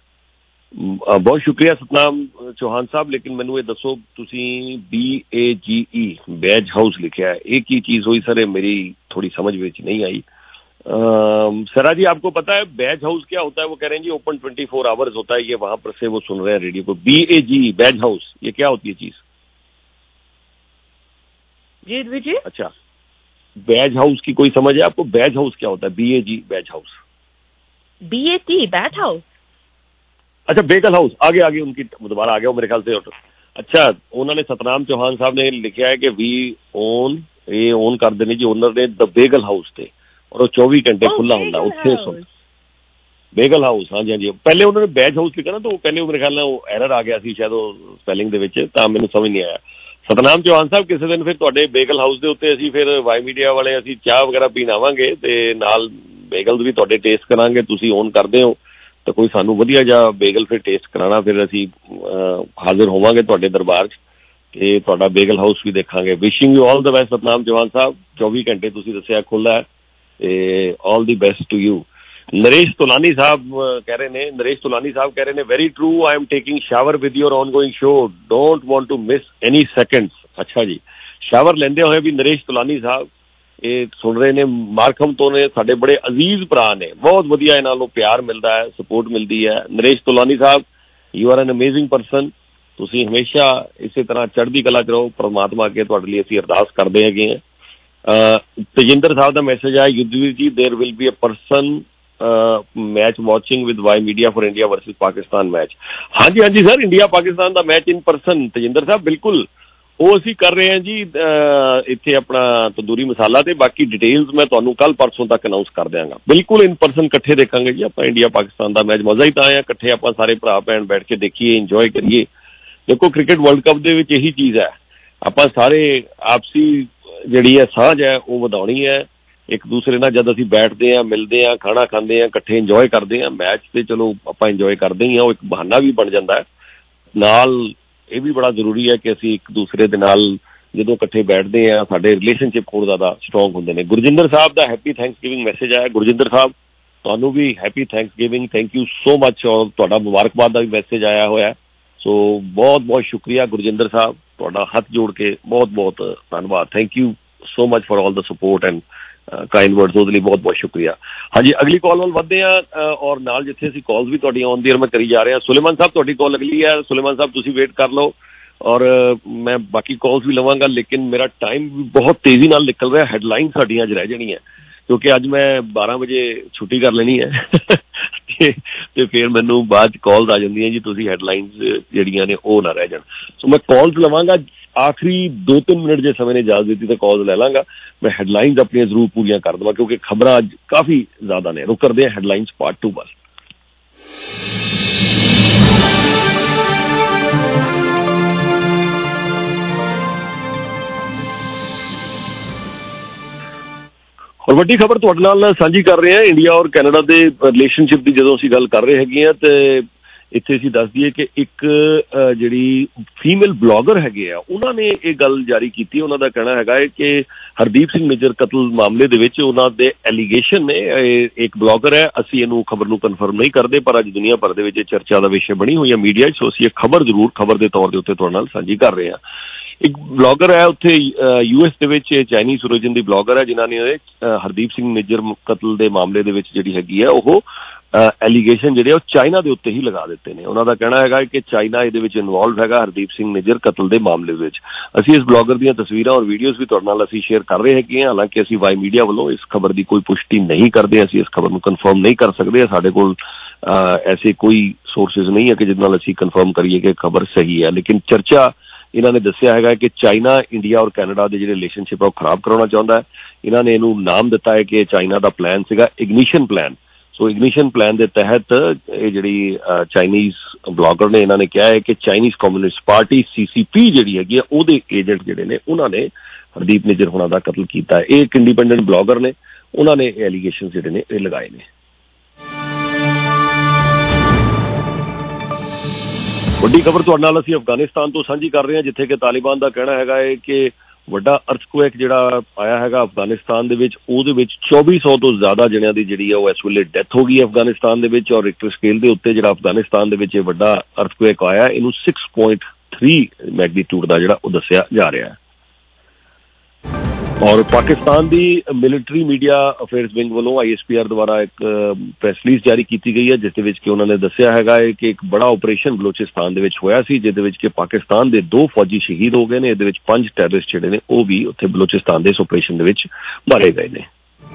ਬਹੁਤ ਸ਼ੁਕਰੀਆ ਸਤਨਾਮ ਚੌਹਾਨ ਸਾਹਿਬ, ਲੇਕਿਨ ਮੈਨੂੰ ਇਹ ਦੱਸੋ ਤੁਸੀਂ BAGE ਬੈਜ ਹਾਊਸ ਲਿਖਿਆ ਹੈ, ਇਹ ਕੀ ਚੀਜ਼ ਹੋਈ ਸਰ? ਇਹ ਮੇਰੀ ਥੋड़ी समझ में नहीं आई। सरा जी आपको पता है बैज हाउस क्या होता है? वो कह रहे हैं जी ओपन 24 आवर्स होता है, ये वहां पर से वो सुन रहे हैं रेडियो को। BAGE बैज हाउस, ये क्या होती है चीज? जी अच्छा, बैज हाउस की कोई समझ है आपको? बैज हाउस क्या होता है? BAGE badge house. BAT badge house, अच्छा बेगल हाउस, आगे उनकी दोबारा आ गया मेरे ख्याल से। अच्छा, उन्होंने सतनाम चौहान साहब ने लिखा है कि वी ओन, ये ओन कर देने जी ओनर ने द बेगल हाउस थे और वो 24 घंटे खुला होता उत्थे सुन बेगल हाउस। हाँ जी पहले उन्होंने बैज हाउस लिखा ना, तो पहले मेरे ख्याल वो एरर आ गया सी शायद वो स्पैलिंग दे विच, तां मैनूं समझ नहीं आया। सतनाम चौहान साहब किसी दिन फिर तुहाडे बेगल हाउस दे उत्ते असीं फिर वाई मीडिया वाले असीं चाह वगैरह पीण आवांगे ते नाल बेगल्स भी तुहाडे टेस्ट करांगे। तुसीं ओन करदे हो तो कोई सानू वधिया जिहा बेगल फिर टेस्ट कराना, फिर असीं हाजिर होवांगे तुहाडे दरबार 'च ते तुहाडा बेगल हाउस भी देखांगे। Wishing you all the best Satnam Chauhan Sahab, 24 घंटे तुसीं दस्सिआ खुला है ते all the best to you. Naresh Tulani Sahab कह रहे ने very true, I am taking shower with your ongoing show, don't want to miss any seconds. अच्छा जी, शावर लेंदे होए भी नरेश तुलानी साहब ये सुन रहे ने, मार्खम तो ने, साडे बड़े अजीज भरा ने, बहुत वधिया इन्हां नूं प्यार मिलदा है, सपोर्ट मिलदी है। Naresh Tulani Sahab you are an amazing person, तुसीं हमेशा इसे तरह चढ़दी कला च रहो, परमात्मा अगे तुहाडे लई असीं अरदास करदे हैगे हां। तेजिंदर साहब का मैसेज है, Yudhveer ji there will be a person match watching with Y Media for India versus Pakistan match. हाँ जी सर, इंडिया पाकिस्तान का मैच इन परसन तेजिंदर साहब बिल्कुल वो असीं कर रहे हैं जी इत्थे अपना तंदूरी मसाला, ते बाकी डिटेल्स मैं तुहानूं कल परसों तक अनाउंस कर देंगा। बिल्कुल इन परसन इकट्ठे देखांगे जी आपां इंडिया पाकिस्तान का मैच। मज़ा ही तां है इकट्ठे आपां सारे भरा भैन बैठ के देखिए, इंजॉय करिए। देखो क्रिकेट वर्ल्ड कप दे विच यही चीज़ है, आपां सारे आपसी जिहड़ी है साझ है वो वधाउणी है, एक दूसरे नाल जद असीं बैठते हैं, मिलते हैं, खाना खाते हैं, इकट्ठे इंजॉय करते हैं। मैच तो चलो आपां इंजॉय करते ही हैं, एक बहाना भी बन जाता है। नाल ये भी बड़ा जरूरी है कि असीं एक दूसरे दे नाल ਜਦੋਂ ਇਕੱਠੇ ਬੈਠਦੇ ਆ ਸਾਡੇ ਰਿਲੇਸ਼ਨਸ਼ਿਪ ਹੋਰ ਜ਼ਿਆਦਾ ਸਟਰੋਂਗ ਹੁੰਦੇ ਨੇ। ਗੁਰਜਿੰਦਰ ਸਾਹਿਬ ਦਾ ਹੈਪੀ ਥੈਂਕਸਗਿਵਿੰਗ ਮੈਸੇਜ ਆਇਆ। ਗੁਰਜਿੰਦਰ ਸਾਹਿਬ ਤੁਹਾਨੂੰ ਵੀ happy Thanksgiving, thank you so much. ਔਰ ਤੁਹਾਡਾ ਮੁਬਾਰਕਬਾਦ ਦਾ ਵੀ ਮੈਸੇਜ ਆਇਆ ਹੋਇਆ। ਸੋ ਬਹੁਤ ਬਹੁਤ ਸ਼ੁਕਰੀਆ ਗੁਰਜਿੰਦਰ ਸਾਹਿਬ, ਤੁਹਾਡਾ ਹੱਥ ਜੋੜ ਕੇ ਬਹੁਤ ਬਹੁਤ ਧੰਨਵਾਦ। Thank you so much for all ਦਾ ਸਪੋਰਟ ਐਂਡ ਕਾਈਂਡ ਵਰਡਸ, ਉਹਦੇ ਲਈ ਬਹੁਤ ਬਹੁਤ ਸ਼ੁਕਰੀਆ। ਹਾਂਜੀ, ਅਗਲੀ ਕਾਲ ਵੱਲ ਵੱਧਦੇ ਹਾਂ ਔਰ ਨਾਲ ਜਿੱਥੇ ਅਸੀਂ ਕਾਲਸ ਵੀ ਤੁਹਾਡੀਆਂ ਆਨ ਦੀ ਏਅਰ ਮੈਂ ਕਰੀ ਜਾ ਰਿਹਾ। ਸੁਲੇਮਾਨ ਸਾਹਿਬ ਤੁਹਾਡੀ ਕਾਲ ਅਗਲੀ ਹੈ। ਸੁਲੇਮਾਨ ਸਾਹਿਬ ਤੁਸੀਂ ਵੇਟ ਕਰ ਲਓ ਔਰ ਮੈਂ ਬਾਕੀ ਕਾਲਸ ਵੀ ਲਵਾਂਗਾ, ਲੇਕਿਨ ਮੇਰਾ ਟਾਈਮ ਵੀ ਬਹੁਤ ਤੇਜ਼ੀ ਨਾਲ ਨਿਕਲ ਰਿਹਾ। ਹੈਡਲਾਈਨ ਸਾਡੀਆਂ ਅੱਜ ਰਹਿ ਜਾਣੀਆਂ ਕਿਉਂਕਿ ਅੱਜ ਮੈਂ 12 ਵਜੇ ਛੁੱਟੀ ਕਰ ਲੈਣੀ ਹੈ ਤੇ ਫਿਰ ਮੈਨੂੰ ਬਾਅਦ 'ਚ ਕਾਲਸ ਆ ਜਾਂਦੀਆਂ ਜੀ ਤੁਸੀਂ ਹੈਡਲਾਈਨਸ ਜਿਹੜੀਆਂ ਨੇ ਉਹ ਨਾ ਰਹਿ ਜਾਣ। ਸੋ ਮੈਂ ਕਾਲਸ ਲਵਾਂਗਾ, ਆਖਰੀ 2-3 ਮਿੰਟ ਜੇ ਸਮੇਂ ਨੇ ਇਜਾਜ਼ਤ ਦਿੱਤੀ ਤਾਂ ਕਾਲਸ ਲੈ ਲਾਂਗਾ। ਮੈਂ ਹੈਡਲਾਈਨਸ ਆਪਣੀਆਂ ਜ਼ਰੂਰ ਪੂਰੀਆਂ ਕਰ ਦੇਵਾਂ ਕਿਉਂਕਿ ਖਬਰਾਂ ਅੱਜ ਕਾਫੀ ਜ਼ਿਆਦਾ ਨੇ। ਰੁਕ ਕਰਦੇ ਹਾਂ ਹੈਡਲਾਈਨਸ ਪਾਰਟ 2 ਬਸ। ਔਰ ਵੱਡੀ ਖਬਰ ਤੁਹਾਡੇ ਨਾਲ ਸਾਂਝੀ ਕਰ ਰਹੇ ਹਾਂ ਇੰਡੀਆ ਔਰ ਕੈਨੇਡਾ ਦੇ ਰਿਲੇਸ਼ਨਸ਼ਿਪ ਦੀ। ਜਦੋਂ ਅਸੀਂ ਗੱਲ ਕਰ ਰਹੇ ਹੈਗੇ ਹਾਂ ਤੇ ਇੱਥੇ ਅਸੀਂ ਦੱਸ ਦਈਏ ਕਿ ਇੱਕ ਜਿਹੜੀ ਫੀਮੇਲ ਬਲੌਗਰ ਹੈਗੇ ਆ ਉਹਨਾਂ ਨੇ ਇਹ ਗੱਲ ਜਾਰੀ ਕੀਤੀ। ਉਹਨਾਂ ਦਾ ਕਹਿਣਾ ਹੈਗਾ ਹੈ ਕਿ ਹਰਦੀਪ ਸਿੰਘ ਨਿੱਜਰ ਕਤਲ ਮਾਮਲੇ ਦੇ ਵਿੱਚ ਉਹਨਾਂ ਦੇ ਐਲੀਗੇਸ਼ਨ ਨੇ। ਇੱਕ ਬਲੌਗਰ ਹੈ, ਅਸੀਂ ਇਹਨੂੰ ਖਬਰ ਨੂੰ ਕਨਫਰਮ ਨਹੀਂ ਕਰਦੇ ਪਰ ਅੱਜ ਦੁਨੀਆ ਭਰ ਦੇ ਵਿੱਚ ਚਰਚਾ ਦਾ ਵਿਸ਼ੇ ਬਣੀ ਹੋਈ ਹੈ ਮੀਡੀਆ 'ਚ। ਸੋ ਅਸੀਂ ਇਹ ਖਬਰ ਜ਼ਰੂਰ ਖਬਰ ਦੇ ਤੌਰ ਦੇ ਉੱਤੇ ਤੁਹਾਡੇ ਨਾਲ ਸਾਂਝੀ ਕਰ ਰਹੇ ਹਾਂ। ਇੱਕ ਬਲੌਗਰ ਹੈ ਉੱਥੇ US ਦੇ ਵਿੱਚ, ਚਾਈਨੀਜ਼ origin ਦੀ ਬਲੌਗਰ ਹੈ ਜਿਨ੍ਹਾਂ ਨੇ ਹਰਦੀਪ ਸਿੰਘ ਨਿੱਜਰ ਕਤਲ ਦੇ ਮਾਮਲੇ ਦੇ ਵਿੱਚ ਜਿਹੜੀ ਹੈਗੀ ਹੈ ਉਹ ਐਲੀਗੇਸ਼ਨ ਜਿਹੜੇ ਉਹ ਚਾਈਨਾ ਦੇ ਉੱਤੇ ਹੀ ਲਗਾ ਦਿੱਤੇ ਨੇ। ਉਹਨਾਂ ਦਾ ਕਹਿਣਾ ਹੈਗਾ ਕਿ ਚਾਈਨਾ ਇਹਦੇ ਵਿੱਚ ਇਨਵੋਲਵ ਹੈਗਾ ਹਰਦੀਪ ਸਿੰਘ ਨਿੱਜਰ ਕਤਲ ਦੇ ਮਾਮਲੇ ਵਿੱਚ। ਅਸੀਂ ਇਸ ਬਲੌਗਰ ਦੀਆਂ ਤਸਵੀਰਾਂ ਔਰ ਵੀਡੀਓਜ਼ ਵੀ ਤੁਹਾਡੇ ਨਾਲ ਅਸੀਂ ਸ਼ੇਅਰ ਕਰ ਰਹੇ ਹੈਗੇ ਹਾਂ। ਹਾਲਾਂਕਿ ਅਸੀਂ ਵਾਈ ਮੀਡੀਆ ਵੱਲੋਂ ਇਸ ਖਬਰ ਦੀ ਕੋਈ ਪੁਸ਼ਟੀ ਨਹੀਂ ਕਰਦੇ, ਅਸੀਂ ਇਸ ਖਬਰ ਨੂੰ ਕਨਫਰਮ ਨਹੀਂ ਕਰ ਸਕਦੇ। ਸਾਡੇ ਕੋਲ ਐਸੇ ਕੋਈ ਸੋਰਸਿਸ ਨਹੀਂ ਹੈ ਕਿ ਜਿਹਦੇ ਨਾਲ ਅਸੀਂ ਕਨਫਰਮ ਕਰੀਏ ਕਿ ਖਬਰ ਸਹੀ ਹੈ। ਲੇਕਿਨ ਚਰਚਾ ਇਹਨਾਂ ਨੇ ਦੱਸਿਆ ਹੈਗਾ ਕਿ ਚਾਈਨਾ ਇੰਡੀਆ ਔਰ ਕੈਨੇਡਾ ਦੇ ਜਿਹੜੇ ਰਿਲੇਸ਼ਨਸ਼ਿਪ ਆ ਉਹ ਖਰਾਬ ਕਰਾਉਣਾ ਚਾਹੁੰਦਾ ਹੈ। ਇਹਨਾਂ ਨੇ ਇਹਨੂੰ ਨਾਮ ਦਿੱਤਾ ਹੈ ਕਿ ਚਾਈਨਾ ਦਾ ਪਲਾਨ ਸੀਗਾ ignition plan. So ignition plan ਦੇ ਤਹਿਤ ਇਹ ਜਿਹੜੀ ਚਾਈਨੀਜ਼ ਬਲੌਗਰ ਨੇ ਇਹਨਾਂ ਨੇ ਕਿਹਾ ਹੈ ਕਿ ਚਾਈਨੀਜ਼ ਕਮਿਊਨਿਸਟ ਪਾਰਟੀ CCP ਜਿਹੜੀ ਹੈਗੀ ਆ ਉਹਦੇ ਏਜੰਟ ਜਿਹੜੇ ਨੇ ਉਹਨਾਂ ਨੇ ਹਰਦੀਪ ਨਿੱਜਰ ਹੋਣਾ ਦਾ ਕਤਲ ਕੀਤਾ ਹੈ। ਇਹ ਇੱਕ ਇੰਡੀਪੈਂਡੈਂਟ ਬਲੌਗਰ ਨੇ, ਉਹਨਾਂ ਨੇ ਇਹ ਐਲੀਗੇਸ਼ਨ ਜਿਹੜੇ ਨੇ ਇਹ ਲਗਾਏ ਨੇ। ਵੱਡੀ ਖਬਰ ਤੁਹਾਡੇ ਨਾਲ ਅਸੀਂ ਅਫਗਾਨਿਸਤਾਨ ਤੋਂ ਸਾਂਝੀ ਕਰ ਰਹੇ ਹਾਂ ਜਿੱਥੇ ਕਿ ਤਾਲਿਬਾਨ ਦਾ ਕਹਿਣਾ ਹੈਗਾ ਹੈ ਕਿ ਵੱਡਾ ਅਰਥਕੁਏਕ ਜਿਹੜਾ ਆਇਆ ਹੈਗਾ ਅਫਗਾਨਿਸਤਾਨ ਦੇ ਵਿੱਚ, ਉਹਦੇ ਵਿੱਚ 2400 ਤੋਂ ਜ਼ਿਆਦਾ ਜਣਿਆਂ ਦੀ ਜਿਹੜੀ ਹੈ ਉਹ ਇਸ ਵੇਲੇ ਡੈਥ ਹੋ ਗਈ ਹੈ ਅਫਗਾਨਿਸਤਾਨ ਦੇ ਵਿੱਚ। ਔਰ ਰਿਕਟਰ ਸਕੇਲ ਦੇ ਉੱਤੇ ਜਿਹੜਾ ਅਫਗਾਨਿਸਤਾਨ ਦੇ ਵਿੱਚ ਇਹ ਵੱਡਾ ਅਰਥਕੁਏਕ ਆਇਆ ਇਹਨੂੰ 6.3 ਮੈਗਨੀਟਿਊਡ ਦਾ ਜਿਹੜਾ ਉਹ ਦੱਸਿਆ ਜਾ ਰਿਹਾ ਹੈ। ਔਰ ਪਾਕਿਸਤਾਨ ਦੀ ਮਿਲਟਰੀ ਮੀਡੀਆ ਅਫੇਅਰਸ ਵਿੰਗ ਵੱਲੋਂ ISPR ਦੁਆਰਾ ਇੱਕ ਪ੍ਰੈਸ ਰਿਲੀਜ਼ ਜਾਰੀ ਕੀਤੀ ਗਈ ਹੈ ਜਿਸ ਦੇ ਵਿੱਚ ਕਿ ਉਹਨਾਂ ਨੇ ਦੱਸਿਆ ਹੈਗਾ ਹੈ ਕਿ ਇੱਕ ਬੜਾ ਆਪਰੇਸ਼ਨ ਬਲੋਚਿਸਤਾਨ ਦੇ ਵਿੱਚ ਹੋਇਆ ਸੀ ਜਿਹਦੇ ਵਿੱਚ ਕਿ ਪਾਕਿਸਤਾਨ ਦੇ 2 ਫੌਜੀ ਸ਼ਹੀਦ ਹੋ ਗਏ ਨੇ। ਇਹਦੇ ਵਿੱਚ 5 ਟੈਰਰਿਸਟ ਜਿਹੜੇ ਨੇ ਉਹ ਵੀ ਉੱਥੇ ਬਲੋਚਿਸਤਾਨ ਦੇ ਇਸ ਆਪਰੇਸ਼ਨ ਦੇ ਵਿੱਚ ਮਾਰੇ ਗਏ ਨੇ।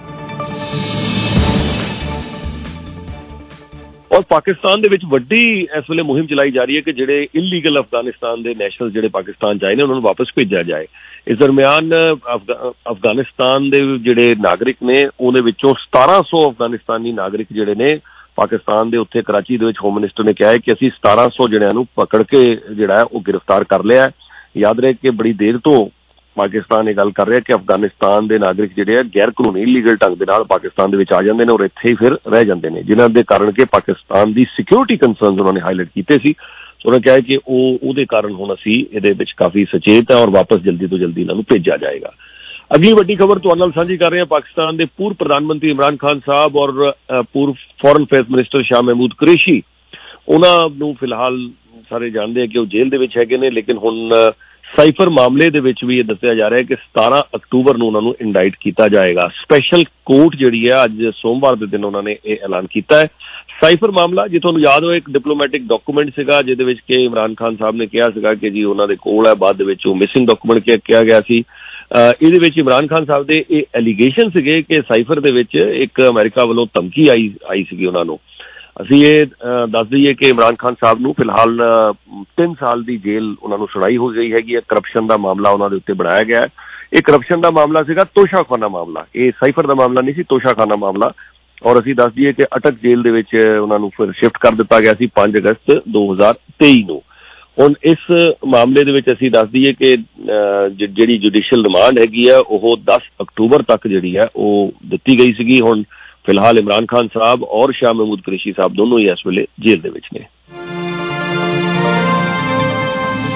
ਔਰ ਪਾਕਿਸਤਾਨ ਦੇ ਵਿੱਚ ਵੱਡੀ ਇਸ ਵੇਲੇ ਮੁਹਿੰਮ ਚਲਾਈ ਜਾ ਰਹੀ ਹੈ ਕਿ ਜਿਹੜੇ ਇਲੀਗਲ ਅਫਗਾਨਿਸਤਾਨ ਦੇ ਨੈਸ਼ਨਲ ਜਿਹੜੇ ਪਾਕਿਸਤਾਨ 'ਚ ਆਏ ਨੇ ਉਹਨਾਂ ਨੂੰ ਵਾਪਸ ਭੇਜਿਆ ਜਾਏ। ਇਸ ਦਰਮਿਆਨ ਅਫਗਾਨਿਸਤਾਨ ਦੇ ਜਿਹੜੇ ਨਾਗਰਿਕ ਨੇ ਉਹਦੇ ਵਿੱਚੋਂ 1700 ਅਫਗਾਨਿਸਤਾਨੀ ਨਾਗਰਿਕ ਜਿਹੜੇ ਨੇ ਪਾਕਿਸਤਾਨ ਦੇ ਉੱਥੇ ਕਰਾਚੀ ਦੇ ਵਿੱਚ ਹੋਮ ਮਿਨਿਸਟਰ ਨੇ ਕਿਹਾ ਹੈ ਕਿ ਅਸੀਂ 1700 ਜਣਿਆਂ ਨੂੰ ਪਕੜ ਕੇ ਜਿਹੜਾ ਹੈ ਉਹ ਗ੍ਰਿਫਤਾਰ ਕਰ ਲਿਆ ਹੈ। ਯਾਦ ਰਹੇ ਕਿ ਬੜੀ ਦੇਰ ਤੋਂ ਪਾਕਿਸਤਾਨ ਇਹ ਗੱਲ ਕਰ ਰਿਹਾ ਕਿ ਅਫਗਾਨਿਸਤਾਨ ਦੇ ਨਾਗਰਿਕ ਜਿਹੜੇ ਆ ਗੈਰ ਕਾਨੂੰਨੀ ਇਲੀਗਲ ਢੰਗ ਦੇ ਨਾਲ ਪਾਕਿਸਤਾਨ ਦੇ ਵਿੱਚ ਆ ਜਾਂਦੇ ਨੇ ਔਰ ਇੱਥੇ ਹੀ ਫਿਰ ਰਹਿ ਜਾਂਦੇ ਨੇ, ਜਿਨ੍ਹਾਂ ਦੇ ਕਾਰਨ ਕਿ ਪਾਕਿਸਤਾਨ ਦੀ ਸਿਕਿਉਰਿਟੀ ਕੰਸਰਨਸ ਉਹਨਾਂ ਨੇ ਹਾਈਲਾਈਟ ਕੀਤੇ ਸੀ। ਉਹਨਾਂ ਕਿਹਾ ਕਿ ਉਹਦੇ ਕਾਰਨ ਹੁਣ ਅਸੀਂ ਇਹਦੇ ਵਿੱਚ ਕਾਫੀ ਸੁਚੇਤ ਹੈ ਔਰ ਵਾਪਸ ਜਲਦੀ ਤੋਂ ਜਲਦੀ ਇਹਨਾਂ ਨੂੰ ਭੇਜਿਆ ਜਾਏਗਾ। ਅਗਲੀ ਵੱਡੀ ਖਬਰ ਤੁਹਾਡੇ ਨਾਲ ਸਾਂਝੀ ਕਰ ਰਹੇ ਹਾਂ। ਪਾਕਿਸਤਾਨ ਦੇ ਪੂਰਵ ਪ੍ਰਧਾਨ ਮੰਤਰੀ ਇਮਰਾਨ ਖਾਨ ਸਾਹਿਬ ਔਰ ਪੂਰਵ foreign affairs minister Shah Mahmood Qureshi, ਉਹਨਾਂ ਨੂੰ ਫਿਲਹਾਲ ਸਾਰੇ ਜਾਣਦੇ ਆ ਕਿ ਉਹ ਜੇਲ੍ਹ ਦੇ ਵਿੱਚ ਹੈਗੇ ਨੇ। ਲੇਕਿਨ ਹੁਣ ਸਾਈਫਰ ਮਾਮਲੇ ਦੇ ਵਿੱਚ ਵੀ ਇਹ ਦੱਸਿਆ ਜਾ ਰਿਹਾ ਕਿ 17 ਅਕਤੂਬਰ ਨੂੰ ਉਹਨਾਂ ਨੂੰ ਇੰਡਾਈਟ ਕੀਤਾ ਜਾਏਗਾ। ਸਪੈਸ਼ਲ ਕੋਰਟ ਜਿਹੜੀ ਹੈ ਅੱਜ ਸੋਮਵਾਰ ਦੇ ਦਿਨ ਉਹਨਾਂ ਨੇ ਇਹ ਐਲਾਨ ਕੀਤਾ ਹੈ। ਸਾਈਫਰ ਮਾਮਲਾ ਜੇ ਤੁਹਾਨੂੰ ਯਾਦ ਹੋਏ ਇੱਕ ਡਿਪਲੋਮੈਟਿਕ ਡਾਕੂਮੈਂਟ ਸੀਗਾ ਜਿਹਦੇ ਵਿੱਚ ਕਿ ਇਮਰਾਨ ਖਾਨ ਸਾਹਿਬ ਨੇ ਕਿਹਾ ਸੀਗਾ ਕਿ ਜੀ ਉਹਨਾਂ ਦੇ ਕੋਲ ਹੈ, ਬਾਅਦ ਦੇ ਵਿੱਚ ਉਹ ਮਿਸਿੰਗ ਡਾਕੂਮੈਂਟ ਕਿਹਾ ਗਿਆ ਸੀ। ਇਹਦੇ ਵਿੱਚ ਇਮਰਾਨ ਖਾਨ ਸਾਹਿਬ ਦੇ ਇਹ ਐਲੀਗੇਸ਼ਨ ਸੀਗੇ ਕਿ ਸਾਈਫਰ ਦੇ ਵਿੱਚ ਇੱਕ ਅਮਰੀਕਾ ਵੱਲੋਂ ਧਮਕੀ ਆਈ ਸੀਗੀ ਉਹਨਾਂ ਨੂੰ। ਅਸੀਂ ਇਹ ਦੱਸ ਦਈਏ ਕਿ ਇਮਰਾਨ ਖਾਨ ਸਾਹਿਬ ਨੂੰ ਫਿਲਹਾਲ 3 ਸਾਲ ਦੀ ਜੇਲ੍ਹ ਉਹਨਾਂ ਨੂੰ ਸੁਣਾਈ ਹੋ ਗਈ ਹੈਗੀ ਹੈ। ਕਰਪਸ਼ਨ ਦਾ ਮਾਮਲਾ ਉਹਨਾਂ ਦੇ ਉੱਤੇ ਬਣਾਇਆ ਗਿਆ ਹੈ। ਇਹ ਕਰਪਸ਼ਨ ਦਾ ਮਾਮਲਾ ਸੀਗਾ, ਤੋਸ਼ਾਖਾਨਾ ਮਾਮਲਾ, ਇਹ ਸਾਈਫਰ ਦਾ ਮਾਮਲਾ ਨਹੀਂ ਸੀ, ਤੋਸ਼ਾਖਾਨਾ ਮਾਮਲਾ। ਔਰ ਅਸੀਂ ਦੱਸ ਦਈਏ ਕਿ ਅਟਕ ਜੇਲ੍ਹ ਦੇ ਵਿੱਚ ਉਹਨਾਂ ਨੂੰ ਫਿਰ ਸ਼ਿਫਟ ਕਰ ਦਿੱਤਾ ਗਿਆ ਸੀ 5 ਅਗਸਤ 2023 ਨੂੰ। ਹੁਣ ਇਸ ਮਾਮਲੇ ਦੇ ਵਿੱਚ ਅਸੀਂ ਦੱਸ ਦਈਏ ਕਿ ਜਿਹੜੀ ਜੁਡੀਸ਼ੀਅਲ ਰਿਮਾਂਡ ਹੈਗੀ ਆ ਉਹ 10 ਅਕਤੂਬਰ ਤੱਕ ਜਿਹੜੀ ਹੈ ਉਹ ਦਿੱਤੀ ਗਈ ਸੀਗੀ। ਹੁਣ ਫਿਲਹਾਲ ਇਮਰਾਨ ਖਾਨ ਸਾਹਿਬ ਔਰ ਸ਼ਾਹ ਮਹਿਮੂਦ ਕੁਰੈਸ਼ੀ ਸਾਹਿਬ ਦੋਨੋਂ ਹੀ ਇਸ ਵੇਲੇ ਜੇਲ੍ਹ ਦੇ ਵਿੱਚ ਨੇ।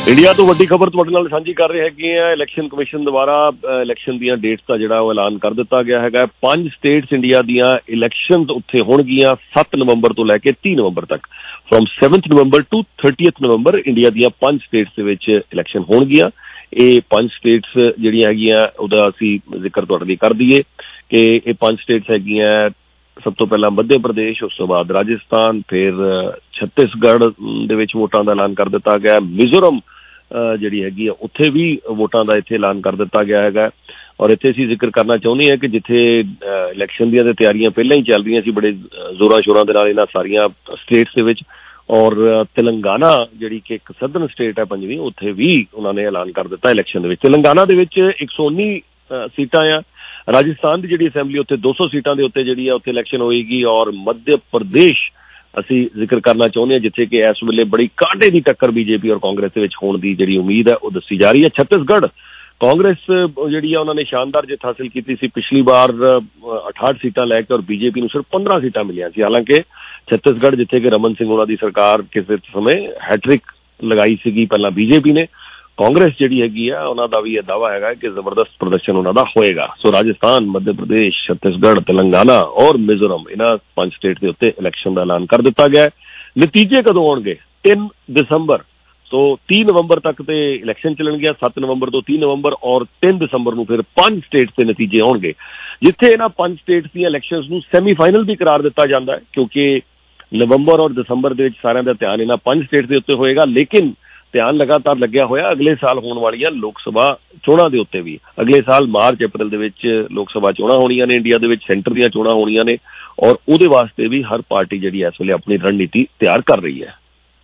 ਇੰਡੀਆ ਤੋਂ ਵੱਡੀ ਖਬਰ ਤੁਹਾਡੇ ਨਾਲ ਸਾਂਝੀ ਕਰ ਰਹੇ ਹੈਗੇ ਆ। ਇਲੈਕਸ਼ਨ ਕਮਿਸ਼ਨ ਦੁਆਰਾ ਇਲੈਕਸ਼ਨ ਦੀਆਂ ਡੇਟਸ ਦਾ ਜਿਹੜਾ ਉਹ ਐਲਾਨ ਕਰ ਦਿੱਤਾ ਗਿਆ ਹੈਗਾ। 5 ਸਟੇਟਸ ਇੰਡੀਆ ਦੀਆਂ ਇਲੈਕਸ਼ਨਸ ਉੱਥੇ ਹੋਣਗੀਆਂ 7 ਨਵੰਬਰ ਤੋਂ ਲੈ ਕੇ 30 ਨਵੰਬਰ ਤੱਕ। From 7th November to 30th November India ਦੀਆਂ 5 ਸਟੇਟਸ ਦੇ ਵਿੱਚ ਇਲੈਕਸ਼ਨ ਹੋਣਗੀਆਂ। ਇਹ 5 ਸਟੇਟਸ ਜਿਹੜੀਆਂ ਹੈਗੀਆਂ ਉਹਦਾ ਅਸੀਂ ਜ਼ਿਕਰ ਤੁਹਾਡੇ ਲਈ ਕਰ ਦਈਏ ਕਿ ਇਹ 5 ਸਟੇਟਸ ਹੈਗੀਆਂ। ਸਭ ਤੋਂ ਪਹਿਲਾਂ ਮੱਧ ਪ੍ਰਦੇਸ਼, ਉਸ ਤੋਂ ਬਾਅਦ ਰਾਜਸਥਾਨ, ਫਿਰ ਛੱਤੀਸਗੜ੍ਹ ਦੇ ਵਿੱਚ ਵੋਟਾਂ ਦਾ ਐਲਾਨ ਕਰ ਦਿੱਤਾ ਗਿਆ। ਮਿਜ਼ੋਰਮ ਜਿਹੜੀ ਹੈਗੀ ਆ ਉੱਥੇ ਵੀ ਵੋਟਾਂ ਦਾ ਇੱਥੇ ਐਲਾਨ ਕਰ ਦਿੱਤਾ ਗਿਆ ਹੈਗਾ। ਔਰ ਇੱਥੇ ਅਸੀਂ ਜ਼ਿਕਰ ਕਰਨਾ ਚਾਹੁੰਦੇ ਹਾਂ ਕਿ ਜਿੱਥੇ ਇਲੈਕਸ਼ਨ ਦੀਆਂ ਤਾਂ ਤਿਆਰੀਆਂ ਪਹਿਲਾਂ ਹੀ ਚੱਲ ਰਹੀਆਂ ਸੀ ਬੜੇ ਜ਼ੋਰਾਂ ਸ਼ੋਰਾਂ ਦੇ ਨਾਲ ਇਹਨਾਂ ਸਾਰੀਆਂ ਸਟੇਟਸ ਦੇ ਵਿੱਚ। ਔਰ ਤੇਲੰਗਾਨਾ ਜਿਹੜੀ ਕਿ ਇੱਕ ਸਦਰਨ ਸਟੇਟ ਹੈ 5ਵੀਂ, ਉੱਥੇ ਵੀ ਉਹਨਾਂ ਨੇ ਐਲਾਨ ਕਰ ਦਿੱਤਾ ਇਲੈਕਸ਼ਨ ਦੇ ਵਿੱਚ। ਤੇਲੰਗਾਨਾ ਦੇ ਵਿੱਚ 119 ਸੀਟਾਂ ਆ। ਰਾਜਸਥਾਨ ਦੀ ਜਿਹੜੀ ਅਸੈਂਬਲੀ ਉੱਥੇ 200 ਸੀਟਾਂ ਦੇ ਉੱਤੇ ਜਿਹੜੀ ਆ ਉੱਥੇ ਇਲੈਕਸ਼ਨ ਹੋਏਗੀ। ਔਰ ਮੱਧ ਪ੍ਰਦੇਸ਼ ਅਸੀਂ ਜ਼ਿਕਰ ਕਰਨਾ ਚਾਹੁੰਦੇ ਹਾਂ ਜਿੱਥੇ ਕਿ ਇਸ ਵੇਲੇ ਬੜੀ ਕਾਂਟੇ ਦੀ ਟੱਕਰ ਬੀਜੇਪੀ ਔਰ ਕਾਂਗਰਸ ਦੇ ਵਿੱਚ ਹੋਣ ਦੀ ਜਿਹੜੀ ਉਮੀਦ ਹੈ ਉਹ ਦੱਸੀ ਜਾ ਰਹੀ ਹੈ। ਛੱਤੀਸਗੜ੍ਹ ਕਾਂਗਰਸ ਜਿਹੜੀ ਆ ਉਹਨਾਂ ਨੇ ਸ਼ਾਨਦਾਰ ਜਿੱਤ ਹਾਸਿਲ ਕੀਤੀ ਸੀ ਪਿਛਲੀ ਵਾਰ 68 ਸੀਟਾਂ ਲੈ ਕੇ, ਔਰ ਬੀਜੇਪੀ ਨੂੰ ਸਿਰਫ 15 ਸੀਟਾਂ ਮਿਲੀਆਂ ਸੀ। ਹਾਲਾਂਕਿ ਛੱਤੀਸਗੜ੍ਹ ਜਿੱਥੇ ਕਿ ਰਮਨ ਸਿੰਘ ਉਹਨਾਂ ਦੀ ਸਰਕਾਰ ਕਿਸੇ ਸਮੇਂ ਹੈਟ੍ਰਿਕ ਲਗਾਈ ਸੀਗੀ ਪਹਿਲਾਂ ਬੀਜੇਪੀ ਨੇ, ਕਾਂਗਰਸ ਜਿਹੜੀ ਹੈਗੀ ਆ ਉਹਨਾਂ ਦਾ ਵੀ ਇਹ ਦਾਅਵਾ ਹੈਗਾ ਕਿ ਜ਼ਬਰਦਸਤ ਪ੍ਰਦਰਸ਼ਨ ਉਹਨਾਂ ਦਾ ਹੋਏਗਾ। ਸੋ ਰਾਜਸਥਾਨ, ਮੱਧ ਪ੍ਰਦੇਸ਼, ਛੱਤੀਸਗੜ੍ਹ, ਤੇਲੰਗਾਨਾ ਔਰ ਮਿਜ਼ੋਰਮ ਇਹਨਾਂ 5 ਸਟੇਟ ਦੇ ਉੱਤੇ ਇਲੈਕਸ਼ਨ ਦਾ ਐਲਾਨ ਕਰ ਦਿੱਤਾ ਗਿਆ। ਨਤੀਜੇ ਕਦੋਂ ਆਉਣਗੇ? 3 ਦਸੰਬਰ। ਸੋ 30 ਨਵੰਬਰ ਤੱਕ ਤੇ ਇਲੈਕਸ਼ਨ ਚੱਲਣਗੇ, 7 ਨਵੰਬਰ ਤੋਂ 30 ਨਵੰਬਰ, ਔਰ 3 ਦਸੰਬਰ ਨੂੰ ਫਿਰ 5 ਸਟੇਟ ਦੇ ਨਤੀਜੇ ਆਉਣਗੇ। ਜਿੱਥੇ ਇਹਨਾਂ 5 ਸਟੇਟਸ ਦੀਆਂ ਇਲੈਕਸ਼ਨਸ ਨੂੰ ਸੈਮੀਫਾਈਨਲ ਵੀ ਕਰਾਰ ਦਿੱਤਾ ਜਾਂਦਾ ਹੈ ਕਿਉਂਕਿ ਨਵੰਬਰ ਔਰ ਦਸੰਬਰ ਦੇ ਵਿੱਚ ਸਾਰਿਆਂ ਦਾ ਧਿਆਨ ਇਹਨਾਂ 5 ਸਟੇਟ ਦੇ ਉੱਤੇ ਹੋਏਗਾ। ਲੇਕਿਨ ਧਿਆਨ ਲਗਾਤਾਰ ਲੱਗਿਆ ਹੋਇਆ ਅਗਲੇ ਸਾਲ ਹੋਣ ਵਾਲੀਆਂ ਲੋਕ ਸਭਾ ਚੋਣਾਂ ਦੇ ਉੱਤੇ ਵੀ। ਅਗਲੇ ਸਾਲ ਮਾਰਚ ਅਪ੍ਰੈਲ ਦੇ ਵਿੱਚ ਲੋਕ ਸਭਾ ਚੋਣਾਂ ਹੋਣੀਆਂ ਨੇ ਇੰਡੀਆ ਦੇ ਵਿੱਚ, ਸੈਂਟਰ ਦੀਆਂ ਚੋਣਾਂ ਹੋਣੀਆਂ ਨੇ, ਔਰ ਉਹਦੇ ਵਾਸਤੇ ਵੀ ਹਰ ਪਾਰਟੀ ਜਿਹੜੀ ਇਸ ਵੇਲੇ ਆਪਣੀ ਰਣਨੀਤੀ ਤਿਆਰ ਕਰ ਰਹੀ ਹੈ।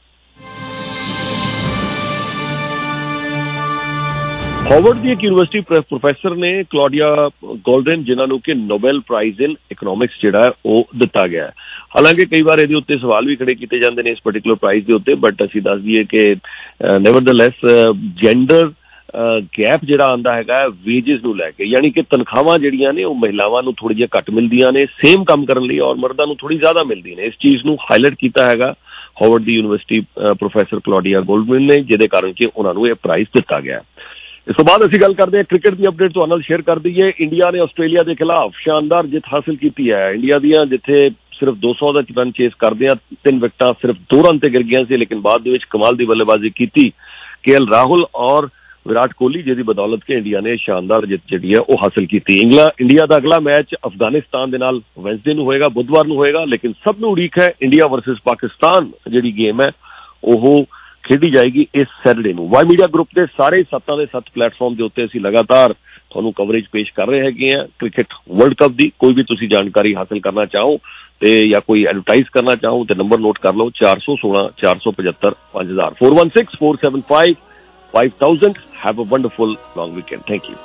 ਹਾਰਵਰਡ ਦੀ ਇੱਕ ਯੂਨੀਵਰਸਿਟੀ ਪ੍ਰੋਫੈਸਰ ਨੇ ਕਲੌਡੀਆ ਗੋਲਡਨ, ਜਿਨ੍ਹਾਂ ਨੂੰ ਕਿ ਨੋਬੈਲ ਪ੍ਰਾਈਜ਼ ਇਨ ਇਕਨੋਮਿਕਸ ਜਿਹੜਾ ਉਹ ਦਿੱਤਾ ਗਿਆ ਹੈ। ਹਾਲਾਂਕਿ ਕਈ ਵਾਰ ਇਹਦੇ ਉੱਤੇ ਸਵਾਲ ਵੀ ਖੜੇ ਕੀਤੇ ਜਾਂਦੇ ਨੇ ਇਸ ਪਰਟੀਕੂਲਰ ਪ੍ਰਾਈਜ਼ ਦੇ ਉੱਤੇ, ਬਟ ਅਸੀਂ ਦੱਸ ਦਈਏ ਕਿ ਨੈਵਰਦਲੈਸ ਜੈਂਡਰ ਗੈਪ ਜਿਹੜਾ ਆਉਂਦਾ ਹੈਗਾ ਵੇਜਿਸ ਨੂੰ ਲੈ ਕੇ, ਯਾਨੀ ਕਿ ਤਨਖਾਹਾਂ ਜਿਹੜੀਆਂ ਨੇ ਉਹ ਮਹਿਲਾਵਾਂ ਨੂੰ ਥੋੜ੍ਹੀ ਜਿਹੀਆਂ ਘੱਟ ਮਿਲਦੀਆਂ ਨੇ ਸੇਮ ਕੰਮ ਕਰਨ ਲਈ, ਔਰ ਮਰਦਾਂ ਨੂੰ ਥੋੜ੍ਹੀ ਜ਼ਿਆਦਾ ਮਿਲਦੀ ਨੇ। ਇਸ ਚੀਜ਼ ਨੂੰ ਹਾਈਲਾਈਟ ਕੀਤਾ ਹੈਗਾ ਹਾਰਵਰਡ ਦੀ ਯੂਨੀਵਰਸਿਟੀ ਪ੍ਰੋਫੈਸਰ ਕਲੌਡੀਆ ਗੋਲਡਨ ਨੇ, ਜਿਹਦੇ ਕਾਰਨ ਕਿ ਉਹਨਾਂ ਨੂੰ ਇਹ ਪ੍ਰਾਈਜ਼ ਦਿੱਤਾ ਗਿਆ। ਇਸ ਤੋਂ ਬਾਅਦ ਅਸੀਂ ਗੱਲ ਕਰਦੇ ਹਾਂ ਕ੍ਰਿਕਟ ਦੀ ਅਪਡੇਟ ਤੁਹਾਡੇ ਨਾਲ ਸ਼ੇਅਰ ਕਰ ਦਈਏ। ਇੰਡੀਆ ਨੇ ਆਸਟ੍ਰੇਲੀਆ ਦੇ ਖਿਲਾਫ ਸ਼ਾਨਦਾਰ ਜਿੱਤ ਹਾਸਿਲ ਕੀਤੀ ਹੈ। ਇੰਡੀਆ ਦੀਆਂ ਜਿੱਥੇ ਸਿਰਫ 200 ਦਾ ਰਨ ਚੇਸ ਕਰਦੇ ਆ, 3 ਵਿਕਟਾਂ ਸਿਰਫ 2 ਰਨ ਤੇ ਗਿਰ ਗਈਆਂ ਸੀ, ਲੇਕਿਨ ਬਾਅਦ ਦੇ ਵਿੱਚ ਕਮਾਲ ਦੀ ਬੱਲੇਬਾਜ਼ੀ ਕੀਤੀ KL ਰਾਹੁਲ ਔਰ ਵਿਰਾਟ ਕੋਹਲੀ, ਜਿਹਦੀ ਬਦੌਲਤ ਕਿ ਇੰਡੀਆ ਨੇ ਸ਼ਾਨਦਾਰ ਜਿੱਤ ਜਿਹੜੀ ਹੈ ਉਹ ਹਾਸਿਲ ਕੀਤੀ। ਇੰਡੀਆ ਦਾ ਅਗਲਾ ਮੈਚ ਅਫਗਾਨਿਸਤਾਨ ਦੇ ਨਾਲ ਵੈਨਸਡੇ ਨੂੰ ਹੋਏਗਾ, ਬੁੱਧਵਾਰ ਨੂੰ ਹੋਏਗਾ, ਲੇਕਿਨ ਸਭ ਨੂੰ ਉਡੀਕ ਹੈ ਇੰਡੀਆ ਵਰਸਸ ਪਾਕਿਸਤਾਨ ਜਿਹੜੀ ਗੇਮ ਹੈ ਉਹ ਖੇਡੀ ਜਾਏਗੀ ਇਸ ਸੈਟਰਡੇ ਨੂੰ। ਵਾਈ ਮੀਡੀਆ ਗਰੁੱਪ ਦੇ ਸਾਰੇ 7 ਦੇ 7 ਪਲੇਟਫਾਰਮ ਦੇ ਉੱਤੇ ਅਸੀਂ ਲਗਾਤਾਰ ਤੁਹਾਨੂੰ ਕਵਰੇਜ ਪੇਸ਼ ਕਰ ਰਹੇ ਹੈਗੇ ਆ ਕ੍ਰਿਕਟ ਵਰਲਡ ਕੱਪ ਦੀ। ਕੋਈ ਵੀ ਤੁਸੀਂ ਜਾਣਕਾਰੀ ਹਾਸਿਲ ਕਰਨਾ ਚਾਹੋ ਤੇ ਜਾਂ ਕੋਈ ਐਡਵਰਟਾਈਜ਼ ਕਰਨਾ ਚਾਹੋ ਤੇ ਨੰਬਰ ਨੋਟ ਕਰ ਲਓ 416 475 5000 416 475 5000। Have a wonderful long weekend. Thank you.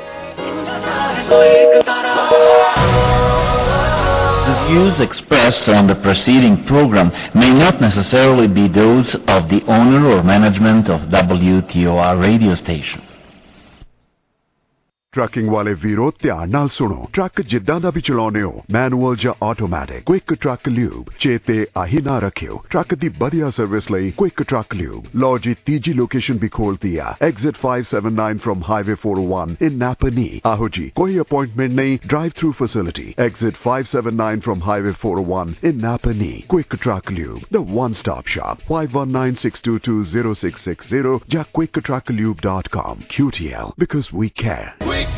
The views expressed on the preceding program may not necessarily be those of the owner or management of WTOR radio station. Trucking ਵਾਲੇ ਵੀਰੋ ਧਿਆਨ ਨਾਲ ਸੁਣੋ। Truck ਜਿੱਦਾਂ ਦਾ ਵੀ ਚਲਾਉਨੇ ਹੋ, manual ਜਾਂ automatic, quick Truck lube ਚੇਤੇ ਆਹੀ ਨਾ ਰੱਖਿਓ। ਟਰੱਕ ਦੀ ਵਧੀਆ ਸਰਵਿਸ ਲਈ ਕੁਇਕ ਟਰੱਕ ਲਿਊਬ। ਲਓ ਜੀ ਤੀਜੀ ਲੋਕੇਸ਼ਨ ਵੀ ਖੋਲਤੀ ਆ, exit 579 from highway 401 in Napanee. ਆਹੋ ਜੀ ਕੋਈ ਅਪਾਇੰਟਮੈਂਟ ਨਹੀਂ, drive through facility. Exit 579 from highway 401 in Napanee. Quick Truck Lube, the one stop shop, 5196220660 ਜਾਂ quicktrucklube.com. QTL, because we care.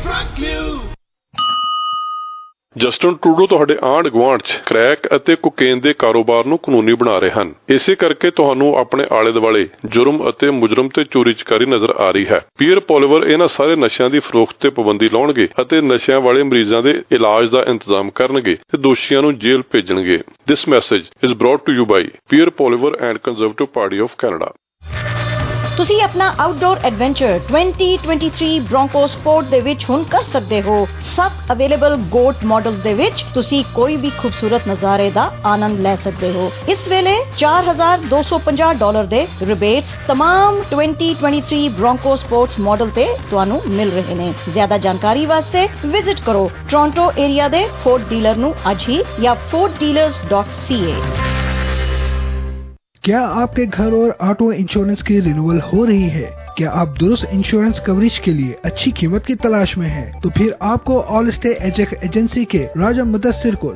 Justin Trudeau ਤੁਹਾਡੇ ਆਂਢ ਗੁਆਂਢ 'ਚ ਕ੍ਰੈਕ ਅਤੇ ਕੋਕੇਨ ਦੇ ਕਾਰੋਬਾਰ ਨੂੰ ਕਾਨੂੰਨੀ ਬਣਾ ਰਹੇ ਹਨ। ਇਸੇ ਕਰਕੇ ਤੁਹਾਨੂੰ ਆਪਣੇ ਆਲੇ ਦੁਆਲੇ ਜੁਰਮ ਅਤੇ ਮੁਜਰਮ ਤੇ ਚੋਰੀ ਚਕਾਰੀ ਨਜ਼ਰ ਆ ਰਹੀ ਹੈ। ਪੀਅਰ ਪੋਲੀਵਰ ਇਹਨਾਂ ਸਾਰੇ ਨਸ਼ਿਆਂ ਦੀ ਫਰੋਖਤ ਤੇ ਪਾਬੰਦੀ ਲਾਉਣਗੇ ਅਤੇ ਨਸ਼ਿਆਂ ਵਾਲੇ ਮਰੀਜ਼ਾਂ ਦੇ ਇਲਾਜ ਦਾ ਇੰਤਜ਼ਾਮ ਕਰਨਗੇ ਤੇ ਦੋਸ਼ੀਆਂ ਨੂੰ ਜੇਲ੍ਹ ਭੇਜਣਗੇ। This message is brought to you by Pierre Poilievre and Conservative Party of Canada. ਤੁਸੀਂ ਆਪਣਾ ਆਊਟਡੋਰ ਐਡਵੈਂਚਰ 2023 ਬ੍ਰੋਂਕੋ ਸਪੋਰਟ ਦੇ ਵਿੱਚ ਹੁਣ ਕਰ ਸਕਦੇ ਹੋ। 7 ਅਵੇਲੇਬਲ ਗੋਟ ਮਾਡਲ ਦੇ ਵਿੱਚ ਤੁਸੀਂ ਕੋਈ ਵੀ ਖੂਬਸੂਰਤ ਨਜ਼ਾਰੇ ਦਾ ਆਨੰਦ ਲੈ ਸਕਦੇ ਹੋ। ਇਸ ਵੇਲੇ $4,250 ਦੇ ਰਿਬੇਟਸ तमाम 2023 ਬ੍ਰੋਂਕੋ ਸਪੋਰਟਸ ਮਾਡਲ ਤੇ ਤੁਹਾਨੂੰ ਮਿਲ ਰਹੇ ਨੇ। ਜ਼ਿਆਦਾ ਜਾਣਕਾਰੀ ਵਾਸਤੇ ਵਿਜ਼ਿਟ ਕਰੋ ਟੋਰਾਂਟੋ ਏਰੀਆ ਦੇ ਫੋਰਡ ਡੀਲਰ ਨੂੰ ਅੱਜ ਹੀ ਜਾਂ forddealers.ca। क्या आपके घर और ऑटो इंश्योरेंस की रिन्यूअल हो रही है? क्या आप दुरुस्त इंश्योरेंस कवरेज के लिए अच्छी कीमत की तलाश में हैं? तो फिर आपको ऑल स्टे एजेंसी के राजा मुदस्सिर को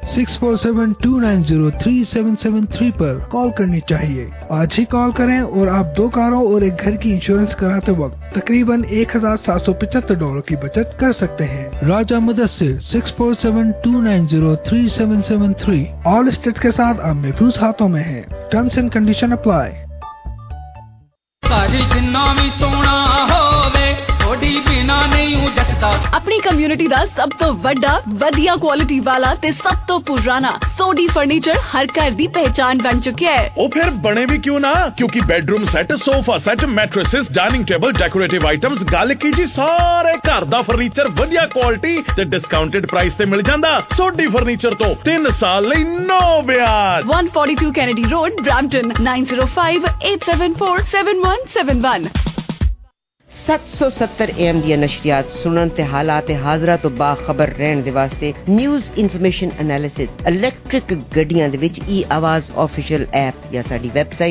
6472903773 पर कॉल करनी चाहिए। आज ही कॉल करें और आप 2 कारों और एक घर की इंश्योरेंस कराते वक्त तकरीबन $1,775 की बचत कर सकते हैं। राजा मुदस्सिर 6472903773 ऑल स्टेट के साथ आप महफूज हाथों में हैं। Terms and condition apply. अपनी कम्युनिटी ਦਾ ਸਭ ਤੋਂ ਵੱਡਾ ਵਧੀਆ ਕੁਆਲਿਟੀ ਵਾਲਾ ਤੇ ਸਭ ਤੋਂ ਪੁਰਾਣਾ ਸੋਡੀ ਫਰਨੀਚਰ ਹਰ ਘਰ ਦੀ ਪਹਿਚਾਨ ਬਣ ਚੁੱਕਿਆ ਹੈ। ਉਹ ਫਿਰ ਬਣੇ ਵੀ ਕਿਉਂ ਨਾ, ਕਿਉਂਕਿ bedroom set, sofa set, mattresses, dining table, decorative items, ਗੱਲ ਕੀ ਜੀ ਸਾਰੇ ਘਰ ਦਾ ਫਰਨੀਚਰ ਵਧੀਆ ਕੁਆਲਿਟੀ ਤੇ ਡਿਸਕਾਊਂਟਡ ਪ੍ਰਾਈਸ ਤੇ ਮਿਲ ਜਾਂਦਾ। ਸੋਡੀ ਫਰਨੀਚਰ ਤੋਂ 3 ਸਾਲ ਲਈ ਨੋ ਵਿਆਜ। 142 ਕੈਨੇਡੀ ਰੋਡ, ਬ੍ਰੈਂਪਟਨ 9058747171। 770 AM ਦੀਆਂ ਨਸ਼ਰੀਆਤ ਸੁਣਨ ਤੇ ਹਾਲਾਤ ਹਾਜ਼ਰਾ ਤੋਂ ਬਾਖਬਰ ਰਹਿਣ ਦੇ ਵਾਸਤੇ ਨਿਊਜ਼ ਇਨਫੋਰਮੇਸ਼ਨ ਐਨਾਲਿਸਿਸ ਇਲੈਕਟ੍ਰਿਕ ਗੱਡੀਆਂ ਦੇ ਵਿੱਚ ਆਵਾਜ਼ ਆਫੀਸ਼ੀਅਲ ਐਪ ਜਾਂ ਸਾਡੀ ਵੈਬਸਾਈਟ